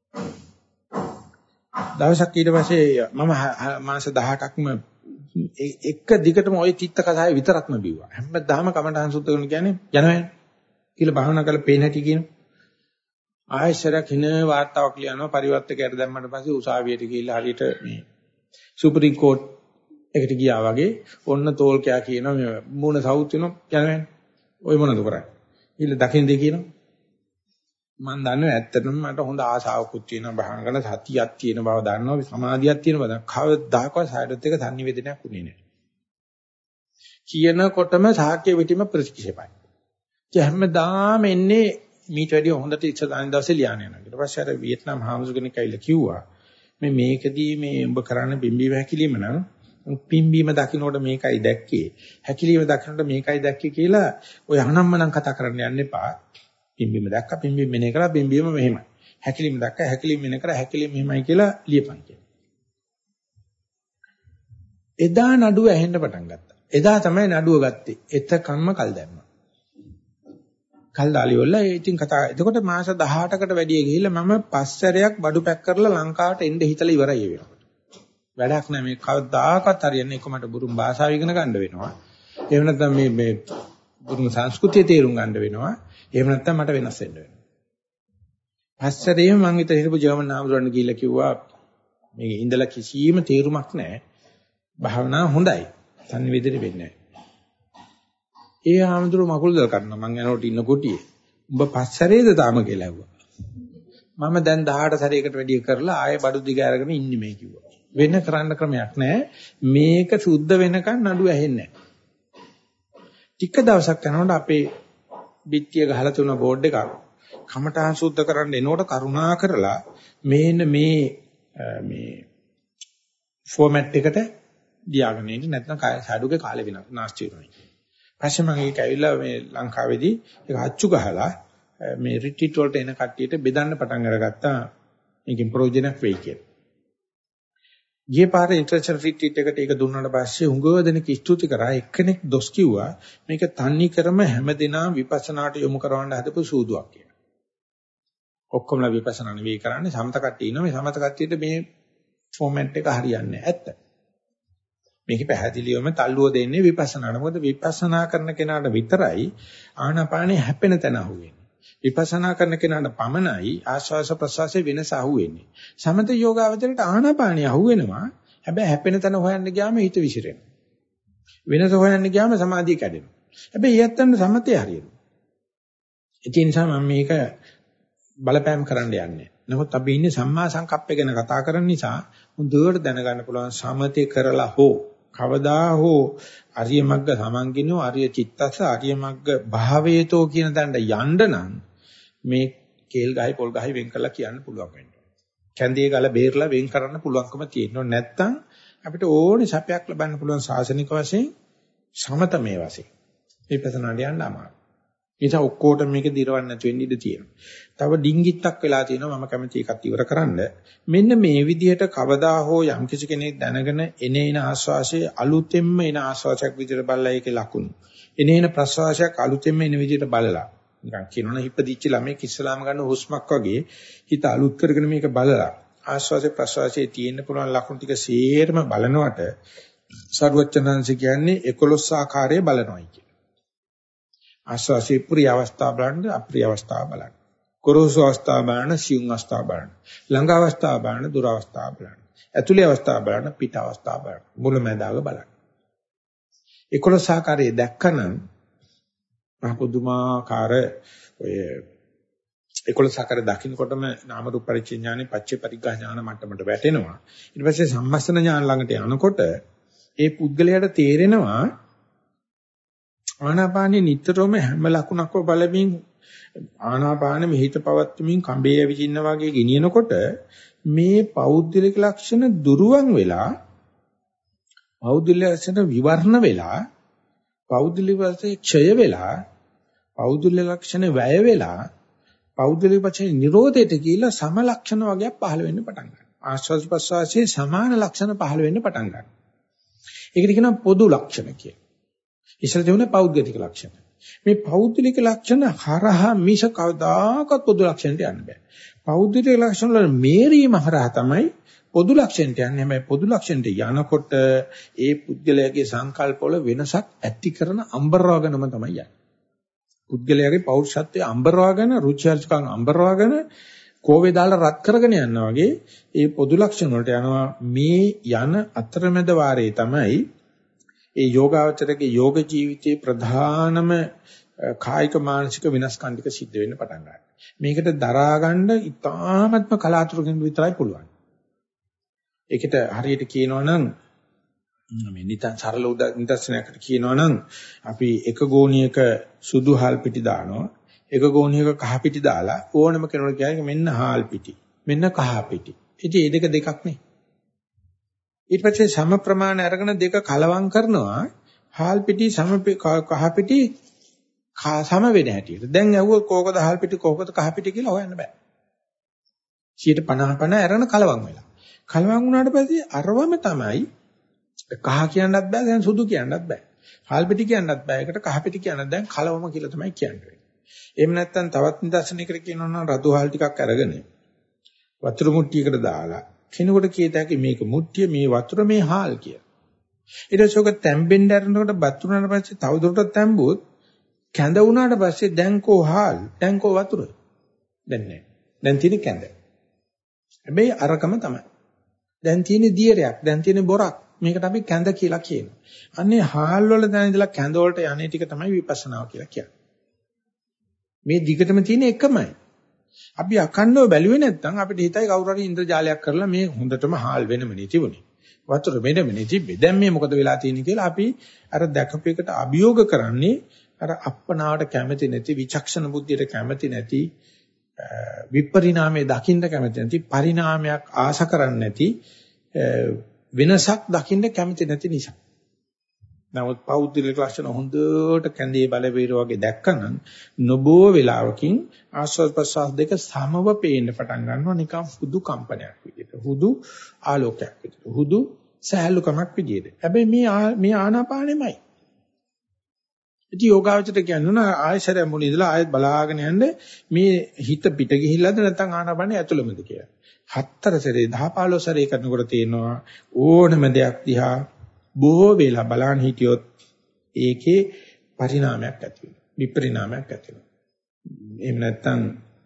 දවසක් ඊට පස්සේ මම මාස 18ක්ම එක දිගටම ওই තිත්ත කතාවේ විතරක්ම බිව්වා. හැමදාම කමඨහං සුද්ධ කරන කියන්නේ යනවනේ කියලා භාවනා කරලා පේන හැටි කියනවා. ආයෙසරක් හින වාර්තාවක් ලියනවා පරිවර්තකයට දැම්මට පස්සේ උසාවියට ගිහිල්ලා හරියට මේ සුප්‍රීම කෝට් එකට ගියා වගේ ඔන්න තෝල්කයා කියනවා මේ මූණ සවුත් වෙනවා යනවනේ. ඔය මොනද කරන්නේ? ඊළ දකින්නේ කියනවා. මම දන්නවා ඇත්තටම මට හොඳ ආශාවකුත් තියෙනවා බහන කරන සතියක් තියෙන බව දන්නවා සමාධියක් තියෙන බව. කවදාකවත් සායදත් එක සංනිවේදනයක් උනේ නැහැ. කියනකොටම සාක්‍ය පිටිම ප්‍රතික්ෂේපයි. ඒ හැමදාම එන්නේ මීට වැඩිය හොඳට ඉස්සරහින් දවසේ ලියාන යනවා. ඊට පස්සේ අර වියට්නාම් හාමුදුර කෙනෙක් ඇවිල්ලා කිව්වා මේකදී මේ උඹ කරන්න බිම්බීම හැකිලිම නම් පිම්බීම දකින්නකොට මේකයි දැක්කේ හැකිලිම දකින්නකොට මේකයි දැක්කේ කියලා ඔය අනම්මනම් කතා කරන්න යන්න එපා. පිම්බීම දැක්ක පිම්බීම මෙනේ කරා පිම්බීම මෙහෙමයි. හැකිලිම දැක්ක හැකිලිම මෙනේ කරා හැකිලිම මෙහෙමයි කියලා ලියපන් කියලා. එදා නඩුව ඇහෙන්න පටන් ගත්තා. එදා තමයි නඩුව ගත්තේ. එතකම්ම කල් දැම්මා. කල් දාලිවල ඉතින් කතා. එතකොට මාස 18කට වැඩිය ගිහිල්ලා මම පස්සරයක් බඩු පැක් කරලා ලංකාවට එන්න හිතලා ඉවරයි ඒ වෙනකොට. වැඩක් නැහැ මේ කවදාකවත් හරියන්නේ එක මට බුරුම් භාෂාව ඉගෙන ගන්න වෙනවා. එහෙම නැත්නම් මේ බුරුම් සංස්කෘතිය තේරුම් ගන්න වෙනවා. එහෙම නැත්නම් මට වෙනස් වෙන්න වෙනවා. පස්සරේම මම විතර හිටපු ජර්මන් ආමතුරන් ගිහිල්ලා කිව්වා මේ ඉඳලා කිසිම තේරුමක් නැහැ. භාවනා හොඳයි. සංනිවේදනය වෙන්නේ නැහැ. ඒ ආමතුරු මකුළු දල් කරනවා මං යනකොට ඉන්න කොටියේ. උඹ පස්සරේද තාම කියලා ඇහුවා. මම දැන් 18 සැරයකට වැඩි කරලා ආයෙ බඩු දිග අරගෙන ඉන්නේ මේ කිව්වා. වෙන කරන්න ක්‍රමයක් නැහැ. මේක සුද්ධ වෙනකන් නඩු ඇහෙන්නේ නැහැ. ටික දවසක් යනකොට අපේ බිත්තිය ගහලා තුන බෝඩ් එකක් කමඨහං සුද්ධ කරන්න එනකොට කරුණා කරලා මේන්න මේ ෆෝමැට් එකට දියාගෙන ඉන්න නැත්නම් සාඩුගේ කාලේ වෙනස් නාස්ති වෙනවා. පස්සේ මම ඒක ඇවිල්ලා මේ ලංකාවේදී ඒක අච්චු ගහලා මේ රිට්‍රීට් වලට එන කට්ටියට බෙදන්න පටන් අරගත්තා. මේකෙන් ප්‍රයෝජනක් වෙයි කියලා. ගියේ පාර ඉන්ටර්නැෂනල් රිට්‍රීට් එකට ඒක දුන්නාට පස්සේ උංගව දෙනෙක් ස්තුති කරා. එක්කෙනෙක් දොස් කිව්වා මේක තන්නේ ක්‍රම හැමදෙනාම විපස්සනාට යොමු කරවන්න හදපු සූදුවක් කියලා. ඔක්කොමලා විපස්සනා නෙවෙයි කරන්නේ සමත කට්ටිය ඉන්නවා. මේ සමත කට්ටියට මේ ෆෝමැට් එක හරියන්නේ නැහැ. ඇත්ත. මේක පැහැදිලිවම තල්ලුව දෙන්නේ විපස්සනාට. මොකද විපස්සනා කරන කෙනාට විතරයි ආනාපානේ හැපෙන තැන අහුවෙන්නේ. විපස්සනා කරන කෙනාට පමණයි ආශ්වාස ප්‍රශ්වාසයේ වෙනස අහුවෙන්නේ. සමත යෝගාවචරයට ආනාපානිය අහුවෙනවා. හැබැයි හැපෙන තැන හොයන්න ගියාම හිත විසිරෙනවා. වෙනස හොයන්න ගියාම සමාධිය කැඩෙනවා. හැබැයි ඊයත්තන්න සමතේ හරියනවා. ඒ නිසා මම මේක බලපෑම් කරන්න යන්නේ. නමුත් අපි ඉන්නේ සම්මා සංකප්පය ගැන කතා කරන නිසා හොඳට දැනගන්න පුළුවන් සමතේ කරලා හෝ කවදා හෝ අරිය මග්ග සමන්ගිනෝ අරිය චිත්තස්ස අරිය මග්ග භාවේතෝ කියන තැනට යන්න නම් මේ කේල් ගහයි පොල් ගහයි වෙන් කරලා කියන්න පුළුවන් වෙනවා. කැන්දිය ගල බේරලා වෙන් කරන්න පුළුවන්කම තියෙනවා. නැත්තම් අපිට ඕනේ සැපයක් ලබන්න පුළුවන් සාසනික වශයෙන් සමතමේ වශයෙන්. විපස්සනාට යන්න අමාරුයි. නිසා ඔක්කොටම මේක දිරවන්න නැති වෙන්න ඉඩ තියෙනවා. තව ඩිංගිත්තක් වෙලා තියෙනවා මම කැමති එකක් ඉවර කරන්න. මෙන්න මේ විදිහට කවදා හෝ යම් කිසි කෙනෙක් දැනගෙන එන ආස්වාසයේ අලුතෙන්ම එන ආස්වාසයක් විදිහට බලලා ඒකේ ලකුණු. එන ප්‍රස්වාසයක් අලුතෙන්ම එන විදිහට බලලා. නිකන් කියනවනේ හිපදිච්ච ළමෙක් ඉස්සලාම ගන්න හුස්මක් වගේ හිත අලුත් කරගෙන මේක බලලා ආස්වාසේ ප්‍රස්වාසයේ තියෙන්න පුළුවන් ලකුණු ටික සේරම බලනවට සර්වචනංශ කියන්නේ 11 ආකාරයේ බලනවායි කියන. ආස්වාසේ ප්‍රිය අවස්ථාව බලන්න අප්‍රිය අවස්ථාව බලන්න. ගොරෝසු අවස්ථාව බලන්න සියුම් අවස්ථාව බලන්න. ළඟ අවස්ථාව බලන්න දුර අවස්ථාව බලන්න. ඇතුළේ අවස්ථාව බලන්න පිට අවස්ථාව බලන්න. මුලැමැදාග බලන්න. 11 ආකාරයේ දැක්කනම් පුදුමාකාර ඔය 11 ආකාර දකින්නකොටම නාම රූප පරිච්ඡේඥානෙ පච්චේ පරිග්ගහ ඥාන මට්ටමට වැටෙනවා. ඊට පස්සේ සම්මස්තන ඥාන ළඟට යනකොට ඒ පුද්ගලයාට තේරෙනවා ආනාපානෙ නිතරම හැම ලකුණක්ම බලමින් ආනාපානෙ මෙහිත පවත්වමින් කඹේ ඇවිදින්න වගේ ගෙනියනකොට මේ පෞද්ගලික ලක්ෂණ දුරුවන් වෙලා පෞද්ගලික ලක්ෂණ විවරණ වෙලා පෞද්ගලික වශයෙන් ක්ෂය වෙලා පෞද්ගලික ලක්ෂණ වැය වෙලා පෞද්ගලික වශයෙන් නිරෝධයට කියලා සම ලක්ෂණ වගේක් පහළ වෙන්න පටන් ගන්නවා. ආස්වාද ප්‍රසවාසයේ සමාන ලක්ෂණ පහළ වෙන්න පටන් ගන්නවා. ඒකට කියනවා පොදු ලක්ෂණ කියලා. ඉස්සර තිබුණේ පෞද්ගලික ලක්ෂණ. මේ පෞද්ගලික ලක්ෂණ හරහා මිස කවදාකවත් පොදු ලක්ෂණයට යන්න බෑ. පෞද්ගලික ලක්ෂණ වල මේරීම හරහා තමයි පොදු ලක්ෂණයට යන්නේ. හැබැයි පොදු ලක්ෂණයට යනකොට ඒ පුද්ගලයාගේ සංකල්ප වල වෙනසක් ඇති කරන අම්බරවගෙනම තමයි යන්නේ. පුද්ගලයාගේ පෞරුෂත්වයේ අම්බරවගෙන රුචිර්ජකම් අම්බරවගෙන කෝවේ දාලා රත් කරගෙන යනවා වගේ ඒ පොදු ලක්ෂණ වලට යනවා. මේ යන අතරමැද වාරේ තමයි ඒ යෝගාවචරයේ යෝග ජීවිතයේ ප්‍රධානම කායික මානසික විනාශකම් ටික සිද්ධ වෙන්න පටන් ගන්නවා. මේකට දරා ගන්න ඉතාමත්ම කලාතුරකින් විතරයි පුළුවන්. ඒකට හරියට කියනවා නම් මේ නිතන් සරල නිදර්ශනයකට කියනවා නම් අපි එක ගෝණියක සුදු හාල් පිටි දානවා, එක ගෝණියක කහ පිටි දාලා ඕනම කෙනෙකුට කියන්නේ මෙන්න හාල් පිටි, මෙන්න කහ පිටි. ඉතින් මේ දෙක දෙකක් නේ. ඊට පස්සේ සම ප්‍රමාණය අරගෙන දෙක කලවම් කරනවා හාල් පිටි කහ පිටි සම වෙන හැටියට. දැන් ඇහුවොත් කෝකද හාල් පිටි කෝකද කහ පිටි කියලා හොයන්න බෑ. 50% අරගෙන කලවම් වෙලා. කලවම් වුණාට පස්සේ අරවම තමයි කහ කියන්නත් බෑ දැන් සුදු කියන්නත් බෑ. හාල් පිටි කියන්නත් බෑ. ඒකට කහ පිටි කියන්නත් දැන් කලවම කියලා තමයි කියන්නේ. එහෙම නැත්නම් තවත් නිදර්ශනයකට කියනවා නම් රතු හාල් ටිකක් අරගෙන වතුර මුට්ටියකට දාලා කෙනෙකුට කියත හැකි මේක මුට්ටිය මේ වතුර මේ හාල් කියලා. ඊට පස්සේ ඔක තැම්බෙන්න ආරනකොට බත් උනාට පස්සේ තවදුරටත් තැම්බුවොත් කැඳ වුණාට පස්සේ දැන් කෝ හාල් දැන් කෝ වතුර දැන් නෑ. දැන් තියෙන්නේ කැඳ. හැබැයි අරකම තමයි. දැන් තියෙන්නේ දියරයක් දැන් තියෙන්නේ බොරක්. මේකට අපි කැඳ කියලා කියනවා. අන්නේ හාල් වල දැන් ඉඳලා කැඳ වලට යන්නේ ටික තමයි විපස්සනාව කියලා කියන්නේ. මේ දිගටම තියෙන එකමයි. අපි අකණ්ඩව බැලුවේ නැත්නම් අපිට හිතයි කවුරු හරි ඉන්ද්‍රජාලයක් කරලා මේ හොඳටම හාල් වෙනමනේ තිබුණේ. වතුර වෙනමනේ තිබ්බේ. දැන් මේ මොකද වෙලා තියෙන්නේ කියලා අපි අර දැකපේකට අභියෝග කරන්නේ අර අප්පනාවට කැමති නැති විචක්ෂණ බුද්ධියට කැමති නැති විපරිණාමයේ දකින්න කැමති නැති පරිණාමයක් ආශ කරන්නේ නැති වෙනසක් දකින්න කැමති නැති නිසා. නමුත් පෞද්ගලික ලක්ෂණ හොඳට කැඳේ බල වේර වගේ දැක්කනම් නොබෝ වෙලාවකින් ආස්වාද ප්‍රසවාස දෙක සමව පේන්න පටන් ගන්නවා නිකන් හුදු කම්පනයක් විදිහට. හුදු ආලෝකයක් විදිහට. හුදු සහැල්ලුකමක් විදිහට. හැබැයි මේ ආනාපානෙමයි. ඉතින් යෝගාවචරයට කියනවා ආයශරය මුල ඉඳලා ආයෙත් බලාගෙන යන්න මේ හිත පිට ගිහිල්ලාද නැත්නම් ආනාපානෙ ඇතුළමද කියලා. 4 සැරේ 10 15 සැරේ කරනකොට තේනවා ඕනම දෙයක් දිහා බොහෝ වෙලා බලන් හිටියොත් ඒකේ පරිණාමයක් ඇති වෙනවා. විපරිණාමයක් ඇති වෙනවා. එහෙම නැත්නම්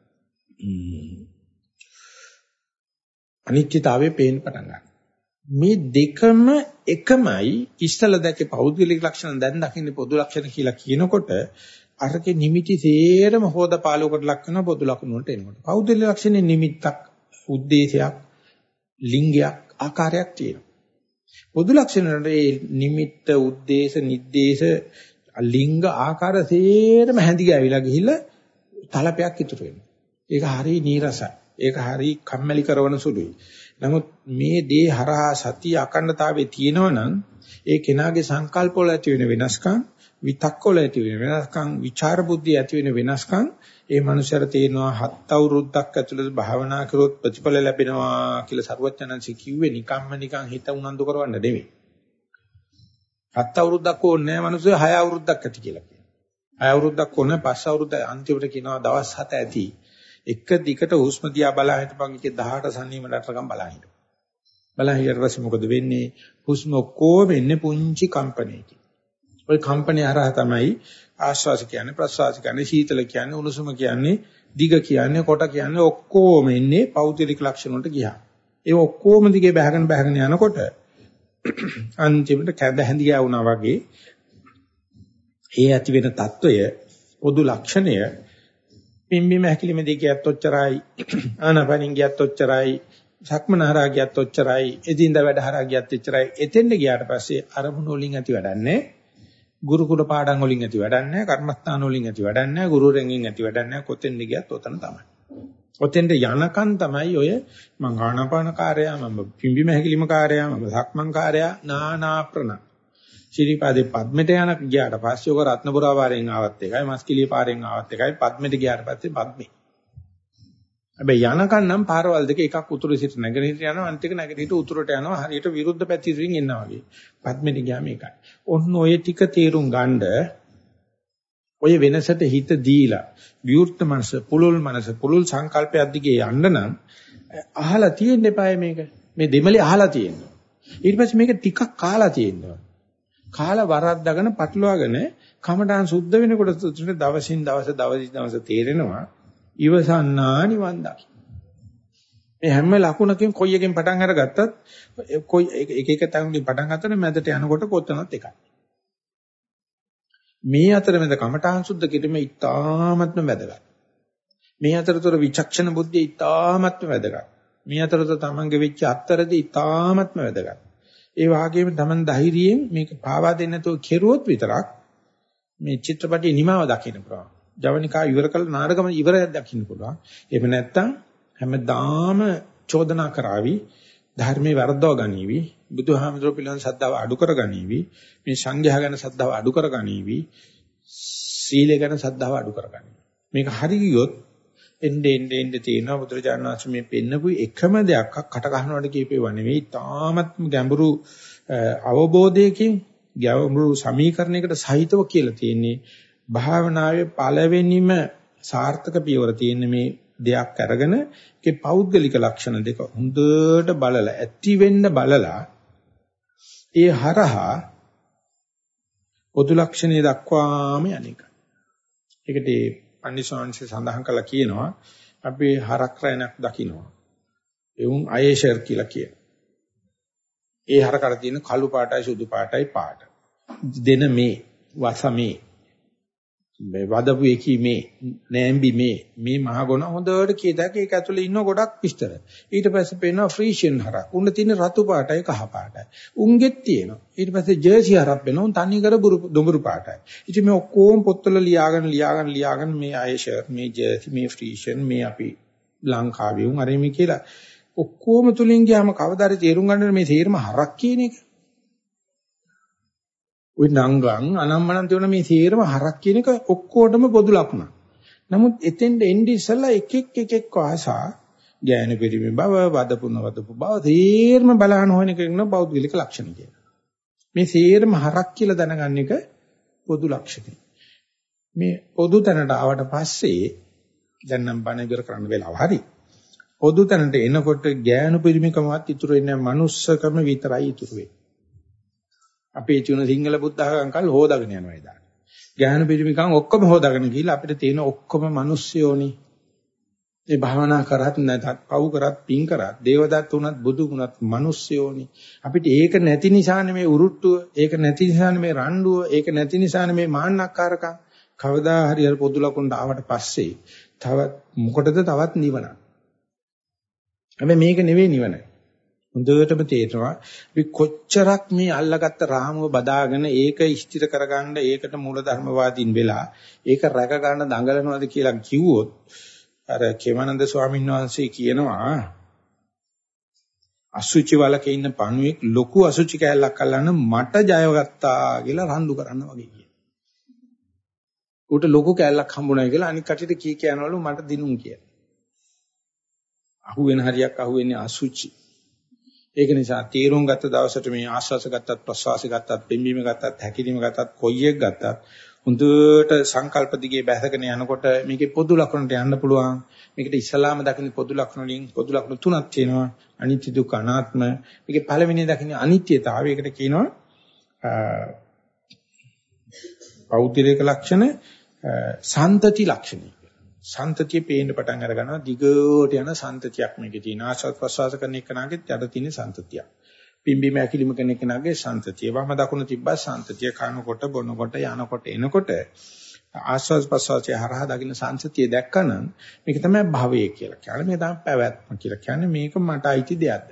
අනිත්‍යතාවයේ පේන්න පටන් ගන්නවා. මේ දෙකම එකමයි ඉස්සල දැකේ පෞද්ගලික ලක්ෂණ දැන් දකින්නේ පොදු ලක්ෂණ කියලා කියනකොට අරකේ නිමිති තේරම හොදපාලුවකට ලක් වෙන පොදු ලක්ෂණ වලට එනකොට පෞද්ගලික ලක්ෂණේ නිමිත්තක් උද්දේශයක් ලිංගයක් ආකාරයක් තියෙනවා. පොදු ලක්ෂණ වල ඒ නිමිත්ත උද්දේශ නිද්දේශ ලිංග ආකාර තේරම හැඳි ගෑවිලා ගිහිල්ලා තලපයක් ඉතුරු වෙනවා. ඒක හරිය නීරසයි. ඒක හරිය කම්මැලි කරන සුළුයි. නමුත් මේ දේ හරහා සතිය අකණ්ඩතාවයේ තියෙනවනම් ඒ කෙනාගේ සංකල්ප වල ඇති වෙන වෙනස්කම්, විතක්ක වල ඇති වෙන වෙනස්කම්, විචාර බුද්ධිය ඇති වෙන වෙනස්කම් ඒ මනුස්සයර තේනවා 7 අවුරුද්දක් ඇතුළත භාවනා කරොත් ප්‍රතිඵල ලැබෙනවා කියලා සරුවචනන්සේ කිව්වේ නිකන් හිත උනන්දු කරවන්න නෙවෙයි. 7 අවුරුද්දක් ඕනේ නැහැ මනුස්සය 6 අවුරුද්දක් ඇති කියලා කියනවා. 6 අවුරුද්දක් ඕනේ 5 අවුරුද්ද අන්තිමට කියනවා දවස් 7 ඇති. එක දිගට හුස්ම දිහා බලා හිටපන් එකේ 18 සනීමලටකම් බලා හිටපන්. බලා හිටියට පස්සේ මොකද වෙන්නේ? හුස්ම ඔක්කොම එන්නේ පුංචි කම්පණයකින්. ওই කම්පණය හරහා තමයි ආශ්වාස කියන්නේ, ප්‍රශ්වාස කියන්නේ, සීතල කියන්නේ, උණුසුම කියන්නේ, දිග කියන්නේ, කොට කියන්නේ ඔක්කොම එන්නේ පෞද්ගලික ලක්ෂණ වලට ගියා. ඒ ඔක්කොම දිගේ බහගෙන යනකොට අන්තිමට කැඳ හැඳියා වුණා වගේ ඒ ඇති වෙන తত্ত্বය පොදු ලක්ෂණය පිම්බීම හැකිලිම දෙකියත් ඔච්චරයි ආනපනින් ගියත් ඔච්චරයි සක්මනහරා ගියත් ඔච්චරයි එදින්ද වැඩ හරහා ගියත් ඔච්චරයි එතෙන්ද ගියාට පස්සේ අරමුණු වලින් ඇති වැඩන්නේ ගුරුකුල පාඩම් වලින් ඇති වැඩන්නේ කර්මස්ථාන වලින් ඇති වැඩන්නේ ගුරුරෙන්ගෙන් ඇති වැඩන්නේ කොතෙන්ද ගියත් ඔතන තමයි. ඔතෙන්ට යනකන් තමයි ඔය මං ආනාපාන කාර්යය මම පිම්බීම හැකිලිම කාර්යය මම සක්මන් කාර්යය නානා ප්‍රණ ශිරීපාදේ පද්මෙට යන ගියාට පස්සේ ඔක රත්නපුරා පාරෙන් ආවත් එකයි මස්කිලිය පාරෙන් ආවත් එකයි පද්මෙට ගියාට පස්සේ පද්මේ. හැබැයි යනකන් නම් පාරවල් දෙක එකක් උතුරු සිට නැගෙනහිර යනවා අනිත් එක නැගෙනහිර උතුරට යනවා හරියට විරුද්ධ පැතිරින් එනවා වගේ. පද්මෙට ගියාම එකයි. ඔන්න ඔය ටික තේරුම් ගන්න ඔය වෙනසට හිත දීලා විවෘත මනස පුලුල් සංකල්පයක් දිගේ යන්න නම් අහලා තියෙන්න එපායි මේක. මේ දෙමලේ අහලා තියෙනවා. ඊට පස්සේ මේක ටිකක් කාලා තියෙනවා. කාලා වරද්දාගෙන පටලවාගෙන කමඨාන් සුද්ධ වෙනකොට දවසින් දවස තේරෙනවා ඉවසන්නා නිවන් දකි. මේ හැම ලකුණකින් කොයි එකෙන් පටන් අරගත්තත් කොයි එක තැනුලින් පටන් ගන්නකොට මැදට යනකොට කොතනත් එකයි. මේ අතරමැද කමඨාන් සුද්ධ කිරීම ඉතාමත්ම වැදගත්. මේ අතරතර විචක්ෂණ බුද්ධිය ඉතාමත්ම වැදගත්. මේ අතරතර තමන්ගේ වෙච්ච අත්තරදී ඉතාමත්ම වැදගත්. ඒ වගේම තමන් ධෛර්යයෙන් මේක පාවා දෙන්න නැතුව කෙරුවොත් විතරක් මේ චිත්‍රපටයේ නිමාව දකින්න පුළුවන්. ජවනිකා ඉවර කළ නාටකම ඉවරයක් දකින්න පුළුවන්. එහෙම නැත්නම් හැමදාම චෝදනා කරાવી ධර්මයේ වර්ධව ගනීවි. බුදුහාමුදුරුවෝ පිළිබඳ ශ්‍රද්ධාව අඩු කර ගනීවි. මේ සංඝයා ගැන ශ්‍රද්ධාව අඩු කර ගනීවි. සීලය ගැන ශ්‍රද්ධාව අඩු කර ගනීවි. මේක හරි ගියොත් එන්නේ තියෙනවා බුදුරජාණන් වහන්සේ මේ පෙන්නපු එකම දෙයක් කට ගන්නවට කියපේව නෙවෙයි. තාමත් ගැඹුරු අවබෝධයකින් ගැඹුරු සමීකරණයකට සහිතව කියලා තියෙන්නේ. භාවනාවේ පළවෙනිම සාර්ථක පියවර තියෙන්නේ මේ දෙයක් අරගෙන ඒකේ පෞද්ගලික ලක්ෂණ දෙක හොඳට බලලා ඇති වෙන්න බලලා ඒ හරහා පොදු ලක්ෂණය දක්වාම යන්නේක. ඒකට පන්සිවාංශය සඳහන් කළා කියනවා අපි හරක් රැණක් දකින්නවා. එවුන් අයේෂර් කියලා කියනවා. ඒ හරකට තියෙන කළු පාටයි සුදු පාටයි පාට. දෙන මේ වසමේ මේ වදපු එකී මේ නෑම්බි මේ මහගොණ හොඳට කියතක ඒක ඇතුලේ ඉන්න ගොඩක් විස්තර. ඊට පස්සේ පේනවා ෆ්‍රීෂියන් හරක්. උන්න තියෙන රතු පාටයි කහ පාටයි. උන්ගෙත් තියෙනවා. ඊට පස්සේ ජර්සි හරක් වෙනවා. උන් තනි කර දුඹුරු පාටයි. ඉතින් මේ ඔක්කොම පොත්වල ලියාගෙන මේ අයෂර් මේ ජර්සි මේ ෆ්‍රීෂියන් මේ අපි ලංකාවේ උන් අරෙමි කියලා ඔක්කොම තුලින් ගියාම කවදාද තේරුම් ගන්න මේ තේරම හරක් කියන එක. ওই නංගන් අනම්මනම් තියෙන මේ සේරම හරක් කියන එක ඔක්කොටම පොදු ලක්ෂණ. නමුත් එතෙන්ද එන්නේ ඉස්සලා එක වාසා ඥාන පරිමේ බව වදපුන වදපු බව සේරම බලහන හොයන එක න බෞද්ධික ලක්ෂණ කියන. මේ සේරම හරක් කියලා දැනගන්න එක පොදු ලක්ෂණයි. මේ පොදු තැනට ආවට පස්සේ දැන් නම් බණ ඉවර කරන්න වෙලාව හරි. පොදු තැනට එනකොට ඥාන පරිමේකමවත් ඉතුරු වෙන්නේ මනුස්සකම විතරයි ඉතුරු වෙන්නේ. අපේ චුන සිංහල බුද්ධඝම කල් හොදාගෙන යනවා එදා. ඥාන පිරිමිකම් ඔක්කොම හොදාගෙන ගිහිල්ලා අපිට තියෙන ඔක්කොම මිනිස්සුයෝනි. මේ භාවනා කරත් නැතත් පව් කරත් පින් කරත් දේවදත්ත උනත් බුදු උනත් මිනිස්සුයෝනි. අපිට ඒක නැති නිසානේ මේ උරුට්ටුව, ඒක නැති නිසානේ මේ රණ්ඩුව, ඒක නැති නිසානේ මේ මාන්නක්කාරකම්. කවදා හරි අර පොදු ලකුණට ආවට පස්සේ තවත් මොකටද තවත් නිවන. හැබැයි මේක නෙවෙයි නිවන. හොඳටම තේරෙනවා අපි කොච්චරක් මේ අල්ලගත්ත රාමුව බදාගෙන ඒක ස්ථිර කරගන්න ඒකට මූලධර්මවාදීන් වෙලා ඒක රැක ගන්න දඟලනවාද කියලා කිව්වොත් අර කේමානන්ද ස්වාමීන් වහන්සේ කියනවා අසුචි වලක ඉන්න පණුවෙක් ලොකු අසුචි කෑල්ලක් අල්ලන්න මට ජයගත්තා කියලා රණ්ඩු කරන්න වගේ කියන. උට ලොකු කෑල්ලක් හම්බුනායි කියලා අනික් කටියට කී කියනවලු මට දිනුම් කියලා. අහුවෙන හරියක් අහුවෙන්නේ අසුචි. ඒක නිසා තීරුම් ගත්ත දවසට මේ ආස්වාස ගත්තත් ප්‍රස්වාස ගත්තත් පිම්බීම ගත්තත් හැකිලිම ගත්තත් කොයි එක ගත්තත් හොඳට සංකල්ප දිගේ බැසගෙන යනකොට මේකේ පොදු ලක්ෂණට යන්න පුළුවන්. මේකට ඉස්ලාම දකින්න පොදු ලක්ෂණ වලින් පොදු ලක්ෂණ තුනක් තියෙනවා. අනිත්‍ය දුක්ඛ අනාත්ම. මේකේ පළවෙනි දකින්න අනිත්‍යතාවයකට කියනවා පෞද්ගලික ලක්ෂණ සන්තති ලක්ෂණ. සන්තතිය පේන්න පටන් අර ගන්නවා දිගට යන සන්තතියක් මේකේ තියෙන ආශ්වාස ප්‍රශ්වාස කරන එකනාගේ යට තියෙන සන්තතිය. පිම්බීම ඇකිලිම කරන එකනාගේ සන්තතිය. වම දකුණ තිබ්බා සන්තතිය කනකොට බොනකොට යනකොට එනකොට ආශ්වාස ප්‍රශ්වාසයේ හරහා දකින්න සන්තතිය දැක්කනම් මේක තමයි භවය කියලා කියන්නේ. මේ තමයි පැවැත්ම කියලා කියන්නේ. මේක මට අයිති දෙයක්ද?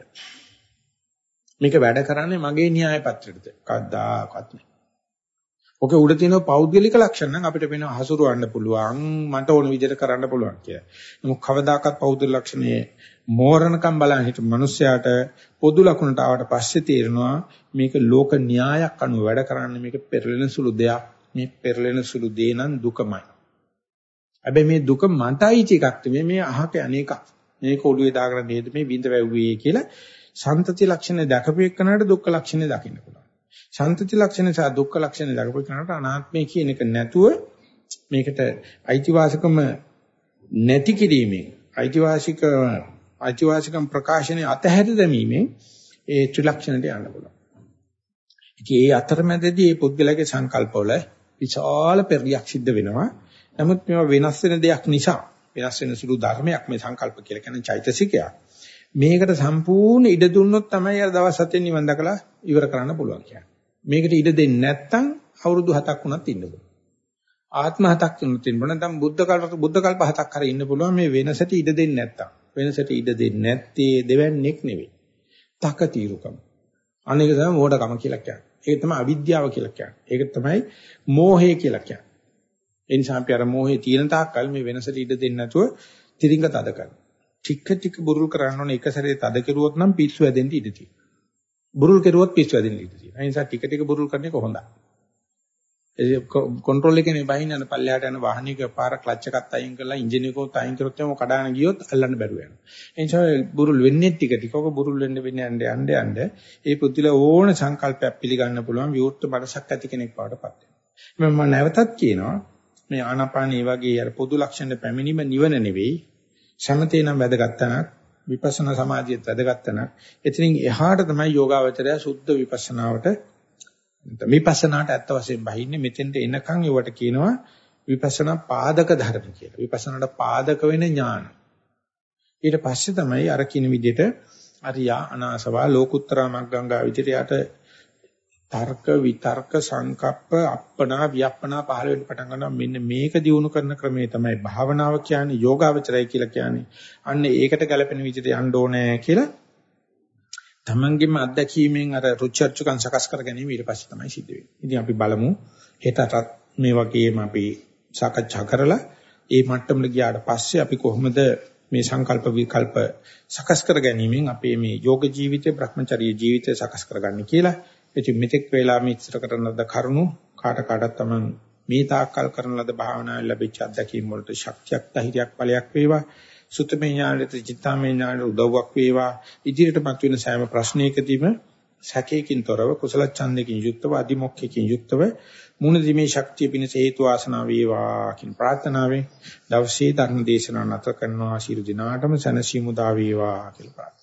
මේක වැඩ කරන්නේ මගේ න්‍යාය පත්‍රයටද? කවදාකවත් නෑ. ඔකේ උඩ තියෙන පෞද්ගලික ලක්ෂණ නම් අපිට වෙන හසුරවන්න පුළුවන් මට ඕන විදිහට කරන්න පුළුවන් කියලා. නමුත් කවදාකවත් පෞද්ගලික ලක්ෂණයේ මෝරණකම් බලන හිට මිනිස්යාට පොදු ලක්ෂණට ආවට පස්සේ තේරෙනවා මේක ලෝක න්‍යායක් අනුව වැඩ කරන්නේ මේක පෙරලෙන සුළු දෙයක්. මේ පෙරලෙන සුළු දේ නම් දුකමයි. හැබැයි මේ දුක මතයිච එකක් නෙමෙයි මේ අහක අනේකක්. මේක ඔළුවේ දාගෙන නේද මේ විඳ වැව්වේ කියලා සන්තති ලක්ෂණ දැකපු එකනට දුක්ඛ ලක්ෂණ දකින්න පුළුවන්. සන්තති ලක්ෂණ සහ දුක්ඛ ලක්ෂණ දක්වපු කෙනාට අනාත්මය කියන එක නැතුව මේකට අයිතිවාසිකම නැති කිරීමෙන් අයිතිවාසිකම් ප්‍රකාශනයේ අතහැර දැමීමෙන් ඒ ත්‍රිලක්ෂණයට යන්න පුළුවන්. ඉතින් ඒ අතරමැදදී මේ පුද්ගලයාගේ සංකල්පවල විශාල පෙරලියක් සිද්ධ වෙනවා. නමුත් මේවා වෙනස් වෙන දෙයක් නිසා වෙනස් වෙන සුළු ධර්මයක් මේ සංකල්ප කියලා කියන්නේ චෛතසිකයක්. මේකට සම්පූර්ණ ඉඩ දුන්නොත් තමයි අර දවස් 7 නිවන් දකලා ඉවර කරන්න පුළුවන් කියන්නේ. මේකට ඉඩ දෙන්නේ නැත්නම් අවුරුදු 7ක් වුණත් ඉන්න පුළුවන්. ආත්ම 7ක් වුණත් ඉන්න පුළුවන්. නැත්නම් බුද්ධ කල්ප 7ක් හරි ඉන්න පුළුවන් මේ වෙනසට ඉඩ දෙන්නේ නැත්නම්. වෙනසට ඉඩ දෙන්නේ නැත්තේ දෙවන්නේක් නෙවෙයි. තකතිරුකම. අනේක තමයි මෝඩකම කියලා කියන්නේ. ඒක තමයි අවිද්‍යාව කියලා කියන්නේ. ඒක තමයි මෝහය කියලා කියන්නේ. ඒ නිසා අපි අර මෝහේ තියෙන තාක්කල් මේ වෙනසට ඉඩ දෙන්නේ නැතුව තිරින්ග තද කරනවා. ටික බුරුල් කරන්න ඕනේ එක සැරේ තද කෙරුවොත් නම් පිස්සු වැදෙන්න ඉඩ තියෙනවා. බුරුල් කෙරුවොත් පිස්සු වැදෙන්න ඉඩ තියෙනවා. ඒ නිසා ටික බුරුල් කරන එක හොඳයි. ඒ කන්ට්‍රෝල් එකේ නේ බහින්න යන පල්ලෙහාට යන වාහනයක පාර ක්ලච් එකත් අයින් කරලා එන්ජින් එකත් අයින් කරොත් එම කඩාන ගියොත් අල්ලන්න බැරුව යනවා. ඒ නිසා බුරුල් වෙන්නේ ටික ඔක බුරුල් වෙන්න යන්න ඒ පුදුල ඕන සංකල්පයක් පිළිගන්න පුළුවන් විවෘත මනසක් ඇති කෙනෙක් බවටපත් වෙනවා. මම නැවතත් කියනවා මේ ආනාපාන ඒ වගේ අර පොදු ලක්ෂණ පැමිණීම නිවන නෙවෙයි. සමතේ නම් වැදගත් තැනක් විපස්සනා සමාධියත් වැදගත් තැනක්. එතනින් එහාට තමයි යෝගාවචරය සුද්ධ විපස්සනාවට විපස්සනාට ඇත්ත වශයෙන් බහින්නේ. මෙතෙන්ට එනකන් ඒවට කියනවා විපස්සනා පාදක ධර්ම කියලා. විපස්සනාට පාදක වෙන ඥාන. ඊට පස්සේ තමයි අර කින විදිහට අරියා අනාසවා ලෝකුත්තරා මග්ගංගා විදිහට තර්ක විතර්ක සංකප්ප අප්පනා වියප්පනා පහළ වෙන්න පටන් ගන්නවා. මෙන්න මේක දිනු කරන ක්‍රමය තමයි භාවනාව කියන්නේ යෝගාවචරය කියලා කියන්නේ. අන්න ඒකට ගැලපෙන විදිහට යන්න ඕනේ කියලා තමන්ගේම අත්දැකීමෙන් අර රුචර්චුකම් සකස් කර ගැනීම ඊට පස්සේ තමයි සිද්ධ වෙන්නේ. ඉතින් අපි බලමු හෙටටත් මේ වගේම අපි සාකච්ඡා කරලා ඒ මට්ටමට ගියාට පස්සේ අපි කොහොමද මේ සංකල්ප විකල්ප සකස් කර ගැනීමෙන් අපේ මේ යෝග ජීවිතේ භ්‍රමචර්ය ජීවිතය සකස් කරගන්නේ කියලා. ඉතින් මෙතෙක් වේලා මේ ඉස්සර කරන ලද කරුණු කාටත් තමන් මේ තාක්කල් කරන ලද භාවනාවේ ලැබිච්ච අත්දැකීම් වලට ශක්තියක් ධෛර්යයක් ඵලයක් වේවා. සුතමේ ඥානෙට චිත්තාමේ ඥානෙට උදව්වක් වේවා. ඉදිරියට මතුවෙන සෑම ප්‍රශ්නයකදීම සැකයකින් තොරව කුසල ඡන්දකින් යුක්තව අධිමොක්ඛයකින් යුක්තව මුණ දීමේ ශක්තිය පිණිස හේතු වාසනා වේවා කියන ප්‍රාර්ථනාවෙන් දවසේ ධර්ම දේශනාව නැත කරනවා. ශිරු දිනාටම සනසීමු දා වේවා කියලා